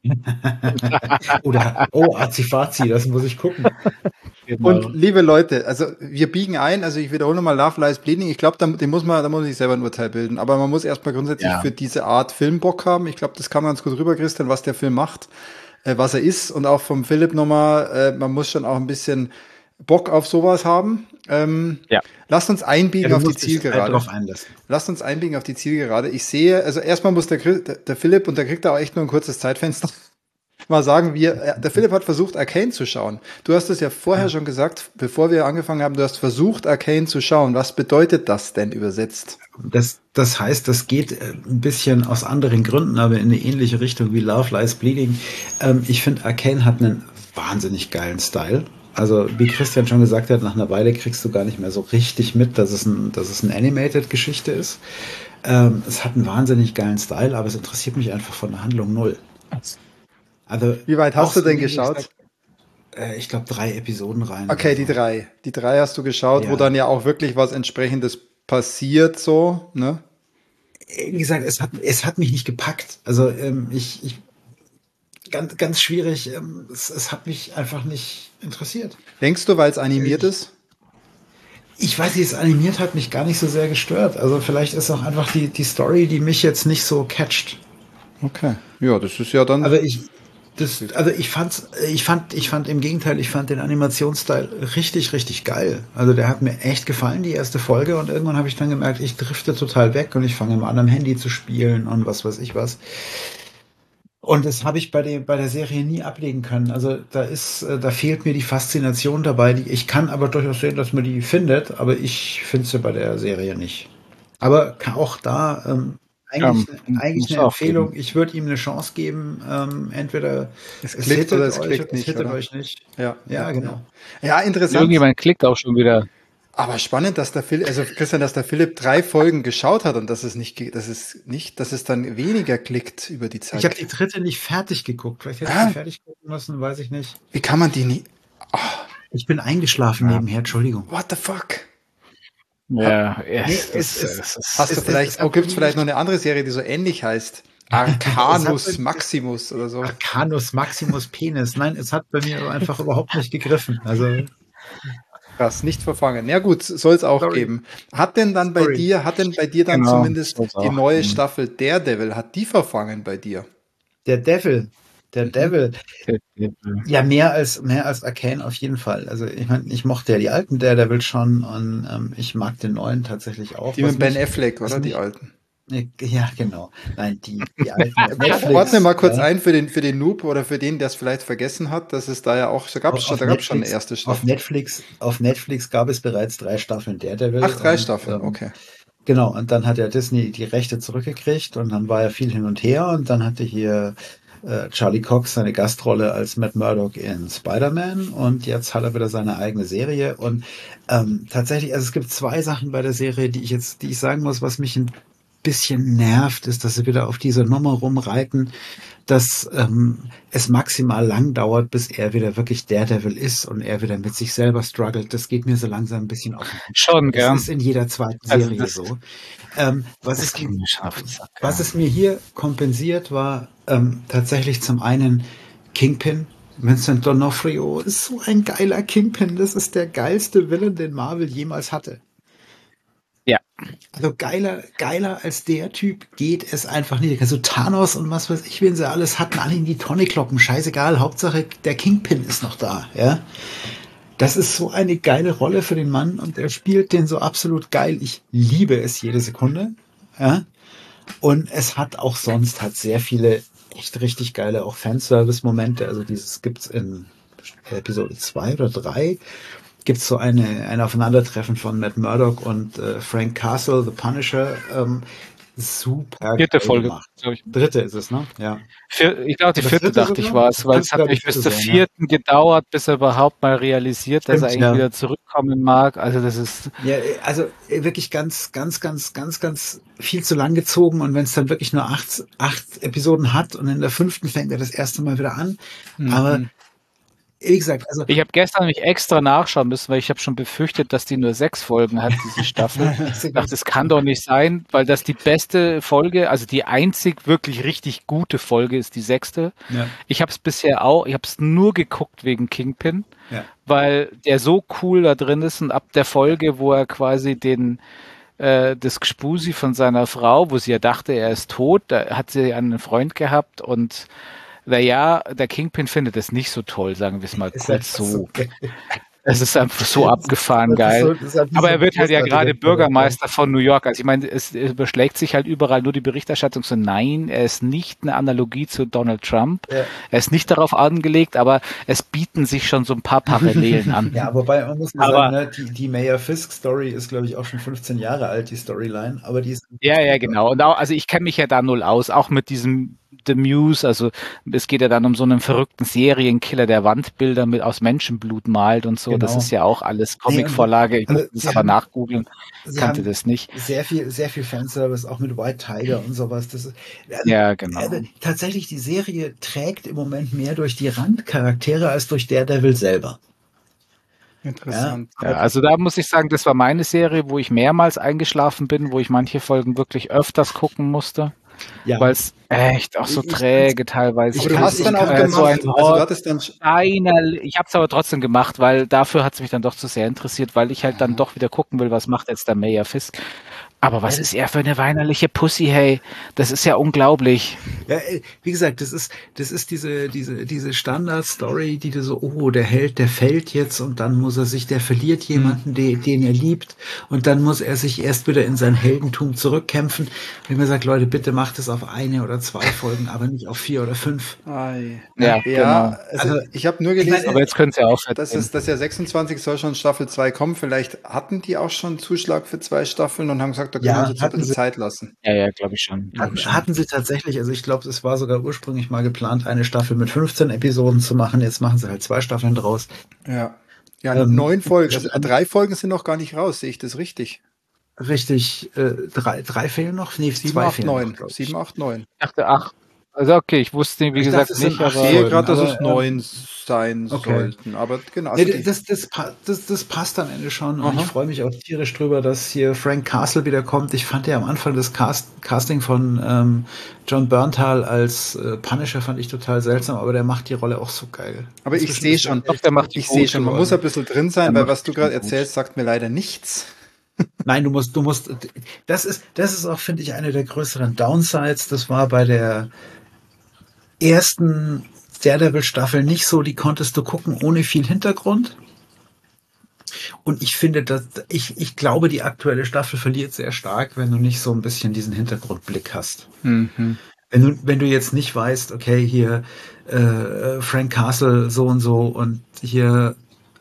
[SPEAKER 3] Oder, oh, Azifazi, das muss ich gucken.
[SPEAKER 1] Genau. Und liebe Leute, also wir biegen ein, also ich wiederhole nochmal Love Lies Bleeding. Ich glaube, da, den muss man, da muss ich selber ein Urteil bilden. Aber man muss erstmal grundsätzlich ja. für diese Art Film Bock haben. Ich glaube, das kam ganz gut rüber, Christian, was der Film macht, äh, was er ist. Und auch vom Philipp nochmal, äh, man muss schon auch ein bisschen Bock auf sowas haben. Ähm, ja. Lasst uns einbiegen ja, auf die Zielgerade. Lasst uns einbiegen auf die Zielgerade. Ich sehe, also erstmal muss der, der, der Philipp, und der kriegt da auch echt nur ein kurzes Zeitfenster, mal sagen, wir, der Philipp hat versucht, Arcane zu schauen. Du hast es ja vorher ja. schon gesagt, bevor wir angefangen haben, du hast versucht, Arcane zu schauen. Was bedeutet das denn übersetzt?
[SPEAKER 3] Das, das heißt, das geht ein bisschen aus anderen Gründen, aber in eine ähnliche Richtung wie Love Lies Bleeding. Ähm, ich finde, Arcane hat einen wahnsinnig geilen Style. Also, wie Christian schon gesagt hat, nach einer Weile kriegst du gar nicht mehr so richtig mit, dass es ein, dass es eine Animated-Geschichte ist. Ähm, es hat einen wahnsinnig geilen Style, aber es interessiert mich einfach von der Handlung null. Also,
[SPEAKER 1] wie weit hast du denn geschaut?
[SPEAKER 3] Gesagt, äh, ich glaube, drei Episoden rein.
[SPEAKER 1] Okay, die drei. Die drei hast du geschaut, ja. wo dann ja auch wirklich was Entsprechendes passiert, so, ne?
[SPEAKER 3] Wie gesagt, es hat, es hat mich nicht gepackt. Also, ähm, ich, ich, ganz, ganz schwierig. Ähm, es, es hat mich einfach nicht interessiert.
[SPEAKER 1] Denkst du, weil es animiert ich, ist?
[SPEAKER 3] Ich weiß nicht, es animiert hat mich gar nicht so sehr gestört. Also vielleicht ist auch einfach die, die Story, die mich jetzt nicht so catcht.
[SPEAKER 1] Okay. Ja, das ist ja dann.
[SPEAKER 3] Also ich, das, also ich fand's, ich fand, ich fand im Gegenteil, ich fand den Animationsstil richtig, richtig geil. Also der hat mir echt gefallen, die erste Folge, und irgendwann habe ich dann gemerkt, ich drifte total weg und ich fange mal an, am Handy zu spielen und was weiß ich was. Und das habe ich bei der, bei der Serie nie ablegen können. Also da ist, äh, da fehlt mir die Faszination dabei. Die, ich kann aber durchaus sehen, dass man die findet, aber ich finde sie bei der Serie nicht. Aber ka- auch da ähm, eigentlich,
[SPEAKER 2] Ähm,
[SPEAKER 3] eigentlich
[SPEAKER 2] muss
[SPEAKER 3] eine
[SPEAKER 2] auch
[SPEAKER 3] Empfehlung.
[SPEAKER 2] geben.
[SPEAKER 3] Ich würde ihm eine Chance geben. Ähm, entweder
[SPEAKER 1] Es
[SPEAKER 3] es
[SPEAKER 1] klickt oder
[SPEAKER 3] hittet
[SPEAKER 1] es
[SPEAKER 3] euch
[SPEAKER 1] klickt
[SPEAKER 3] oder es
[SPEAKER 1] nicht,
[SPEAKER 3] hittet
[SPEAKER 1] oder?
[SPEAKER 3] euch nicht.
[SPEAKER 1] Ja,
[SPEAKER 3] Ja,
[SPEAKER 1] ja,
[SPEAKER 3] genau.
[SPEAKER 1] ja. Ja, interessant.
[SPEAKER 2] Irgendjemand klickt auch schon wieder.
[SPEAKER 1] Aber spannend, dass der Philipp, also Christian, dass der Philipp drei Folgen geschaut hat und dass es nicht, ge- dass es nicht, dass es dann weniger klickt über die Zeit.
[SPEAKER 3] Ich habe die dritte nicht fertig geguckt. Vielleicht hätte ich
[SPEAKER 1] Ah.
[SPEAKER 3] die fertig gucken müssen, weiß ich nicht.
[SPEAKER 1] Wie kann man die nie?
[SPEAKER 3] Ich bin eingeschlafen
[SPEAKER 2] Ja.
[SPEAKER 3] nebenher, Entschuldigung.
[SPEAKER 1] What the fuck?
[SPEAKER 2] Ja,
[SPEAKER 3] Nee,
[SPEAKER 2] es,
[SPEAKER 3] es
[SPEAKER 2] das,
[SPEAKER 3] ist-
[SPEAKER 2] es ist,
[SPEAKER 1] Hast
[SPEAKER 3] Es-
[SPEAKER 1] du
[SPEAKER 3] es-
[SPEAKER 1] vielleicht,
[SPEAKER 3] es hat
[SPEAKER 1] oh, gibt's
[SPEAKER 3] nie-
[SPEAKER 1] vielleicht noch eine andere Serie, die so ähnlich heißt? Arcanus Maximus oder so.
[SPEAKER 3] Arcanus Maximus Penis. Nein, es hat bei mir einfach überhaupt nicht gegriffen. Also
[SPEAKER 1] Krass, nicht verfangen. Ja gut, soll es auch
[SPEAKER 3] Sorry.
[SPEAKER 1] geben. Hat denn dann bei
[SPEAKER 3] Sorry.
[SPEAKER 1] dir, hat denn bei dir dann
[SPEAKER 2] Genau,
[SPEAKER 1] zumindest
[SPEAKER 2] soll's
[SPEAKER 1] die
[SPEAKER 2] auch
[SPEAKER 1] neue
[SPEAKER 2] geben.
[SPEAKER 1] Staffel Daredevil, hat die verfangen bei dir?
[SPEAKER 3] der Devil, der
[SPEAKER 1] Mhm.
[SPEAKER 3] Devil, ja, mehr als mehr als Arcane auf jeden Fall. Also ich meine, ich mochte ja die alten Daredevil schon, und ähm, ich mag den neuen tatsächlich auch.
[SPEAKER 1] Die
[SPEAKER 3] Was
[SPEAKER 1] mit Ben
[SPEAKER 3] mich-
[SPEAKER 1] Affleck,
[SPEAKER 3] was
[SPEAKER 1] oder? Die
[SPEAKER 3] mich-
[SPEAKER 1] alten.
[SPEAKER 3] Ja, genau. Nein, die, die alten Netflix.
[SPEAKER 1] Ordne mal kurz
[SPEAKER 3] ja.
[SPEAKER 1] ein für den, für den Noob oder für den, der es vielleicht vergessen hat, dass es da ja auch, da gab es
[SPEAKER 3] Auf-
[SPEAKER 1] schon,
[SPEAKER 3] auf
[SPEAKER 1] da gab's schon eine
[SPEAKER 3] Netflix-
[SPEAKER 1] erste
[SPEAKER 3] Auf
[SPEAKER 1] Staffel.
[SPEAKER 3] Netflix, auf Netflix gab es bereits drei Staffeln Daredevil.
[SPEAKER 1] Ach, drei
[SPEAKER 3] und,
[SPEAKER 1] Staffeln,
[SPEAKER 3] ähm,
[SPEAKER 1] okay.
[SPEAKER 3] Genau, und dann hat ja Disney die Rechte zurückgekriegt, und dann war ja viel hin und her, und dann hatte hier äh, Charlie Cox seine Gastrolle als Matt Murdock in Spider-Man, und jetzt hat er wieder seine eigene Serie, und ähm, tatsächlich, also es gibt zwei Sachen bei der Serie, die ich jetzt, die ich sagen muss, was mich ein bisschen nervt, ist, dass sie wieder auf dieser Nummer rumreiten, dass ähm, es maximal lang dauert, bis er wieder wirklich Daredevil ist und er wieder mit sich selber struggelt. Das geht mir so langsam ein bisschen auf den Sack.
[SPEAKER 2] Schon,
[SPEAKER 3] Das
[SPEAKER 2] gell?
[SPEAKER 3] ist in jeder zweiten
[SPEAKER 2] Also
[SPEAKER 3] Serie
[SPEAKER 2] das-
[SPEAKER 3] so. Ähm, was,
[SPEAKER 2] Das
[SPEAKER 3] es,
[SPEAKER 2] ging mir schon auf den Sack.
[SPEAKER 3] was es mir hier kompensiert, war ähm, tatsächlich zum einen Kingpin. Vincent D'Onofrio ist so ein geiler Kingpin. Das ist der geilste Villain, den Marvel jemals hatte.
[SPEAKER 2] Ja.
[SPEAKER 3] Also geiler, geiler als der Typ geht es einfach nicht. Also Thanos und was weiß ich, wen sie alles hatten, alle in die Tonne kloppen. Scheißegal, Hauptsache der Kingpin ist noch da, ja. Das ist so eine geile Rolle für den Mann, und er spielt den so absolut geil. Ich liebe es jede Sekunde, ja. Und es hat auch sonst hat sehr viele echt richtig geile auch Fanservice-Momente. Also dieses gibt's in Episode zwei oder drei. Gibt's so eine, ein Aufeinandertreffen von Matt Murdock und äh, Frank Castle, The Punisher. Ähm, super
[SPEAKER 2] Vierte
[SPEAKER 3] geil
[SPEAKER 2] Folge,
[SPEAKER 3] gemacht.
[SPEAKER 2] glaube ich.
[SPEAKER 3] Dritte ist es, ne? Ja.
[SPEAKER 2] Vier, ich glaube, die
[SPEAKER 3] Oder
[SPEAKER 2] vierte
[SPEAKER 3] vierte
[SPEAKER 2] dachte ich
[SPEAKER 3] sogar?
[SPEAKER 2] war es, weil es
[SPEAKER 3] Könnte,
[SPEAKER 2] hat
[SPEAKER 3] glaub ich,
[SPEAKER 2] mich bis
[SPEAKER 3] vierte
[SPEAKER 2] zur
[SPEAKER 3] sein, ja.
[SPEAKER 2] vierten gedauert, bis er überhaupt mal realisiert, dass er
[SPEAKER 3] Stimmt,
[SPEAKER 2] eigentlich
[SPEAKER 3] ja.
[SPEAKER 2] wieder zurückkommen mag. Also das ist,
[SPEAKER 3] Ja, also äh, wirklich ganz, ganz, ganz, ganz, ganz viel zu lang gezogen, und wenn es dann wirklich nur acht, acht Episoden hat und in der fünften fängt er das erste Mal wieder an. Aber
[SPEAKER 1] Mhm.
[SPEAKER 3] wie gesagt, also
[SPEAKER 2] ich habe gestern mich extra nachschauen müssen, weil ich habe schon befürchtet, dass die nur sechs Folgen hat, diese Staffel. Ich dachte, das kann doch nicht sein, weil das die beste Folge, also die einzig wirklich richtig gute Folge ist die sechste.
[SPEAKER 3] ja,
[SPEAKER 2] Ich habe es bisher auch, ich habe es nur geguckt wegen Kingpin,
[SPEAKER 3] ja.
[SPEAKER 2] weil der so cool da drin ist, und ab der Folge, wo er quasi den äh, das Gspusi von seiner Frau, wo sie ja dachte, er ist tot, da hat sie einen Freund gehabt, und naja, der Kingpin findet es nicht so toll, sagen wir es mal
[SPEAKER 3] Ist
[SPEAKER 2] kurz
[SPEAKER 3] einfach
[SPEAKER 2] so.
[SPEAKER 3] geil.
[SPEAKER 2] Es ist einfach so abgefahren
[SPEAKER 3] Das ist
[SPEAKER 2] geil.
[SPEAKER 3] so- das ist einfach
[SPEAKER 2] Aber
[SPEAKER 3] so
[SPEAKER 2] er wird halt ja
[SPEAKER 3] großartiger
[SPEAKER 2] gerade
[SPEAKER 3] Charakter.
[SPEAKER 2] Bürgermeister von New York. Also ich meine, es, es überschlägt sich halt überall nur die Berichterstattung so, nein, er ist nicht eine Analogie zu Donald Trump.
[SPEAKER 3] Ja.
[SPEAKER 2] Er ist nicht darauf angelegt, aber es bieten sich schon so ein paar Parallelen an.
[SPEAKER 3] Ja, wobei man muss mal
[SPEAKER 2] Aber-
[SPEAKER 3] sagen, ne, die, die Mayor Fisk-Story ist, glaube ich, auch schon fünfzehn Jahre alt, die Storyline, aber die ist.
[SPEAKER 2] Ja, ja, genau. Und auch, also ich kenne mich ja da null aus, auch mit diesem The Muse, also es geht ja dann um so einen verrückten Serienkiller, der Wandbilder mit aus Menschenblut malt und so.
[SPEAKER 3] Genau.
[SPEAKER 2] Das ist ja auch alles Comicvorlage. Ich
[SPEAKER 3] Also,
[SPEAKER 2] musste das
[SPEAKER 3] sie
[SPEAKER 2] aber
[SPEAKER 3] haben-
[SPEAKER 2] nachgoogeln,
[SPEAKER 3] Sie
[SPEAKER 2] kannte
[SPEAKER 3] haben
[SPEAKER 2] das nicht.
[SPEAKER 3] sehr viel, sehr viel Fanservice, auch mit White Tiger und sowas. Das ist, also,
[SPEAKER 2] Ja, genau.
[SPEAKER 3] also, tatsächlich, die Serie trägt im Moment mehr durch die Randcharaktere als durch Daredevil selber.
[SPEAKER 1] Interessant.
[SPEAKER 2] Ja, also da muss ich sagen, das war meine Serie, wo ich mehrmals eingeschlafen bin, wo ich manche Folgen wirklich öfters gucken musste,
[SPEAKER 3] Ja,
[SPEAKER 2] weil es Echt, auch so
[SPEAKER 3] Ich- ich
[SPEAKER 2] träge teilweise.
[SPEAKER 3] ich
[SPEAKER 1] Aber du
[SPEAKER 3] kann's-
[SPEAKER 1] hast
[SPEAKER 3] ich
[SPEAKER 1] dann auch
[SPEAKER 3] kann-
[SPEAKER 2] äh,
[SPEAKER 1] gemacht,
[SPEAKER 2] so ein
[SPEAKER 1] also du
[SPEAKER 2] Hort-
[SPEAKER 1] hattest dann,
[SPEAKER 2] Einer, ich habe es aber trotzdem gemacht, weil dafür hat es mich dann doch zu sehr interessiert, weil ich halt dann doch wieder gucken will, was macht jetzt der Mayor Fisk. Aber was
[SPEAKER 3] Ja,
[SPEAKER 2] ist er für eine weinerliche Pussy, hey? Das ist ja unglaublich.
[SPEAKER 3] Ja, äh, wie gesagt, das ist, das ist diese, diese, diese Standard-Story, die du so, oh, der Held, der fällt jetzt und dann muss er sich, der verliert jemanden, den, den er liebt und dann muss er sich erst wieder in sein Heldentum zurückkämpfen. Wenn man sagt, Leute, bitte macht es auf eine oder zwei Folgen, aber nicht auf vier oder fünf.
[SPEAKER 1] Ei.
[SPEAKER 2] Ja,
[SPEAKER 1] Ja,
[SPEAKER 2] genau.
[SPEAKER 1] also,
[SPEAKER 3] Also,
[SPEAKER 1] ich habe nur
[SPEAKER 3] ich
[SPEAKER 1] gelesen,
[SPEAKER 3] meine,
[SPEAKER 2] Aber jetzt können sie ja auch
[SPEAKER 1] dass es, dass ja sechsundzwanzig soll schon Staffel zwei kommen. Vielleicht hatten die auch schon einen Zuschlag für zwei Staffeln und haben gesagt, da können
[SPEAKER 3] Ja,
[SPEAKER 1] wir uns jetzt noch ein
[SPEAKER 3] hatten
[SPEAKER 1] bisschen
[SPEAKER 3] sie.
[SPEAKER 1] Zeit lassen.
[SPEAKER 2] Ja, ja, glaube ich schon. Glaub
[SPEAKER 3] Hatten,
[SPEAKER 2] ich schon.
[SPEAKER 3] hatten sie tatsächlich, also ich glaube, es war sogar ursprünglich mal geplant, eine Staffel mit fünfzehn Episoden zu machen. Jetzt machen sie halt zwei Staffeln draus.
[SPEAKER 1] Ja. Ja,
[SPEAKER 3] Ähm,
[SPEAKER 1] neun Folgen. Also
[SPEAKER 3] spannend.
[SPEAKER 1] drei Folgen sind noch gar nicht raus, sehe ich das richtig?
[SPEAKER 3] Richtig, äh, drei, drei fehlen noch? Nee,
[SPEAKER 1] Sieben,
[SPEAKER 3] zwei
[SPEAKER 1] acht,
[SPEAKER 3] fehlen noch,
[SPEAKER 1] neun.
[SPEAKER 3] glaub ich.
[SPEAKER 1] Sieben, acht, neun.
[SPEAKER 2] Ich dachte, ach, also okay, ich wusste, wie
[SPEAKER 3] Ich
[SPEAKER 2] gesagt,
[SPEAKER 3] dachte, es sind
[SPEAKER 2] nicht,
[SPEAKER 3] acht
[SPEAKER 1] Ich
[SPEAKER 2] aber
[SPEAKER 1] sehe
[SPEAKER 3] Folgen,
[SPEAKER 1] gerade, dass
[SPEAKER 3] aber,
[SPEAKER 1] es
[SPEAKER 3] ähm,
[SPEAKER 1] neun sein
[SPEAKER 3] okay.
[SPEAKER 1] sollten. Aber genau. Also
[SPEAKER 3] Nee,
[SPEAKER 1] die,
[SPEAKER 3] das, das, pa- das, das passt am Ende schon und
[SPEAKER 1] Aha.
[SPEAKER 3] ich freue mich auch tierisch drüber, dass hier Frank Castle wieder kommt. Ich fand ja am Anfang das Cast, Casting von ähm, John Berntal als äh, Punisher fand ich total seltsam, aber der macht die Rolle auch so geil.
[SPEAKER 1] aber ich
[SPEAKER 3] Inzwischen
[SPEAKER 1] sehe
[SPEAKER 3] ist er
[SPEAKER 1] schon,
[SPEAKER 2] doch, der macht die
[SPEAKER 1] ich
[SPEAKER 2] gut
[SPEAKER 1] sehe schon, man muss ein
[SPEAKER 3] geworden.
[SPEAKER 1] bisschen drin sein,
[SPEAKER 2] Der
[SPEAKER 1] weil
[SPEAKER 2] macht
[SPEAKER 1] was du
[SPEAKER 2] die
[SPEAKER 1] gerade
[SPEAKER 2] schon gut.
[SPEAKER 1] erzählst, sagt mir leider nichts.
[SPEAKER 3] Nein, du musst, du musst, das ist, das ist auch, finde ich, eine der größeren Downsides. Das war bei der ersten Daredevil-Staffel nicht so, die konntest du gucken ohne viel Hintergrund. Und ich finde, dass ich, ich glaube, die aktuelle Staffel verliert sehr stark, wenn du nicht so ein bisschen diesen Hintergrundblick hast.
[SPEAKER 2] Mhm.
[SPEAKER 3] Wenn du, wenn du jetzt nicht weißt, okay, hier äh, Frank Castle so und so und hier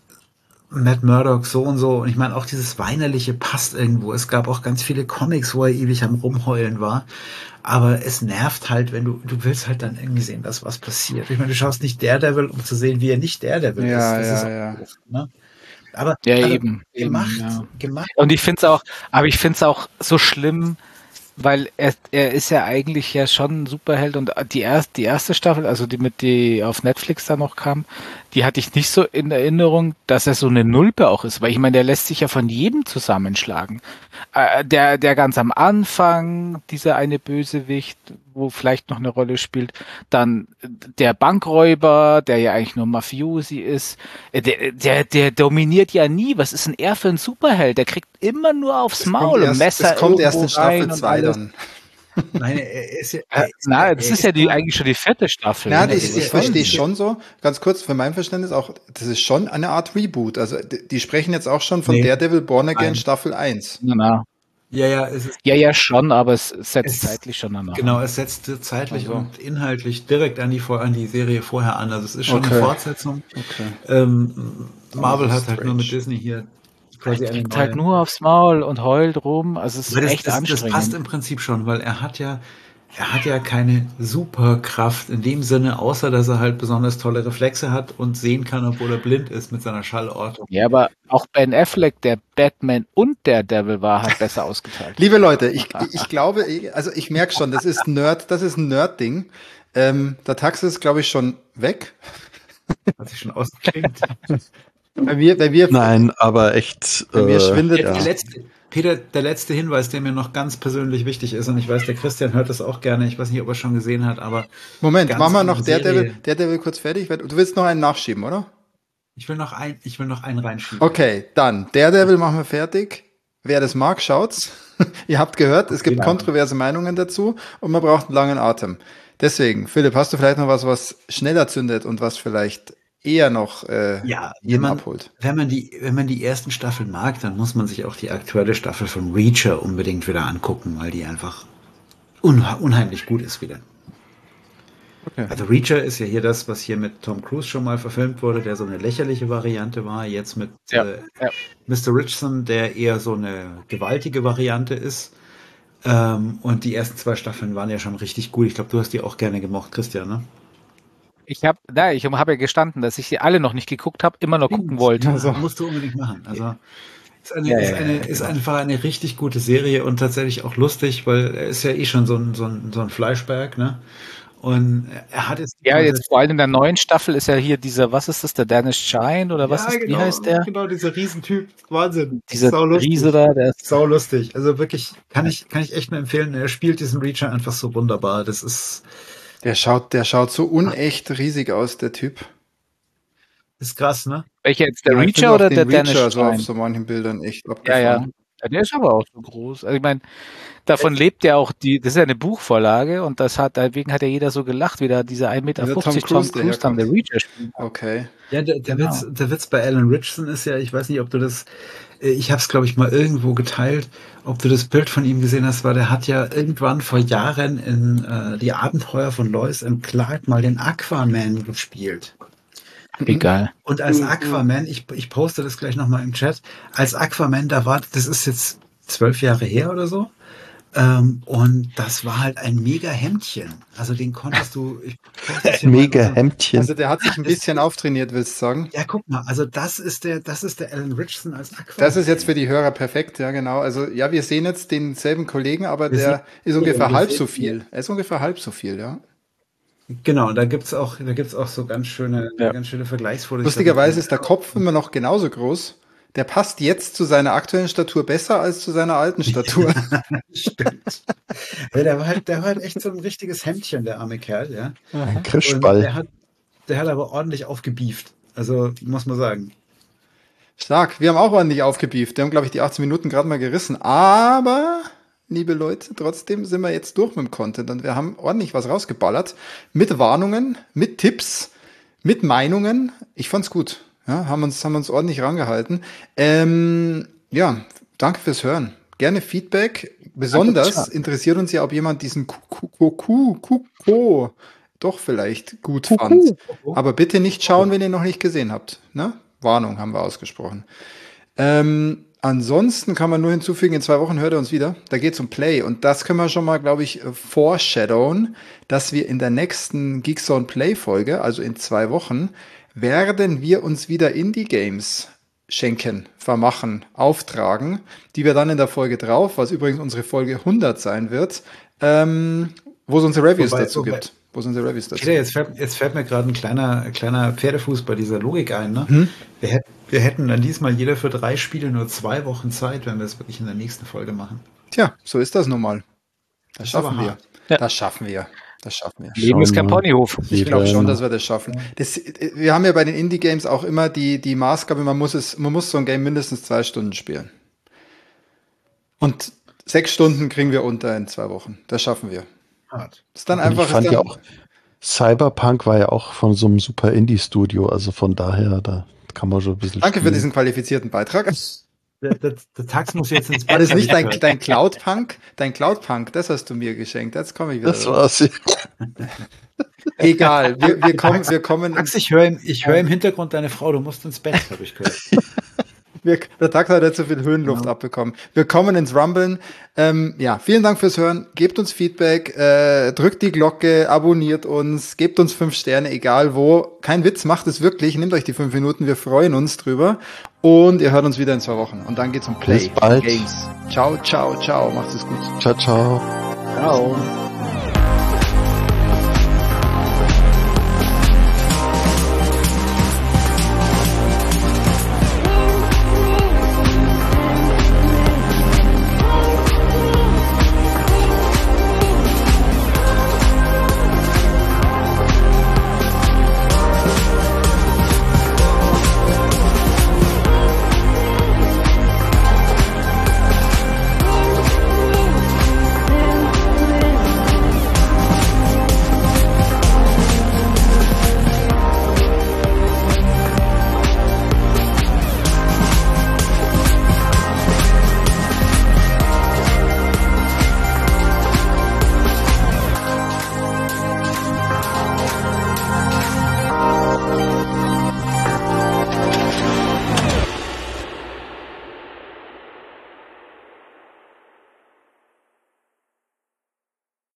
[SPEAKER 3] Matt Murdock so und so. Und ich meine, auch dieses Weinerliche passt irgendwo. Es gab auch ganz viele Comics, wo er ewig am Rumheulen war. Aber es nervt halt, wenn du, du willst halt dann irgendwie sehen, dass was passiert. Ich meine, du schaust nicht Daredevil, um zu sehen, wie er nicht Daredevil
[SPEAKER 1] Ja,
[SPEAKER 3] ist. Das
[SPEAKER 1] ja,
[SPEAKER 3] ist
[SPEAKER 1] ja.
[SPEAKER 3] auch doof, ne? Aber
[SPEAKER 2] Ja,
[SPEAKER 3] also,
[SPEAKER 2] eben, eben,
[SPEAKER 3] gemacht,
[SPEAKER 2] ja.
[SPEAKER 3] gemacht.
[SPEAKER 2] Und ich finde es auch, aber ich finde es auch so schlimm, weil er, er ist ja eigentlich ja schon ein Superheld und die erste, die erste Staffel, also die mit die auf Netflix da noch kam, die hatte ich nicht so in Erinnerung, dass er so eine Nulpe auch ist, weil ich meine, der lässt sich ja von jedem zusammenschlagen. Äh, der, der ganz am Anfang, dieser eine Bösewicht, wo vielleicht noch eine Rolle spielt, dann der Bankräuber, der ja eigentlich nur Mafiosi ist, äh, der, der, der dominiert ja nie. Was ist denn er für ein Superheld? Der kriegt immer nur aufs
[SPEAKER 1] Das kommt
[SPEAKER 2] Maul und
[SPEAKER 1] erst,
[SPEAKER 2] Messer
[SPEAKER 1] das kommt erst in
[SPEAKER 2] irgendwo rein
[SPEAKER 1] Staffel
[SPEAKER 2] und
[SPEAKER 1] zwei
[SPEAKER 2] alles.
[SPEAKER 1] dann.
[SPEAKER 3] Nein, er ist ja,
[SPEAKER 2] Äh,
[SPEAKER 3] er ist,
[SPEAKER 2] na,
[SPEAKER 3] er
[SPEAKER 2] das ist ja die
[SPEAKER 3] nur-
[SPEAKER 2] eigentlich schon die vierte Staffel.
[SPEAKER 1] Ja,
[SPEAKER 2] ne?
[SPEAKER 1] ich,
[SPEAKER 3] ist
[SPEAKER 1] ich
[SPEAKER 3] ja-
[SPEAKER 1] verstehe
[SPEAKER 3] ist ja-
[SPEAKER 1] schon so, ganz kurz für mein Verständnis auch, das ist schon eine Art Reboot. Also die, die sprechen jetzt auch schon von
[SPEAKER 3] Nee.
[SPEAKER 1] Daredevil Born Again
[SPEAKER 3] Nein.
[SPEAKER 1] Staffel eins.
[SPEAKER 2] Na, na.
[SPEAKER 3] ja, ja, es ist,
[SPEAKER 2] Ja, ja, schon, aber es setzt
[SPEAKER 3] Es-
[SPEAKER 2] zeitlich schon danach.
[SPEAKER 3] genau, es setzt zeitlich
[SPEAKER 1] Ach so.
[SPEAKER 3] und inhaltlich direkt an die, Vor- an die Serie vorher an. Also es ist schon
[SPEAKER 1] Okay.
[SPEAKER 3] eine Fortsetzung.
[SPEAKER 1] Okay.
[SPEAKER 3] Ähm, Marvel
[SPEAKER 1] Oh,
[SPEAKER 3] hat halt nur mit
[SPEAKER 1] strange.
[SPEAKER 3] Disney hier
[SPEAKER 2] Er
[SPEAKER 3] quasi eine
[SPEAKER 2] kriegt halt
[SPEAKER 3] neue-
[SPEAKER 2] nur aufs Maul und heult rum. Also es ist
[SPEAKER 3] Weil das,
[SPEAKER 2] echt
[SPEAKER 3] das, das
[SPEAKER 2] anstrengend.
[SPEAKER 3] passt im Prinzip schon, weil er hat ja, er hat ja keine Superkraft in dem Sinne, außer dass er halt besonders tolle Reflexe hat und sehen kann, obwohl er blind ist mit seiner Schallortung.
[SPEAKER 2] Ja, aber auch Ben Affleck, der Batman und der Devil war, hat besser ausgeteilt.
[SPEAKER 1] Liebe Leute, ich, ich glaube, also ich merke schon, das ist Nerd, das ist ein Nerd-Ding. Ähm, der Tax ist, glaube ich, schon weg.
[SPEAKER 3] Hat sich schon ausgeklingt.
[SPEAKER 1] Bei mir, bei mir,
[SPEAKER 4] Nein, aber echt.
[SPEAKER 1] Bei mir schwindet-
[SPEAKER 3] Der,
[SPEAKER 4] ja.
[SPEAKER 3] der letzte, Peter, der letzte Hinweis, der mir noch ganz persönlich wichtig ist, und ich weiß, der Christian hört das auch gerne, ich weiß nicht, ob er schon gesehen hat, aber
[SPEAKER 1] Moment,
[SPEAKER 3] ganz
[SPEAKER 1] machen wir
[SPEAKER 3] andere
[SPEAKER 1] noch Daredevil,
[SPEAKER 3] Serie.
[SPEAKER 1] Daredevil kurz fertig. Du willst noch einen nachschieben, oder?
[SPEAKER 3] ich will noch ein, ich will noch einen reinschieben.
[SPEAKER 1] Okay, dann Daredevil machen wir fertig. Wer das mag, schaut's. Ihr habt gehört, es gibt
[SPEAKER 3] Genau.
[SPEAKER 1] kontroverse Meinungen dazu und man braucht einen langen Atem. Deswegen, Philipp, hast du vielleicht noch was, was schneller zündet und was vielleicht eher noch äh,
[SPEAKER 3] Ja, wenn
[SPEAKER 1] jeden
[SPEAKER 3] man,
[SPEAKER 1] abholt?
[SPEAKER 3] wenn man die, wenn man die ersten Staffeln mag, dann muss man sich auch die aktuelle Staffel von Reacher unbedingt wieder angucken, weil die einfach unha unheimlich gut ist wieder.
[SPEAKER 1] Okay.
[SPEAKER 3] Also Reacher ist ja hier das, was hier mit Tom Cruise schon mal verfilmt wurde, der so eine lächerliche Variante war. Jetzt mit
[SPEAKER 2] Ja,
[SPEAKER 3] äh,
[SPEAKER 2] ja.
[SPEAKER 3] Mister Richardson, der eher so eine gewaltige Variante ist. Ähm, und die ersten zwei Staffeln waren ja schon richtig gut. Ich glaube, du hast die auch gerne gemocht, Christian, ne?
[SPEAKER 2] Ich habe, na, ich habe ja gestanden, dass ich sie alle noch nicht geguckt habe, immer noch gucken wollte.
[SPEAKER 3] Ja, musst du unbedingt machen. Also ist, eine,
[SPEAKER 2] Ja,
[SPEAKER 3] ist,
[SPEAKER 2] ja,
[SPEAKER 3] eine,
[SPEAKER 2] ja,
[SPEAKER 3] ist
[SPEAKER 2] genau.
[SPEAKER 3] einfach eine richtig gute Serie und tatsächlich auch lustig, weil er ist ja eh schon so ein, so ein, so ein Fleischberg, ne? Und er hat jetzt...
[SPEAKER 2] Ja, jetzt vor allem in der neuen Staffel ist ja hier dieser, was ist das, der Danish Shine oder was
[SPEAKER 3] ja,
[SPEAKER 2] ist,
[SPEAKER 3] genau,
[SPEAKER 2] wie heißt der?
[SPEAKER 3] Genau, dieser Riesentyp. Wahnsinn.
[SPEAKER 2] Dieser Riese da, der ist
[SPEAKER 3] sau lustig. Also wirklich, kann ich, kann ich echt nur empfehlen. Er spielt diesen Reacher einfach so wunderbar. Das ist...
[SPEAKER 1] Der schaut, der schaut so unecht riesig aus, der Typ.
[SPEAKER 3] Ist krass, ne?
[SPEAKER 2] welcher jetzt, der
[SPEAKER 1] Ja, ich
[SPEAKER 2] Reacher
[SPEAKER 1] finde
[SPEAKER 2] oder
[SPEAKER 1] auch den
[SPEAKER 2] der Danish
[SPEAKER 1] Reacher so auf
[SPEAKER 2] Shine?
[SPEAKER 1] so manchen Bildern echt
[SPEAKER 2] Ja,
[SPEAKER 1] abgefahren.
[SPEAKER 2] ja. Ja, der ist aber auch so groß. Also ich meine, davon lebt ja auch die, das ist ja eine Buchvorlage und das hat, deswegen hat ja jeder so gelacht, wie da dieser ein Meter
[SPEAKER 1] Wie der Tom
[SPEAKER 2] fünfzig
[SPEAKER 1] Cruise,
[SPEAKER 2] Tom Cruise dann der
[SPEAKER 1] daherkommt.
[SPEAKER 2] Reacher spielt.
[SPEAKER 1] Okay.
[SPEAKER 3] Ja, der, der,
[SPEAKER 2] Genau.
[SPEAKER 3] Witz, der Witz bei Alan Richardson ist ja, ich weiß nicht, ob du das, äh, ich habe es, glaube ich, mal irgendwo geteilt, ob du das Bild von ihm gesehen hast, weil der hat ja irgendwann vor Jahren in äh, die Abenteuer von Lois and Clark mal den Aquaman gespielt.
[SPEAKER 2] Egal.
[SPEAKER 3] Und als Aquaman, ich, ich poste das gleich nochmal im Chat, als Aquaman, da war, das ist jetzt zwölf Jahre her oder so, ähm, und das war halt ein mega Hemdchen. Also den konntest du... Ich poste das hier mal in
[SPEAKER 4] Mega
[SPEAKER 3] unserem-
[SPEAKER 4] Hemdchen.
[SPEAKER 1] Also der hat sich ein bisschen auftrainiert, willst du sagen?
[SPEAKER 3] Ja, guck mal, also das ist der, das ist der Alan Richardson als Aquaman.
[SPEAKER 1] Das ist jetzt für die Hörer perfekt, ja genau. Also ja, wir sehen jetzt denselben Kollegen, aber
[SPEAKER 3] Wir
[SPEAKER 1] der ist ungefähr
[SPEAKER 3] wir
[SPEAKER 1] halb
[SPEAKER 3] sehen-
[SPEAKER 1] so viel. Er ist ungefähr halb so viel, ja.
[SPEAKER 3] Genau, da gibt's auch, da gibt's auch so ganz schöne,
[SPEAKER 2] Ja.
[SPEAKER 3] ganz schöne Vergleichsfotos.
[SPEAKER 1] Lustigerweise ist der Kopf immer noch genauso groß. Der passt jetzt zu seiner aktuellen Statur besser als zu seiner alten Statur.
[SPEAKER 3] Stimmt. Ja, der war halt, der war halt echt so ein richtiges Hemdchen, der arme Kerl, ja.
[SPEAKER 4] Ein
[SPEAKER 3] Und
[SPEAKER 4] Krischball.
[SPEAKER 3] der hat, der hat aber ordentlich aufgebieft. Also, muss man sagen.
[SPEAKER 1] Stark. Wir haben auch ordentlich aufgebieft. Wir haben, glaube ich, die achtzehn Minuten gerade mal gerissen. Aber, liebe Leute, trotzdem sind wir jetzt durch mit dem Content und wir haben ordentlich was rausgeballert. Mit Warnungen, mit Tipps, mit Meinungen. Ich fand's gut. Ja, haben uns, haben uns ordentlich rangehalten. Ähm, ja, danke fürs Hören. Gerne Feedback. Besonders
[SPEAKER 2] Danke,
[SPEAKER 1] interessiert uns ja, ob jemand diesen Kuko doch vielleicht gut fand. Aber bitte nicht schauen, wenn ihr noch nicht gesehen habt. Ne? Warnung haben wir ausgesprochen. Ähm, ansonsten kann man nur hinzufügen, in zwei Wochen hört er uns wieder. Da geht es um Play. Und das können wir schon mal, glaube ich, foreshadowen, dass wir in der nächsten Geekzone Play-Folge, also in zwei Wochen, werden wir uns wieder Indie-Games schenken, vermachen, auftragen, die wir dann in der Folge drauf, was übrigens unsere Folge hundert sein wird, ähm, wo es unsere Reviews
[SPEAKER 3] Wobei-
[SPEAKER 1] dazu
[SPEAKER 3] wobei-
[SPEAKER 1] gibt. Wo es unsere Reviews dazu
[SPEAKER 3] Peter, jetzt fällt, jetzt fällt mir gerade ein kleiner, kleiner Pferdefuß bei dieser Logik ein, ne?
[SPEAKER 1] Hm?
[SPEAKER 3] Wir, hätt, wir hätten dann diesmal jeder für drei Spiele nur zwei Wochen Zeit, wenn wir es wirklich in der nächsten Folge machen.
[SPEAKER 1] Tja, so ist das nun mal. Das
[SPEAKER 3] Das ist
[SPEAKER 1] schaffen
[SPEAKER 3] aber
[SPEAKER 1] wir.
[SPEAKER 3] hart.
[SPEAKER 2] Ja.
[SPEAKER 1] Das schaffen wir. Das schaffen wir.
[SPEAKER 2] Leben ist kein
[SPEAKER 4] mal.
[SPEAKER 2] Ponyhof.
[SPEAKER 1] Ich glaube schon,
[SPEAKER 4] Ähm,
[SPEAKER 1] dass wir das schaffen. Das, wir haben ja bei den Indie-Games auch immer die, die Maßgabe, man muss es, man muss so ein Game mindestens zwei Stunden spielen. Und sechs Stunden kriegen wir unter in zwei Wochen. Das schaffen wir.
[SPEAKER 3] Hart.
[SPEAKER 1] Das ist dann
[SPEAKER 4] Und
[SPEAKER 1] einfach.
[SPEAKER 4] ich fand
[SPEAKER 1] ist
[SPEAKER 4] ja
[SPEAKER 1] dann,
[SPEAKER 4] auch, Cyberpunk war ja auch von so einem super Indie-Studio, also von daher, da kann man schon ein bisschen
[SPEAKER 1] Danke für
[SPEAKER 4] spielen.
[SPEAKER 1] diesen qualifizierten Beitrag.
[SPEAKER 3] Der, der, der Tax muss jetzt ins
[SPEAKER 1] War das
[SPEAKER 3] hab
[SPEAKER 1] nicht
[SPEAKER 3] ich
[SPEAKER 1] dein,
[SPEAKER 3] gehört.
[SPEAKER 1] dein Cloud-Punk? Dein Cloud-Punk, das hast du mir geschenkt. Jetzt komme ich wieder.
[SPEAKER 4] Das war's.
[SPEAKER 1] Egal, wir, wir kommen, wir kommen,
[SPEAKER 3] Tax, ich höre im, ich hör im Hintergrund deine Frau, du musst ins Bett, habe ich gehört.
[SPEAKER 1] wir, der Tag hat jetzt so viel Höhenluft
[SPEAKER 3] Genau.
[SPEAKER 1] abbekommen. Wir kommen ins Rumblen. Ähm, ja, vielen Dank fürs Hören. Gebt uns Feedback, äh, drückt die Glocke, abonniert uns, gebt uns fünf Sterne, egal wo. Kein Witz, macht es wirklich. Nehmt euch die fünf Minuten, wir freuen uns drüber. Und ihr hört uns wieder in zwei Wochen. Und dann geht's um Play.
[SPEAKER 4] Bis bald.
[SPEAKER 1] Games. Ciao, ciao, ciao. Macht's es gut.
[SPEAKER 4] Ciao, ciao.
[SPEAKER 2] Ciao.